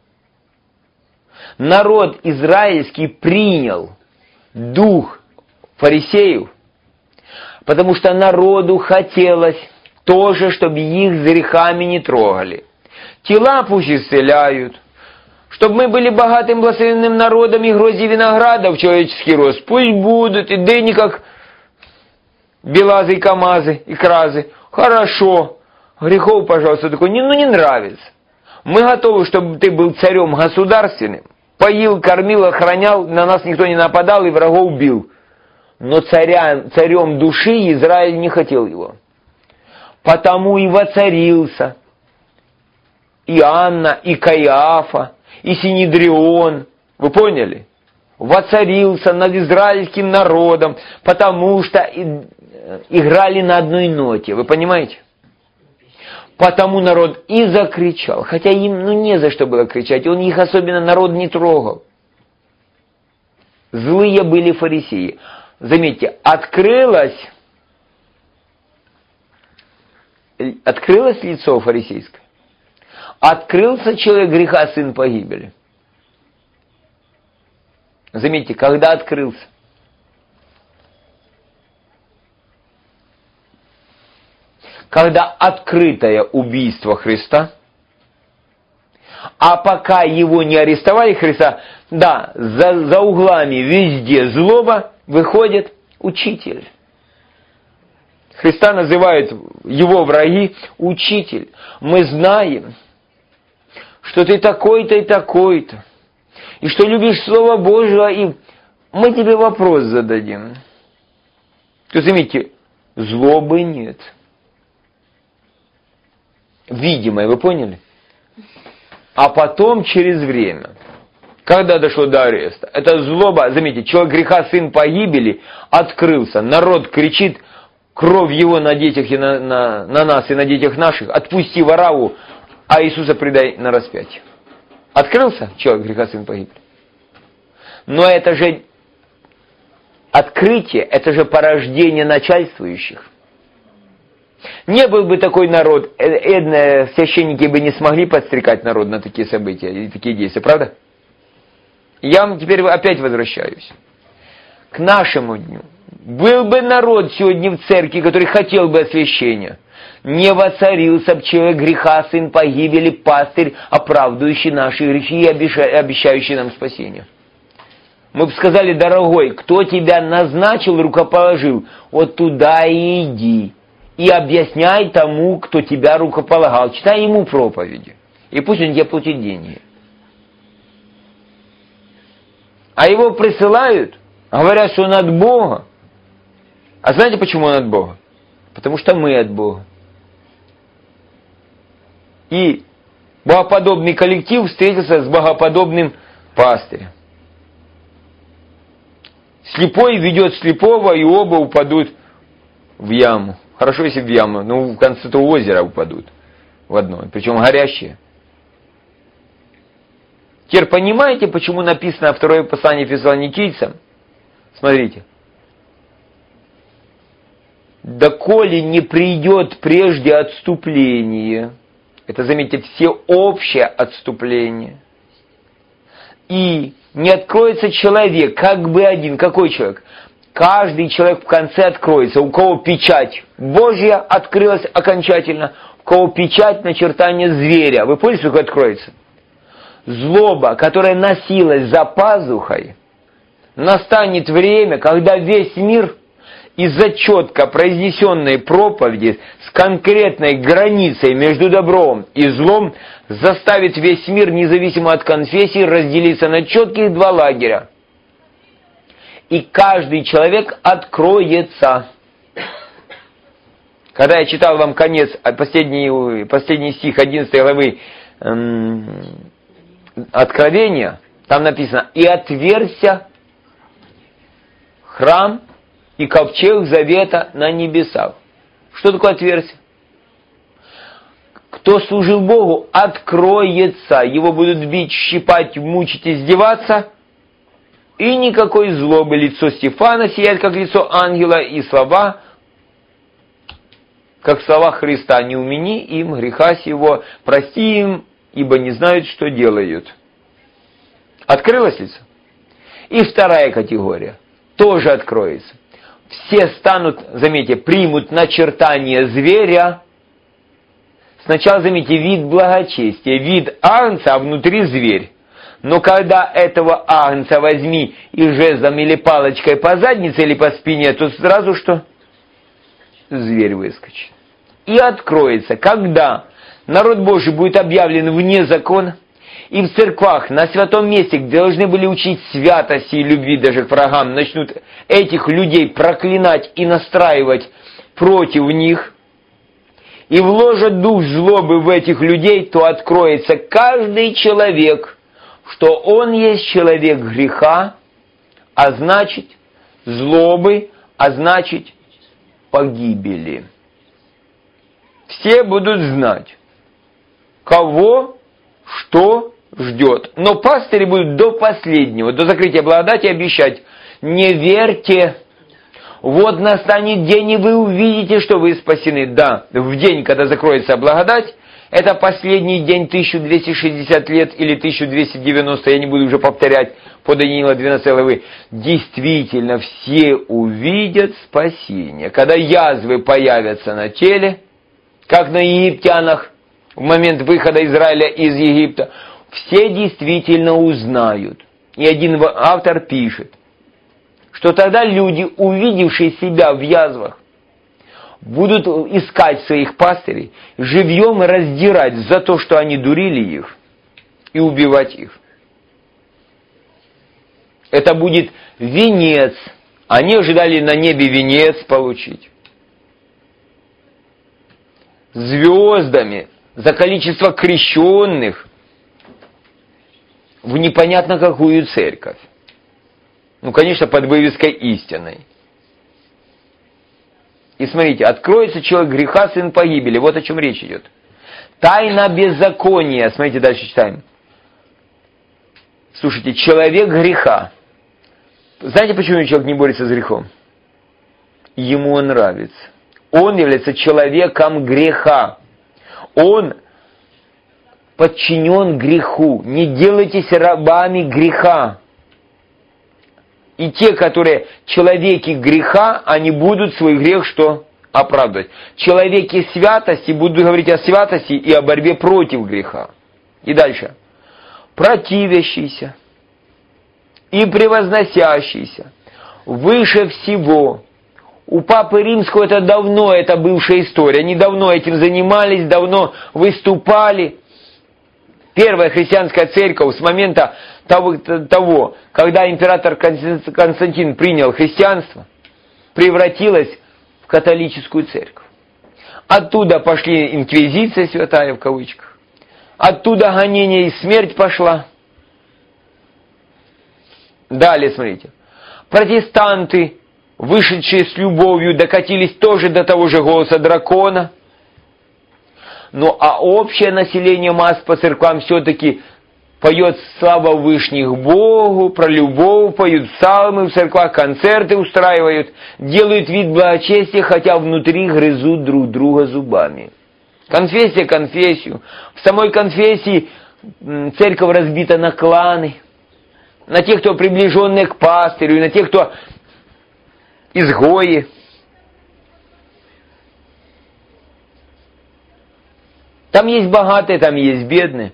Народ израильский принял дух фарисеев, потому что народу хотелось тоже, чтобы их с грехами не трогали. Тела пусть исцеляют, чтобы мы были богатым благословенным народом, и грозди виноградов человеческий рост пусть будут, и дыни как белазы и камазы, и кразы. Хорошо, грехов, пожалуйста, такой, ну не нравится. Мы готовы, чтобы ты был царем государственным, поил, кормил, охранял, на нас никто не нападал и врагов бил. Но царя, царем души Израиль не хотел его. Потому и воцарился и Анна, и Каиафа, и Синедрион. Вы поняли? Воцарился над израильским народом, потому что играли на одной ноте. Вы понимаете? Потому народ и закричал. Хотя им ну, не за что было кричать. Он их особенно народ не трогал. Злые были фарисеи. Заметьте, открылось, открылось лицо фарисейское. Открылся человек греха, сын погибели. Заметьте, когда открылся? Когда открытое убийство Христа, а пока его не арестовали, Христа, да, за, за углами везде злоба, выходит учитель. Христа называют его враги учитель. Мы знаем, что ты такой-то и такой-то, и что любишь Слово Божие, и мы тебе вопрос зададим. То есть, заметьте, злобы нет. Видимое, вы поняли? А потом, через время, когда дошло до ареста, эта злоба, заметьте, человек греха, сын погибели, открылся. Народ кричит, кровь его на детях и на, на, на нас и на детях наших, отпусти Вараву, а Иисуса предай на распятие. Открылся человек греха, сын погибели. Но это же открытие, это же порождение начальствующих. Не был бы такой народ, эдно, священники бы не смогли подстрекать народ на такие события и такие действия, правда? Я теперь опять возвращаюсь к нашему дню. Был бы народ сегодня в церкви, который хотел бы освящения, не воцарился бы человек греха, сын погибели, пастырь, оправдывающий наши грехи и обещающий нам спасение. Мы бы сказали, дорогой, кто тебя назначил, рукоположил, вот туда и иди. И объясняй тому, кто тебя рукополагал. Читай ему проповеди. И пусть он тебе платит деньги. А его присылают, говорят, что он от Бога. А знаете, почему он от Бога? Потому что мы от Бога. И богоподобный коллектив встретился с богоподобным пастырем. Слепой ведет слепого, и оба упадут в яму. Хорошо, если в яму, но в конце того озера упадут в одно, причем горящее. Теперь понимаете, почему написано второе послание Фессалоникийцам? Смотрите. «Доколе не придет прежде отступление», это, заметьте, всеобщее отступление, «и не откроется человек, как бы один». Какой человек? Каждый человек в конце откроется. У кого печать Божья открылась окончательно, у кого печать начертания зверя. Вы поняли, что откроется? Злоба, которая носилась за пазухой, настанет время, когда весь мир из-за четко произнесенной проповеди с конкретной границей между добром и злом заставит весь мир, независимо от конфессии, разделиться на четких два лагеря. И каждый человек откроется. Когда я читал вам конец, последний, последний стих одиннадцатой главы эм, Откровения, там написано: «И отверзся храм и ковчег завета на небесах». Что такое отверзся? Кто служил Богу, откроется. Его будут бить, щипать, мучить, издеваться. И никакой злобы. Лицо Стефана сияет, как лицо ангела, и слова, как слова Христа: «Не умени им греха сего, прости им, ибо не знают, что делают». Открылось лицо? И вторая категория тоже откроется. Все станут, заметьте, примут начертание зверя. Сначала, заметьте, вид благочестия, вид агнца, а внутри зверь. Но когда этого агнца возьми и жезлом или палочкой по заднице или по спине, то сразу что? Зверь выскочит. И откроется, когда народ Божий будет объявлен вне закона, и в церквах, на святом месте, где должны были учить святости и любви даже к врагам, начнут этих людей проклинать и настраивать против них, и вложат дух злобы в этих людей, то откроется каждый человек, что он есть человек греха, а значит злобы, а значит погибели. Все будут знать, кого, что ждет. Но пастыри будут до последнего, до закрытия благодати обещать: не верьте, вот настанет день, и вы увидите, что вы спасены. Да, в день, когда закроется благодать, это последний день, тысяча двести шестьдесят лет или тысяча двести девяносто, я не буду уже повторять, по Даниила двенадцатой главы. Действительно, все увидят спасение. Когда язвы появятся на теле, как на египтянах в момент выхода Израиля из Египта, все действительно узнают. И один автор пишет, что тогда люди, увидевшие себя в язвах, будут искать своих пастырей, живьем раздирать за то, что они дурили их, и убивать их. Это будет венец. Они ожидали на небе венец получить. Звездами за количество крещенных в непонятно какую церковь. Ну, конечно, под вывеской истинной. И смотрите, откроется человек греха, сын погибели. Вот о чем речь идет. Тайна беззакония. Смотрите, дальше читаем. Слушайте, человек греха. Знаете, почему человек не борется с грехом? Ему он нравится. Он является человеком греха. Он подчинен греху. Не делайтесь рабами греха. И те, которые человеки греха, они будут свой грех что? Оправдывать. Человеки святости будут говорить о святости и о борьбе против греха. И дальше. Противящийся и превозносящийся выше всего. У Папы Римского это давно, это бывшая история. Они давно этим занимались, давно выступали. Первая христианская церковь с момента того, того, когда император Константин принял христианство, превратилась в католическую церковь. Оттуда пошли инквизиция святая в кавычках. Оттуда гонение и смерть пошла. Далее, смотрите. Протестанты, вышедшие с любовью, докатились тоже до того же голоса дракона. Ну, а общее население масс по церквам все-таки поет слава Вышних Богу, про любовь, поют псалмы в церквах, концерты устраивают, делают вид благочестия, хотя внутри грызут друг друга зубами. Конфессия конфессию. В самой конфессии церковь разбита на кланы, на тех, кто приближенный к пастырю, и на тех, кто изгои. Там есть богатые, там есть бедные.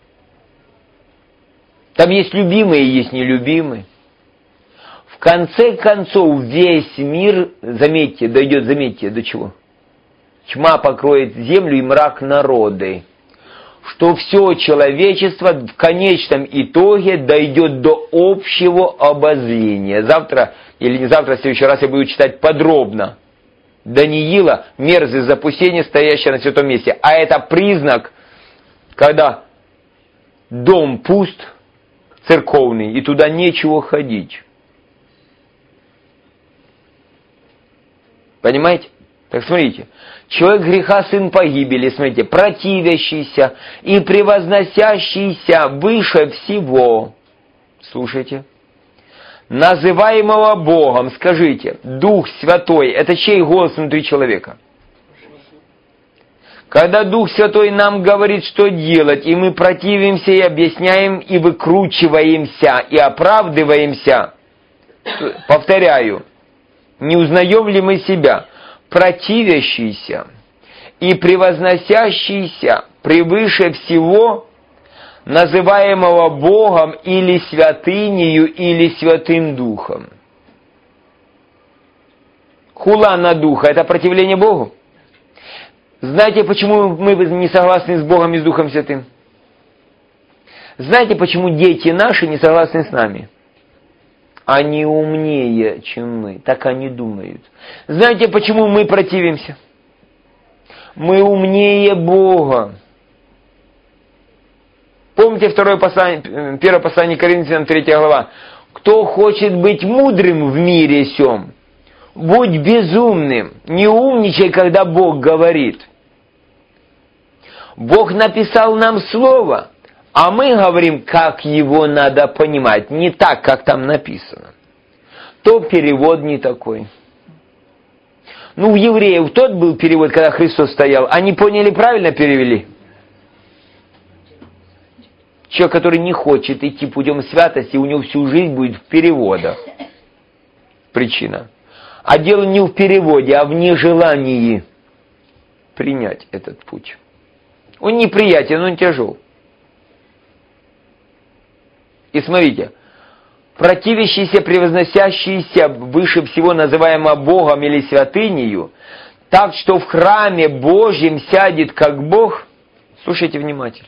Там есть любимые и есть нелюбимые. В конце концов, весь мир, заметьте, дойдет, заметьте, до чего? Тьма покроет землю и мрак народы. Что все человечество в конечном итоге дойдет до общего обозрения. Завтра, или не завтра, в следующий раз я буду читать подробно. Даниила, мерзость запустения, стоящая на святом месте. А это признак, когда дом пуст, церковный, и туда нечего ходить. Понимаете? Так смотрите, человек греха, сын погибели, смотрите, противящийся и превозносящийся выше всего. Слушайте. Называемого Богом, скажите, Дух Святой, это чей голос внутри человека? Когда Дух Святой нам говорит, что делать, и мы противимся и объясняем, и выкручиваемся, и оправдываемся, повторяю, не узнаем ли мы себя? Противящийся и превозносящийся превыше всего, называемого Богом или святынею, или Святым Духом. Хула на Духа – это противление Богу? Знаете, почему мы не согласны с Богом и с Духом Святым? Знаете, почему дети наши не согласны с нами? Они умнее, чем мы. Так они думают. Знаете, почему мы противимся? Мы умнее Бога. Помните второе послание, первое послание Коринфянам, третья глава. Кто хочет быть мудрым в мире сем, будь безумным, не умничай, когда Бог говорит. Бог написал нам слово, а мы говорим, как его надо понимать, не так, как там написано. То перевод не такой. Ну, у евреев тот был перевод, когда Христос стоял, они поняли, правильно перевели? Человек, который не хочет идти путем святости, у него всю жизнь будет в переводах. Причина. А дело не в переводе, а в нежелании принять этот путь. Он неприятен, он тяжел. И смотрите, противящийся, превозносящийся выше всего, называемого Богом или святынею, так что в храме Божьем сядет как Бог. Слушайте внимательно.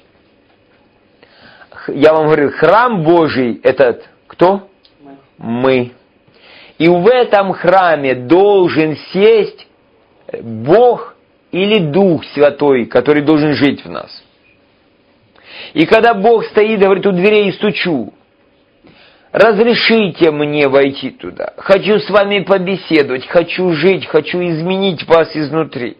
Я вам говорю, храм Божий этот кто? Мы. И в этом храме должен сесть Бог или Дух Святой, который должен жить в нас. И когда Бог стоит, говорит, у дверей и стучу, разрешите мне войти туда. Хочу с вами побеседовать, хочу жить, хочу изменить вас изнутри.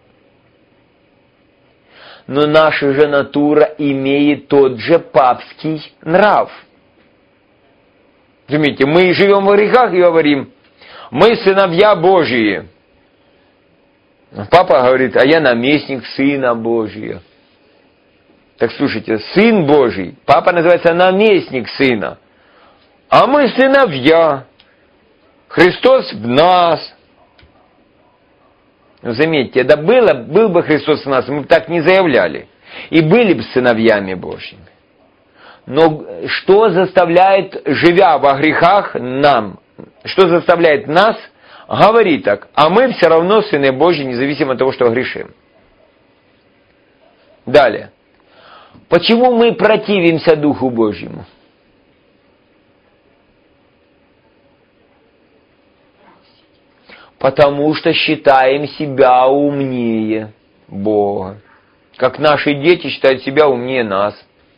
Но наша же натура имеет тот же папский нрав. Заметьте, мы живем в грехах и говорим, мы сыновья Божьи. Папа говорит, а я наместник Сына Божия. Так слушайте, Сын Божий, папа называется наместник Сына. А мы сыновья. Христос в нас. Ну, заметьте, это было, был бы Христос в нас, мы бы так не заявляли. И были бы сыновьями Божьими. Но что заставляет, живя во грехах, нам, что заставляет нас говорить так, а мы все равно сыны Божьи, независимо от того, что грешим. Далее. Почему мы противимся Духу Божьему? Потому что считаем себя умнее Бога. Как наши дети считают себя умнее нас.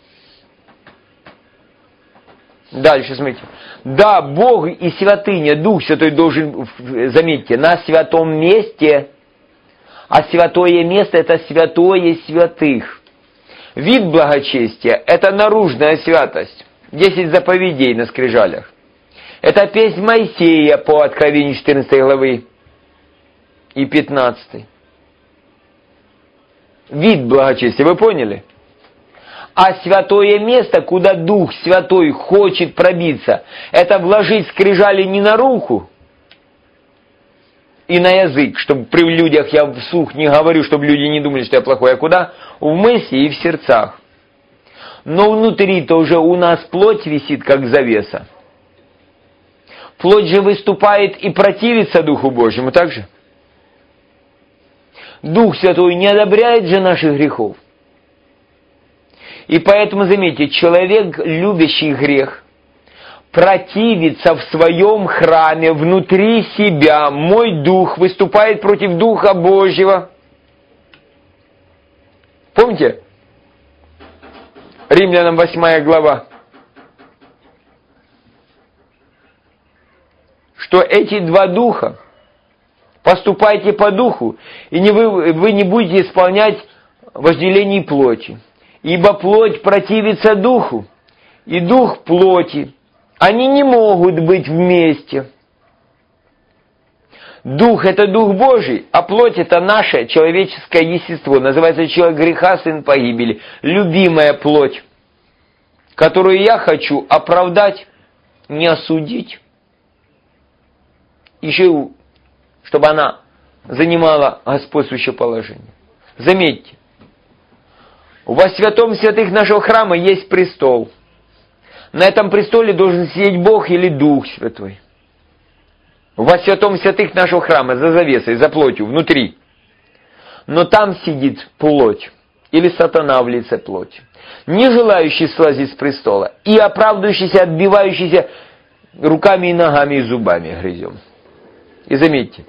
Дальше, смотрите. Да, Бог и святыня, Дух Святой должен, заметьте, на святом месте. А святое место – это святое святых. Вид благочестия – это наружная святость. Десять заповедей на скрижалях. Это песнь Моисея по Откровению четырнадцатой главы и пятнадцатой. Вид благочестия, вы поняли? А святое место, куда Дух Святой хочет пробиться, это вложить скрижали не на руку и на язык, чтобы при людях я вслух не говорю, чтобы люди не думали, что я плохой, а куда? В мысли и в сердцах. Но внутри-то уже у нас плоть висит, как завеса. Плоть же выступает и противится Духу Божьему, так же? Дух Святой не одобряет же наших грехов. И поэтому, заметьте, человек, любящий грех, противится в своем храме, внутри себя, мой дух выступает против Духа Божьего. Помните? Римлянам восьмая глава. Что эти два духа, поступайте по духу, и не вы, вы не будете исполнять вожделений плоти. Ибо плоть противится духу, и дух плоти. Они не могут быть вместе. Дух – это Дух Божий, а плоть – это наше человеческое естество. Называется человек греха, сын погибели. Любимая плоть, которую я хочу оправдать, не осудить. Еще, чтобы она занимала господствующее положение. Заметьте, во святом святых нашего храма есть престол. На этом престоле должен сидеть Бог или Дух Святой. Во святом святых нашего храма, за завесой, за плотью, внутри. Но там сидит плоть, или сатана в лице плоти, не желающий слазить с престола, и оправдывающийся, отбивающийся руками и ногами и зубами грызем. И заметьте,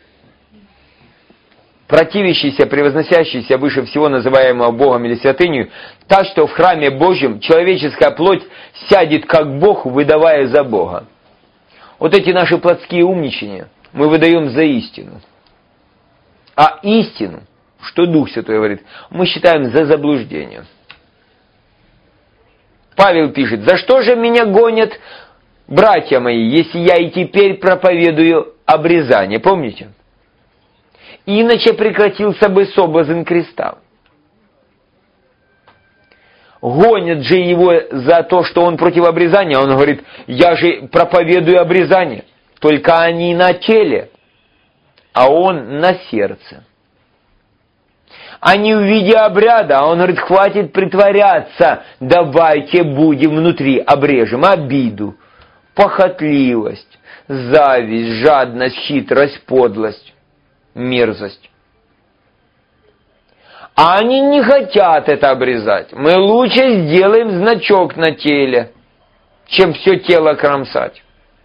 противящийся, превозносящийся выше всего называемого Богом или святынью, так что в храме Божьем человеческая плоть сядет как Бог, выдавая за Бога. Вот эти наши плотские умничания мы выдаем за истину. А истину, что Дух Святой говорит, мы считаем за заблуждение. Павел пишет, «За что же меня гонят, братья мои, если я и теперь проповедую обрезание?» Помните? Иначе прекратился бы соблазн креста. Гонят же его за то, что он против обрезания. Он говорит, я же проповедую обрезание. Только они на теле, а он на сердце. Они в виде обряда, а он говорит, хватит притворяться, давайте будем внутри, обрежем обиду, похотливость, зависть, жадность, хитрость, подлость. Мерзость. А они не хотят это обрезать. Мы лучше сделаем значок на теле, чем все тело кромсать.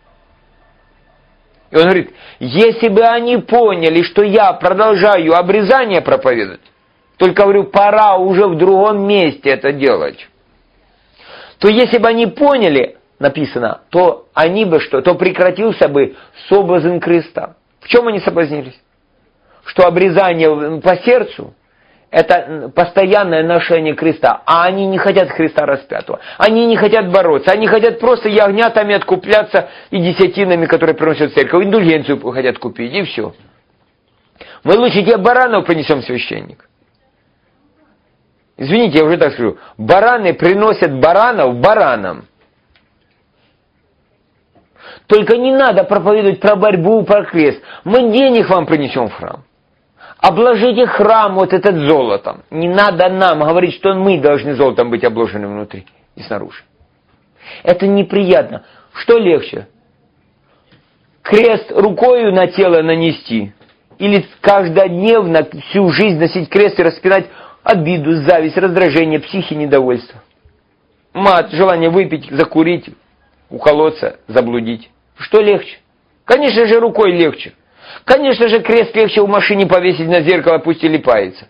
И он говорит, если бы они поняли, что я продолжаю обрезание проповедовать, только говорю, пора уже в другом месте это делать, то если бы они поняли, написано, то они бы что, то прекратился бы соблазн креста. В чем они соблазнились? Что обрезание по сердцу – это постоянное ношение креста, а они не хотят Христа распятого. Они не хотят бороться, они хотят просто ягнятами откупляться и десятинами, которые приносят в церковь, индульгенцию хотят купить, и все. Мы лучше тебе баранов принесем, священник. Извините, я уже так скажу. Бараны приносят баранов баранам. Только не надо проповедовать про борьбу, про крест. Мы денег вам принесем в храм. Обложите храм вот этот золотом. Не надо нам говорить, что мы должны золотом быть обложены внутри и снаружи. Это неприятно. Что легче? Крест рукою на тело нанести? Или каждодневно всю жизнь носить крест и распинать обиду, зависть, раздражение, психи, недовольство? Мат, желание выпить, закурить, уколоться, заблудить. Что легче? Конечно же, рукой легче. Конечно же, крест легче в машине повесить на зеркало, пусть и липается.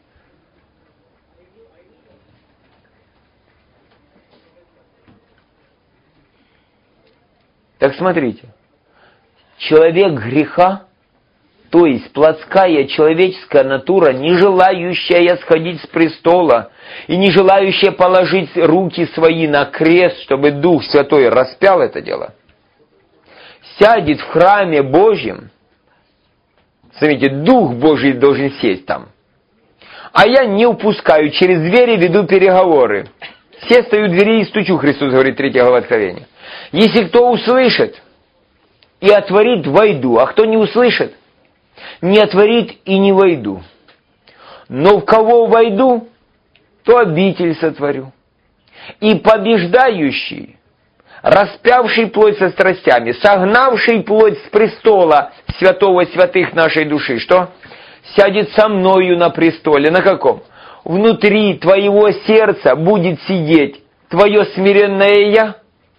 Так смотрите. Человек греха, то есть плотская человеческая натура, не желающая сходить с престола и не желающая положить руки свои на крест, чтобы Дух Святой распял это дело, сядет в храме Божьем. Смотрите, Дух Божий должен сесть там. А я не упускаю, через двери веду переговоры. Все стою у двери и стучу, Христос говорит, третья глава Откровения. Если кто услышит и отворит, войду. А кто не услышит, не отворит и не войду. Но в кого войду, то обитель сотворю. И побеждающий, распявший плоть со страстями, согнавший плоть с престола святого святых нашей души, что? Сядет со мною на престоле. На каком? Внутри твоего сердца будет сидеть твое смиренное «Я»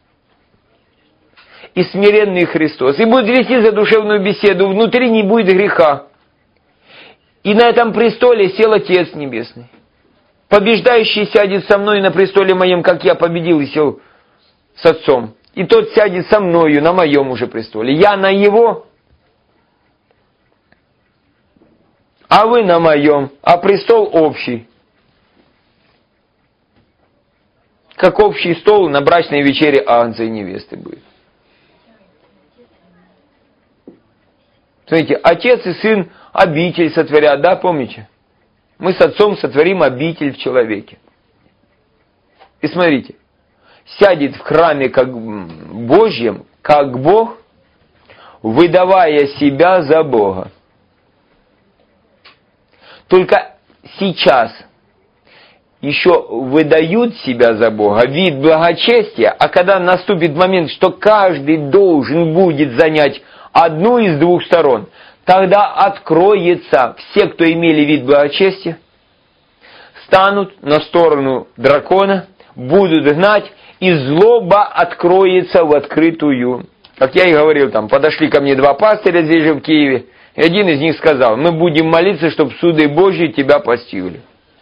и смиренный Христос. И будет вести задушевную беседу. Внутри не будет греха. И на этом престоле сел Отец Небесный. Побеждающий сядет со мной на престоле моем, как я победил и сел с Отцом. И тот сядет со мною на моем уже престоле. Я на его, а вы на моем, а престол общий. Как общий стол на брачной вечере агнца и невесты будет. Смотрите, Отец и Сын обитель сотворят, да, помните? Мы с Отцом сотворим обитель в человеке. И смотрите, сядет в храме как Божьем, как Бог, выдавая себя за Бога. Только сейчас еще выдают себя за Бога, вид благочестия, а когда наступит момент, что каждый должен будет занять одну из двух сторон, тогда откроется, все, кто имели вид благочестия, станут на сторону дракона, будут гнать, и злоба откроется в открытую. Как я и говорил, там подошли ко мне два пастыря здесь же в Киеве, и один из них сказал: мы будем молиться, чтобы суды Божьи тебя постигли.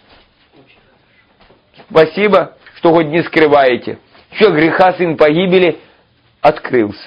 Спасибо, что хоть не скрываете. Все, греха сын погибели открылся.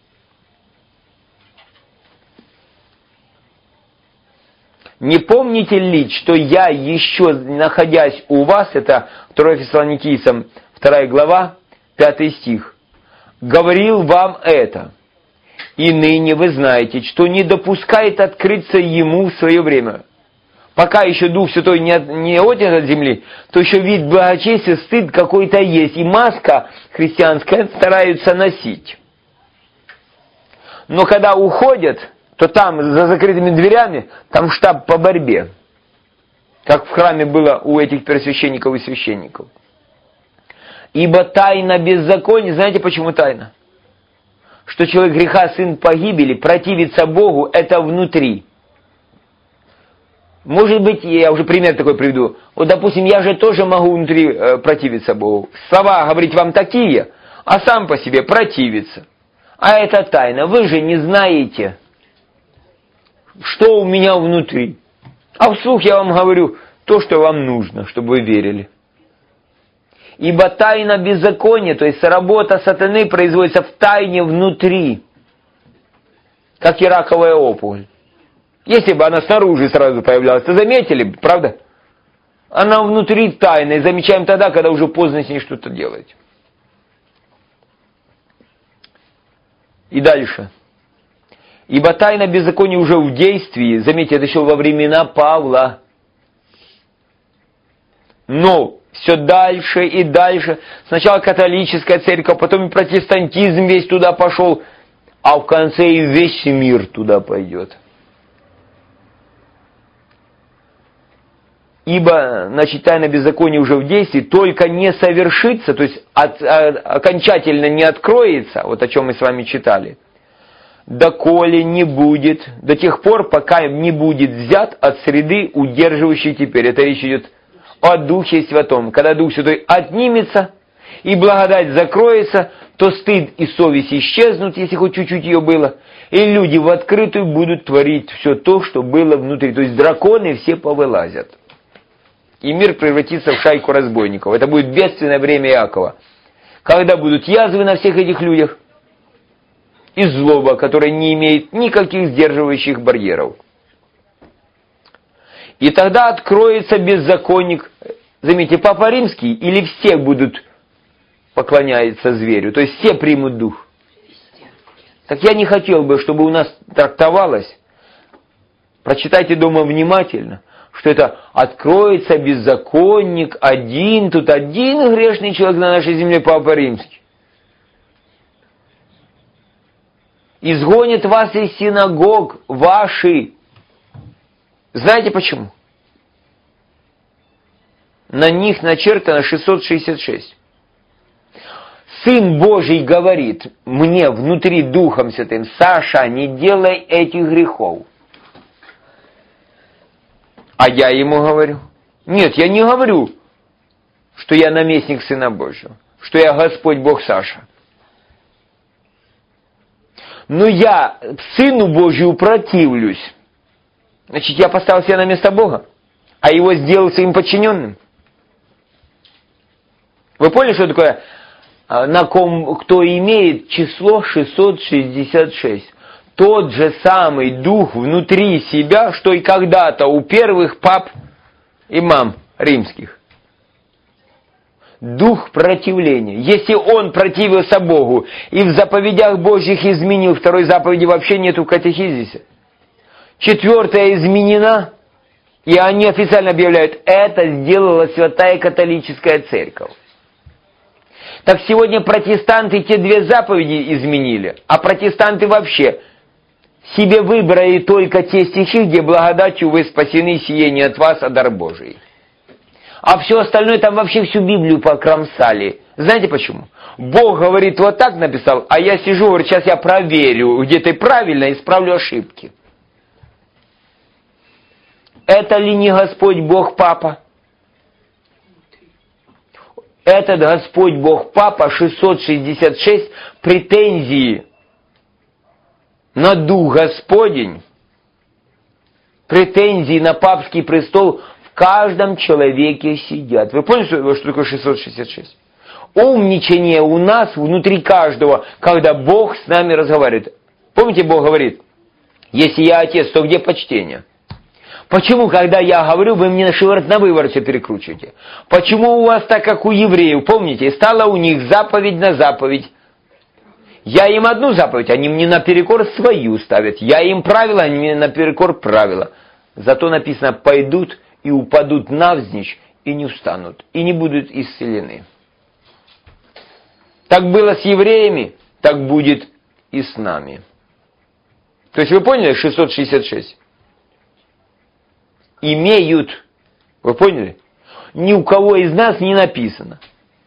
Не помните ли, что я еще, находясь у вас, это второе Фессалоникийцам, вторая глава, пятый стих, говорил вам это, и ныне вы знаете, что не допускает открыться ему в свое время. Пока еще Дух Святой не, не отнят от земли, то еще вид благочестия, стыд какой-то есть, и маска христианская стараются носить. Но когда уходят, то там, за закрытыми дверями, там штаб по борьбе. Как в храме было у этих первосвященников и священников. Ибо тайна беззакония, знаете почему тайна? Что человек греха, сын погибели, противится Богу, это внутри. Может быть, я уже пример такой приведу. Вот, допустим, я же тоже могу внутри э, противиться Богу. Слова говорить вам такие, а сам по себе противиться. А это тайна. Вы же не знаете, что у меня внутри. А вслух я вам говорю то, что вам нужно, чтобы вы верили. Ибо тайна беззакония, то есть работа сатаны, производится в тайне внутри, как и раковая опухоль. Если бы она снаружи сразу появлялась, то заметили бы, правда? Она внутри тайной, замечаем тогда, когда уже поздно с ней что-то делать. И дальше. Ибо тайна беззакония уже в действии, заметьте, это еще во времена Павла. Но все дальше и дальше. Сначала католическая церковь, потом и протестантизм весь туда пошел, а в конце и весь мир туда пойдет. Ибо, значит, тайна беззакония уже в действии, только не совершится, то есть от, а, окончательно не откроется, вот о чем мы с вами читали, доколе не будет, до тех пор, пока не будет взят от среды, удерживающей теперь. Это речь идет о Духе Святом. Когда Дух Святой отнимется, и благодать закроется, то стыд и совесть исчезнут, если хоть чуть-чуть ее было, и люди в открытую будут творить все то, что было внутри. То есть драконы все повылазят. И мир превратится в шайку разбойников. Это будет бедственное время Иакова. Когда будут язвы на всех этих людях, и злоба, которая не имеет никаких сдерживающих барьеров. И тогда откроется беззаконник. Заметьте, Папа Римский или все будут поклоняться зверю, то есть все примут дух. Так я не хотел бы, чтобы у нас трактовалось, прочитайте дома внимательно, что это откроется беззаконник один, тут один грешный человек на нашей земле, Папа Римский. Изгонит вас из синагог ваши. Знаете почему? На них начертано шестьсот шестьдесят шесть. Сын Божий говорит мне внутри Духом Святым: Саша, не делай этих грехов. А я ему говорю: нет, я не говорю, что я наместник Сына Божьего, что я Господь Бог Саша. Но я Сыну Божию противлюсь. Значит, я поставил себя на место Бога, а его сделал своим подчиненным. Вы поняли, что такое, на ком, кто имеет число шестьсот шестьдесят шесть? Тот же самый дух внутри себя, что и когда-то у первых пап и мам римских. Дух противления. Если он противился Богу и в заповедях Божьих изменил, второй заповеди вообще нету в катехизисе. Четвертая изменена, и они официально объявляют: это сделала Святая Католическая Церковь. Так сегодня протестанты те две заповеди изменили, а протестанты вообще себе выбрали только те стихи, где благодатью вы спасены, сие не от вас, а дар Божий. А все остальное там вообще всю Библию покромсали. Знаете почему? Бог говорит, вот так написал, а я сижу, говорю, сейчас я проверю, где ты правильно, исправлю ошибки. Это ли не Господь Бог Папа? Этот Господь Бог Папа шестьсот шестьдесят шесть претензии на Дух Господень, претензии на папский престол в каждом человеке сидят. Вы поняли, что, что такое шестьсот шестьдесят шесть? Умничание у нас внутри каждого, когда Бог с нами разговаривает. Помните, Бог говорит: если я отец, то где почтение? Почему, когда я говорю, вы мне на шиворот на выворот все перекручиваете? Почему у вас так, как у евреев? Помните, стала у них заповедь на заповедь. Я им одну заповедь, они мне наперекор свою ставят. Я им правила, они мне наперекор правила. Зато написано: пойдут и упадут навзничь, и не встанут, и не будут исцелены. Так было с евреями, так будет и с нами. То есть вы поняли, шестьсот шестьдесят шесть? Имеют, вы поняли? Ни у кого из нас не написано.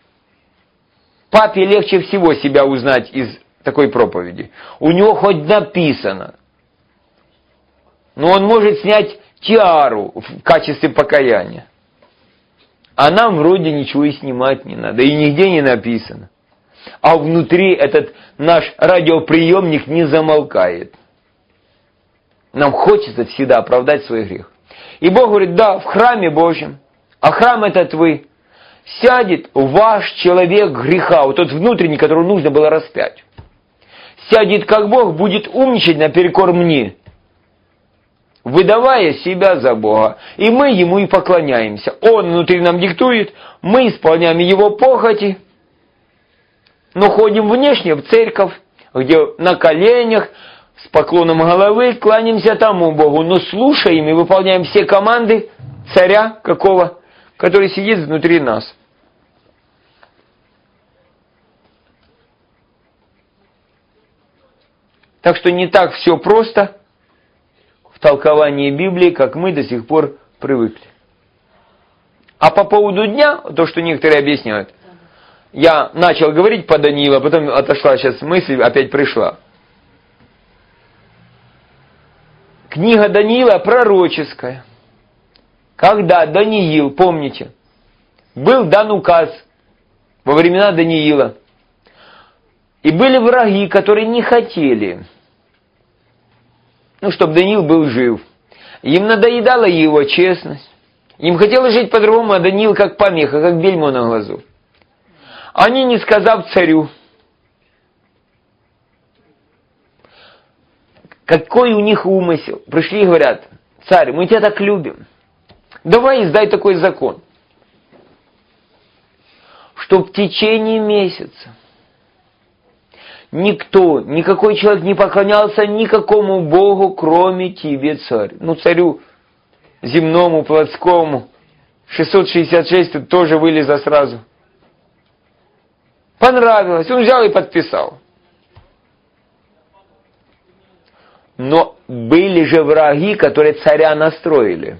Папе легче всего себя узнать из такой проповеди. У него хоть написано. Но он может снять тиару в качестве покаяния. А нам вроде ничего и снимать не надо, и нигде не написано. А внутри этот наш радиоприемник не замолкает. Нам хочется всегда оправдать свой грех. И Бог говорит, да, в храме Божьем, а храм этот вы, сядет ваш человек греха, вот тот внутренний, которого нужно было распять. Сядет как Бог, будет умничать наперекор мне, выдавая себя за Бога. И мы Ему и поклоняемся. Он внутри нам диктует, мы исполняем Его похоти, но ходим внешне в церковь, где на коленях, с поклоном головы кланяемся тому Богу, но слушаем и выполняем все команды царя какого, который сидит внутри нас. Так что не так все просто в толковании Библии, как мы до сих пор привыкли. А по поводу дня, то, что некоторые объясняют, я начал говорить по Даниилу, а потом отошла сейчас мысль, опять пришла. Книга Даниила пророческая. Когда Даниил, помните, был дан указ во времена Даниила, и были враги, которые не хотели, ну, чтобы Даниил был жив. Им надоедала его честность. Им хотелось жить по-другому, а Даниил как помеха, как бельмо на глазу. Они, не сказав царю, какой у них умысел, пришли и говорят, царь, мы тебя так любим, давай издай такой закон, что в течение месяца никто, никакой человек не поклонялся никакому Богу, кроме тебе, царь. Ну, царю земному, плотскому, шестьсот шестьдесят шесть тут тоже вылезло сразу. Понравилось, он взял и подписал. Но были же враги, которые царя настроили.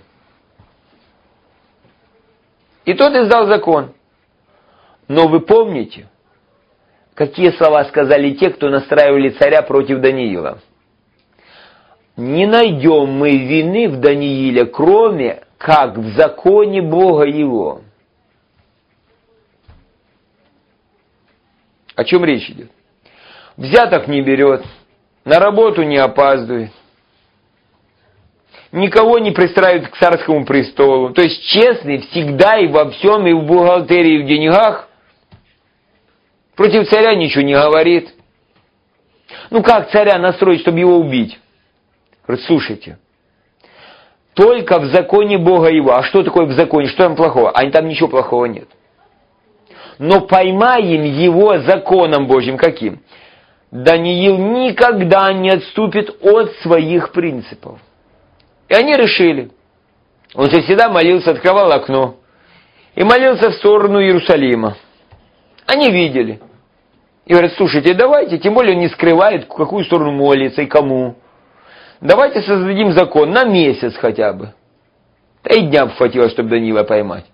И тот издал закон. Но вы помните, какие слова сказали те, кто настраивали царя против Даниила? Не найдем мы вины в Данииле, кроме как в законе Бога его. О чем речь идет? Взяток не берет, на работу не опаздывает, никого не пристраивает к царскому престолу. То есть честный всегда и во всем, и в бухгалтерии, и в деньгах. Против царя ничего не говорит. Ну как царя настроить, чтобы его убить? Говорит, слушайте, только в законе Бога его. А что такое в законе? Что там плохого? А там ничего плохого нет. Но поймаем его законом Божьим каким? Даниил никогда не отступит от своих принципов. И они решили. Он же всегда молился, открывал окно. И молился в сторону Иерусалима. Они видели. И говорят, слушайте, давайте, тем более он не скрывает, в какую сторону молится и кому. Давайте создадим закон на месяц хотя бы. Да и дня бы хватило, чтобы Даниила поймать.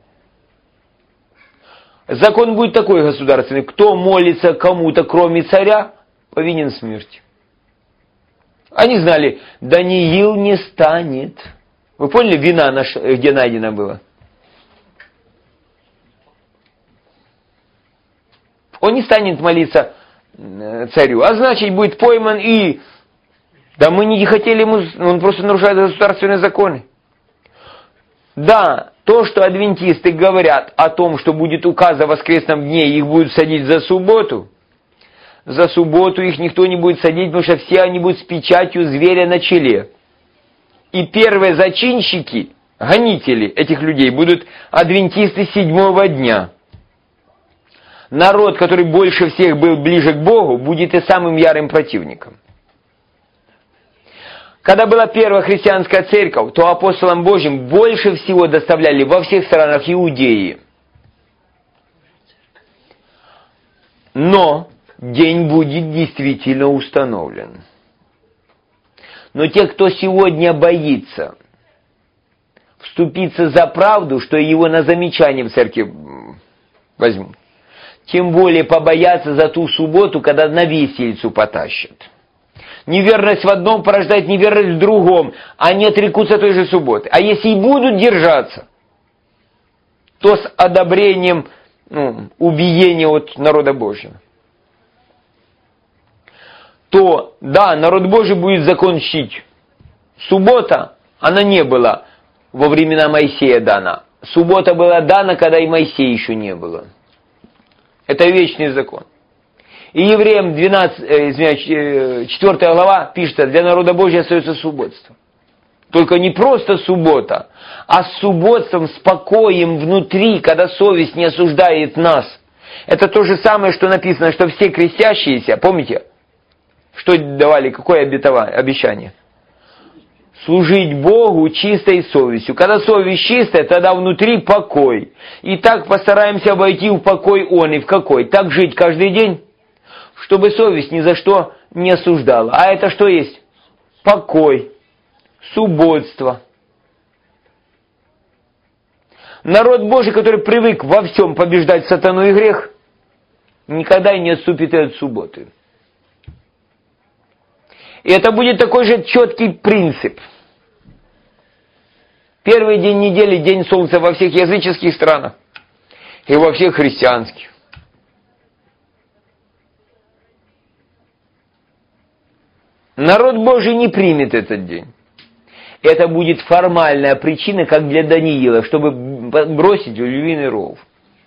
Закон будет такой государственный. Кто молится кому-то, кроме царя, повинен смерти. Они знали, Даниил не станет. Вы поняли, вина наша, где найдена была? Он не станет молиться царю, а значит будет пойман и... Да мы не хотели ему, он просто нарушает государственные законы. Да, то, что адвентисты говорят о том, что будет указ о воскресном дне, их будут садить за субботу, за субботу их никто не будет садить, потому что все они будут с печатью зверя на челе. И первые зачинщики, гонители этих людей будут адвентисты седьмого дня. Народ, который больше всех был ближе к Богу, будет и самым ярым противником. Когда была первая христианская церковь, то апостолам Божьим больше всего доставляли во всех странах Иудеи. Но день будет действительно установлен. Но те, кто сегодня боится вступиться за правду, что его на замечание в церкви возьмут, тем более побоятся за ту субботу, когда на виселицу потащат. неверность в одном порождает неверность в другом. Они отрекутся той же субботы. А если и будут держаться, то с одобрением ну, убиения от народа Божьего. То, да, народ Божий будет закон чтить. Суббота, она не была во времена Моисея дана. Суббота была дана, когда и Моисея еще не было. Это вечный закон. И евреям двенадцать, э, извиняюсь, четвёртая глава пишет, для народа Божьего остается субботство. Только не просто суббота, а с субботством, с покоем внутри, когда совесть не осуждает нас. Это то же самое, что написано, что все крестящиеся, помните, что давали, какое обещание? Служить Богу чистой совестью. Когда совесть чистая, тогда внутри покой. И так постараемся обойти в покой он и в какой? Так жить каждый день, чтобы совесть ни за что не осуждала. А это что есть? Покой, субботство. Народ Божий, который привык во всем побеждать сатану и грех, никогда и не отступит от субботы. И это будет такой же четкий принцип. Первый день недели, день солнца во всех языческих странах и во всех христианских. Народ Божий не примет этот день. Это будет формальная причина, как для Даниила, чтобы бросить в львиный ров.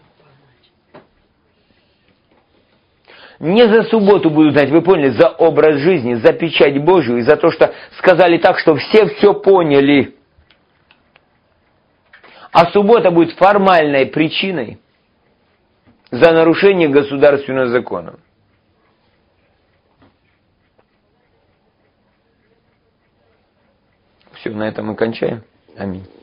Не за субботу будут знать, вы поняли, за образ жизни, за печать Божию и за то, что сказали так, что все все поняли. А суббота будет формальной причиной за нарушение государственного закона. Все, на этом мы кончаем. Аминь.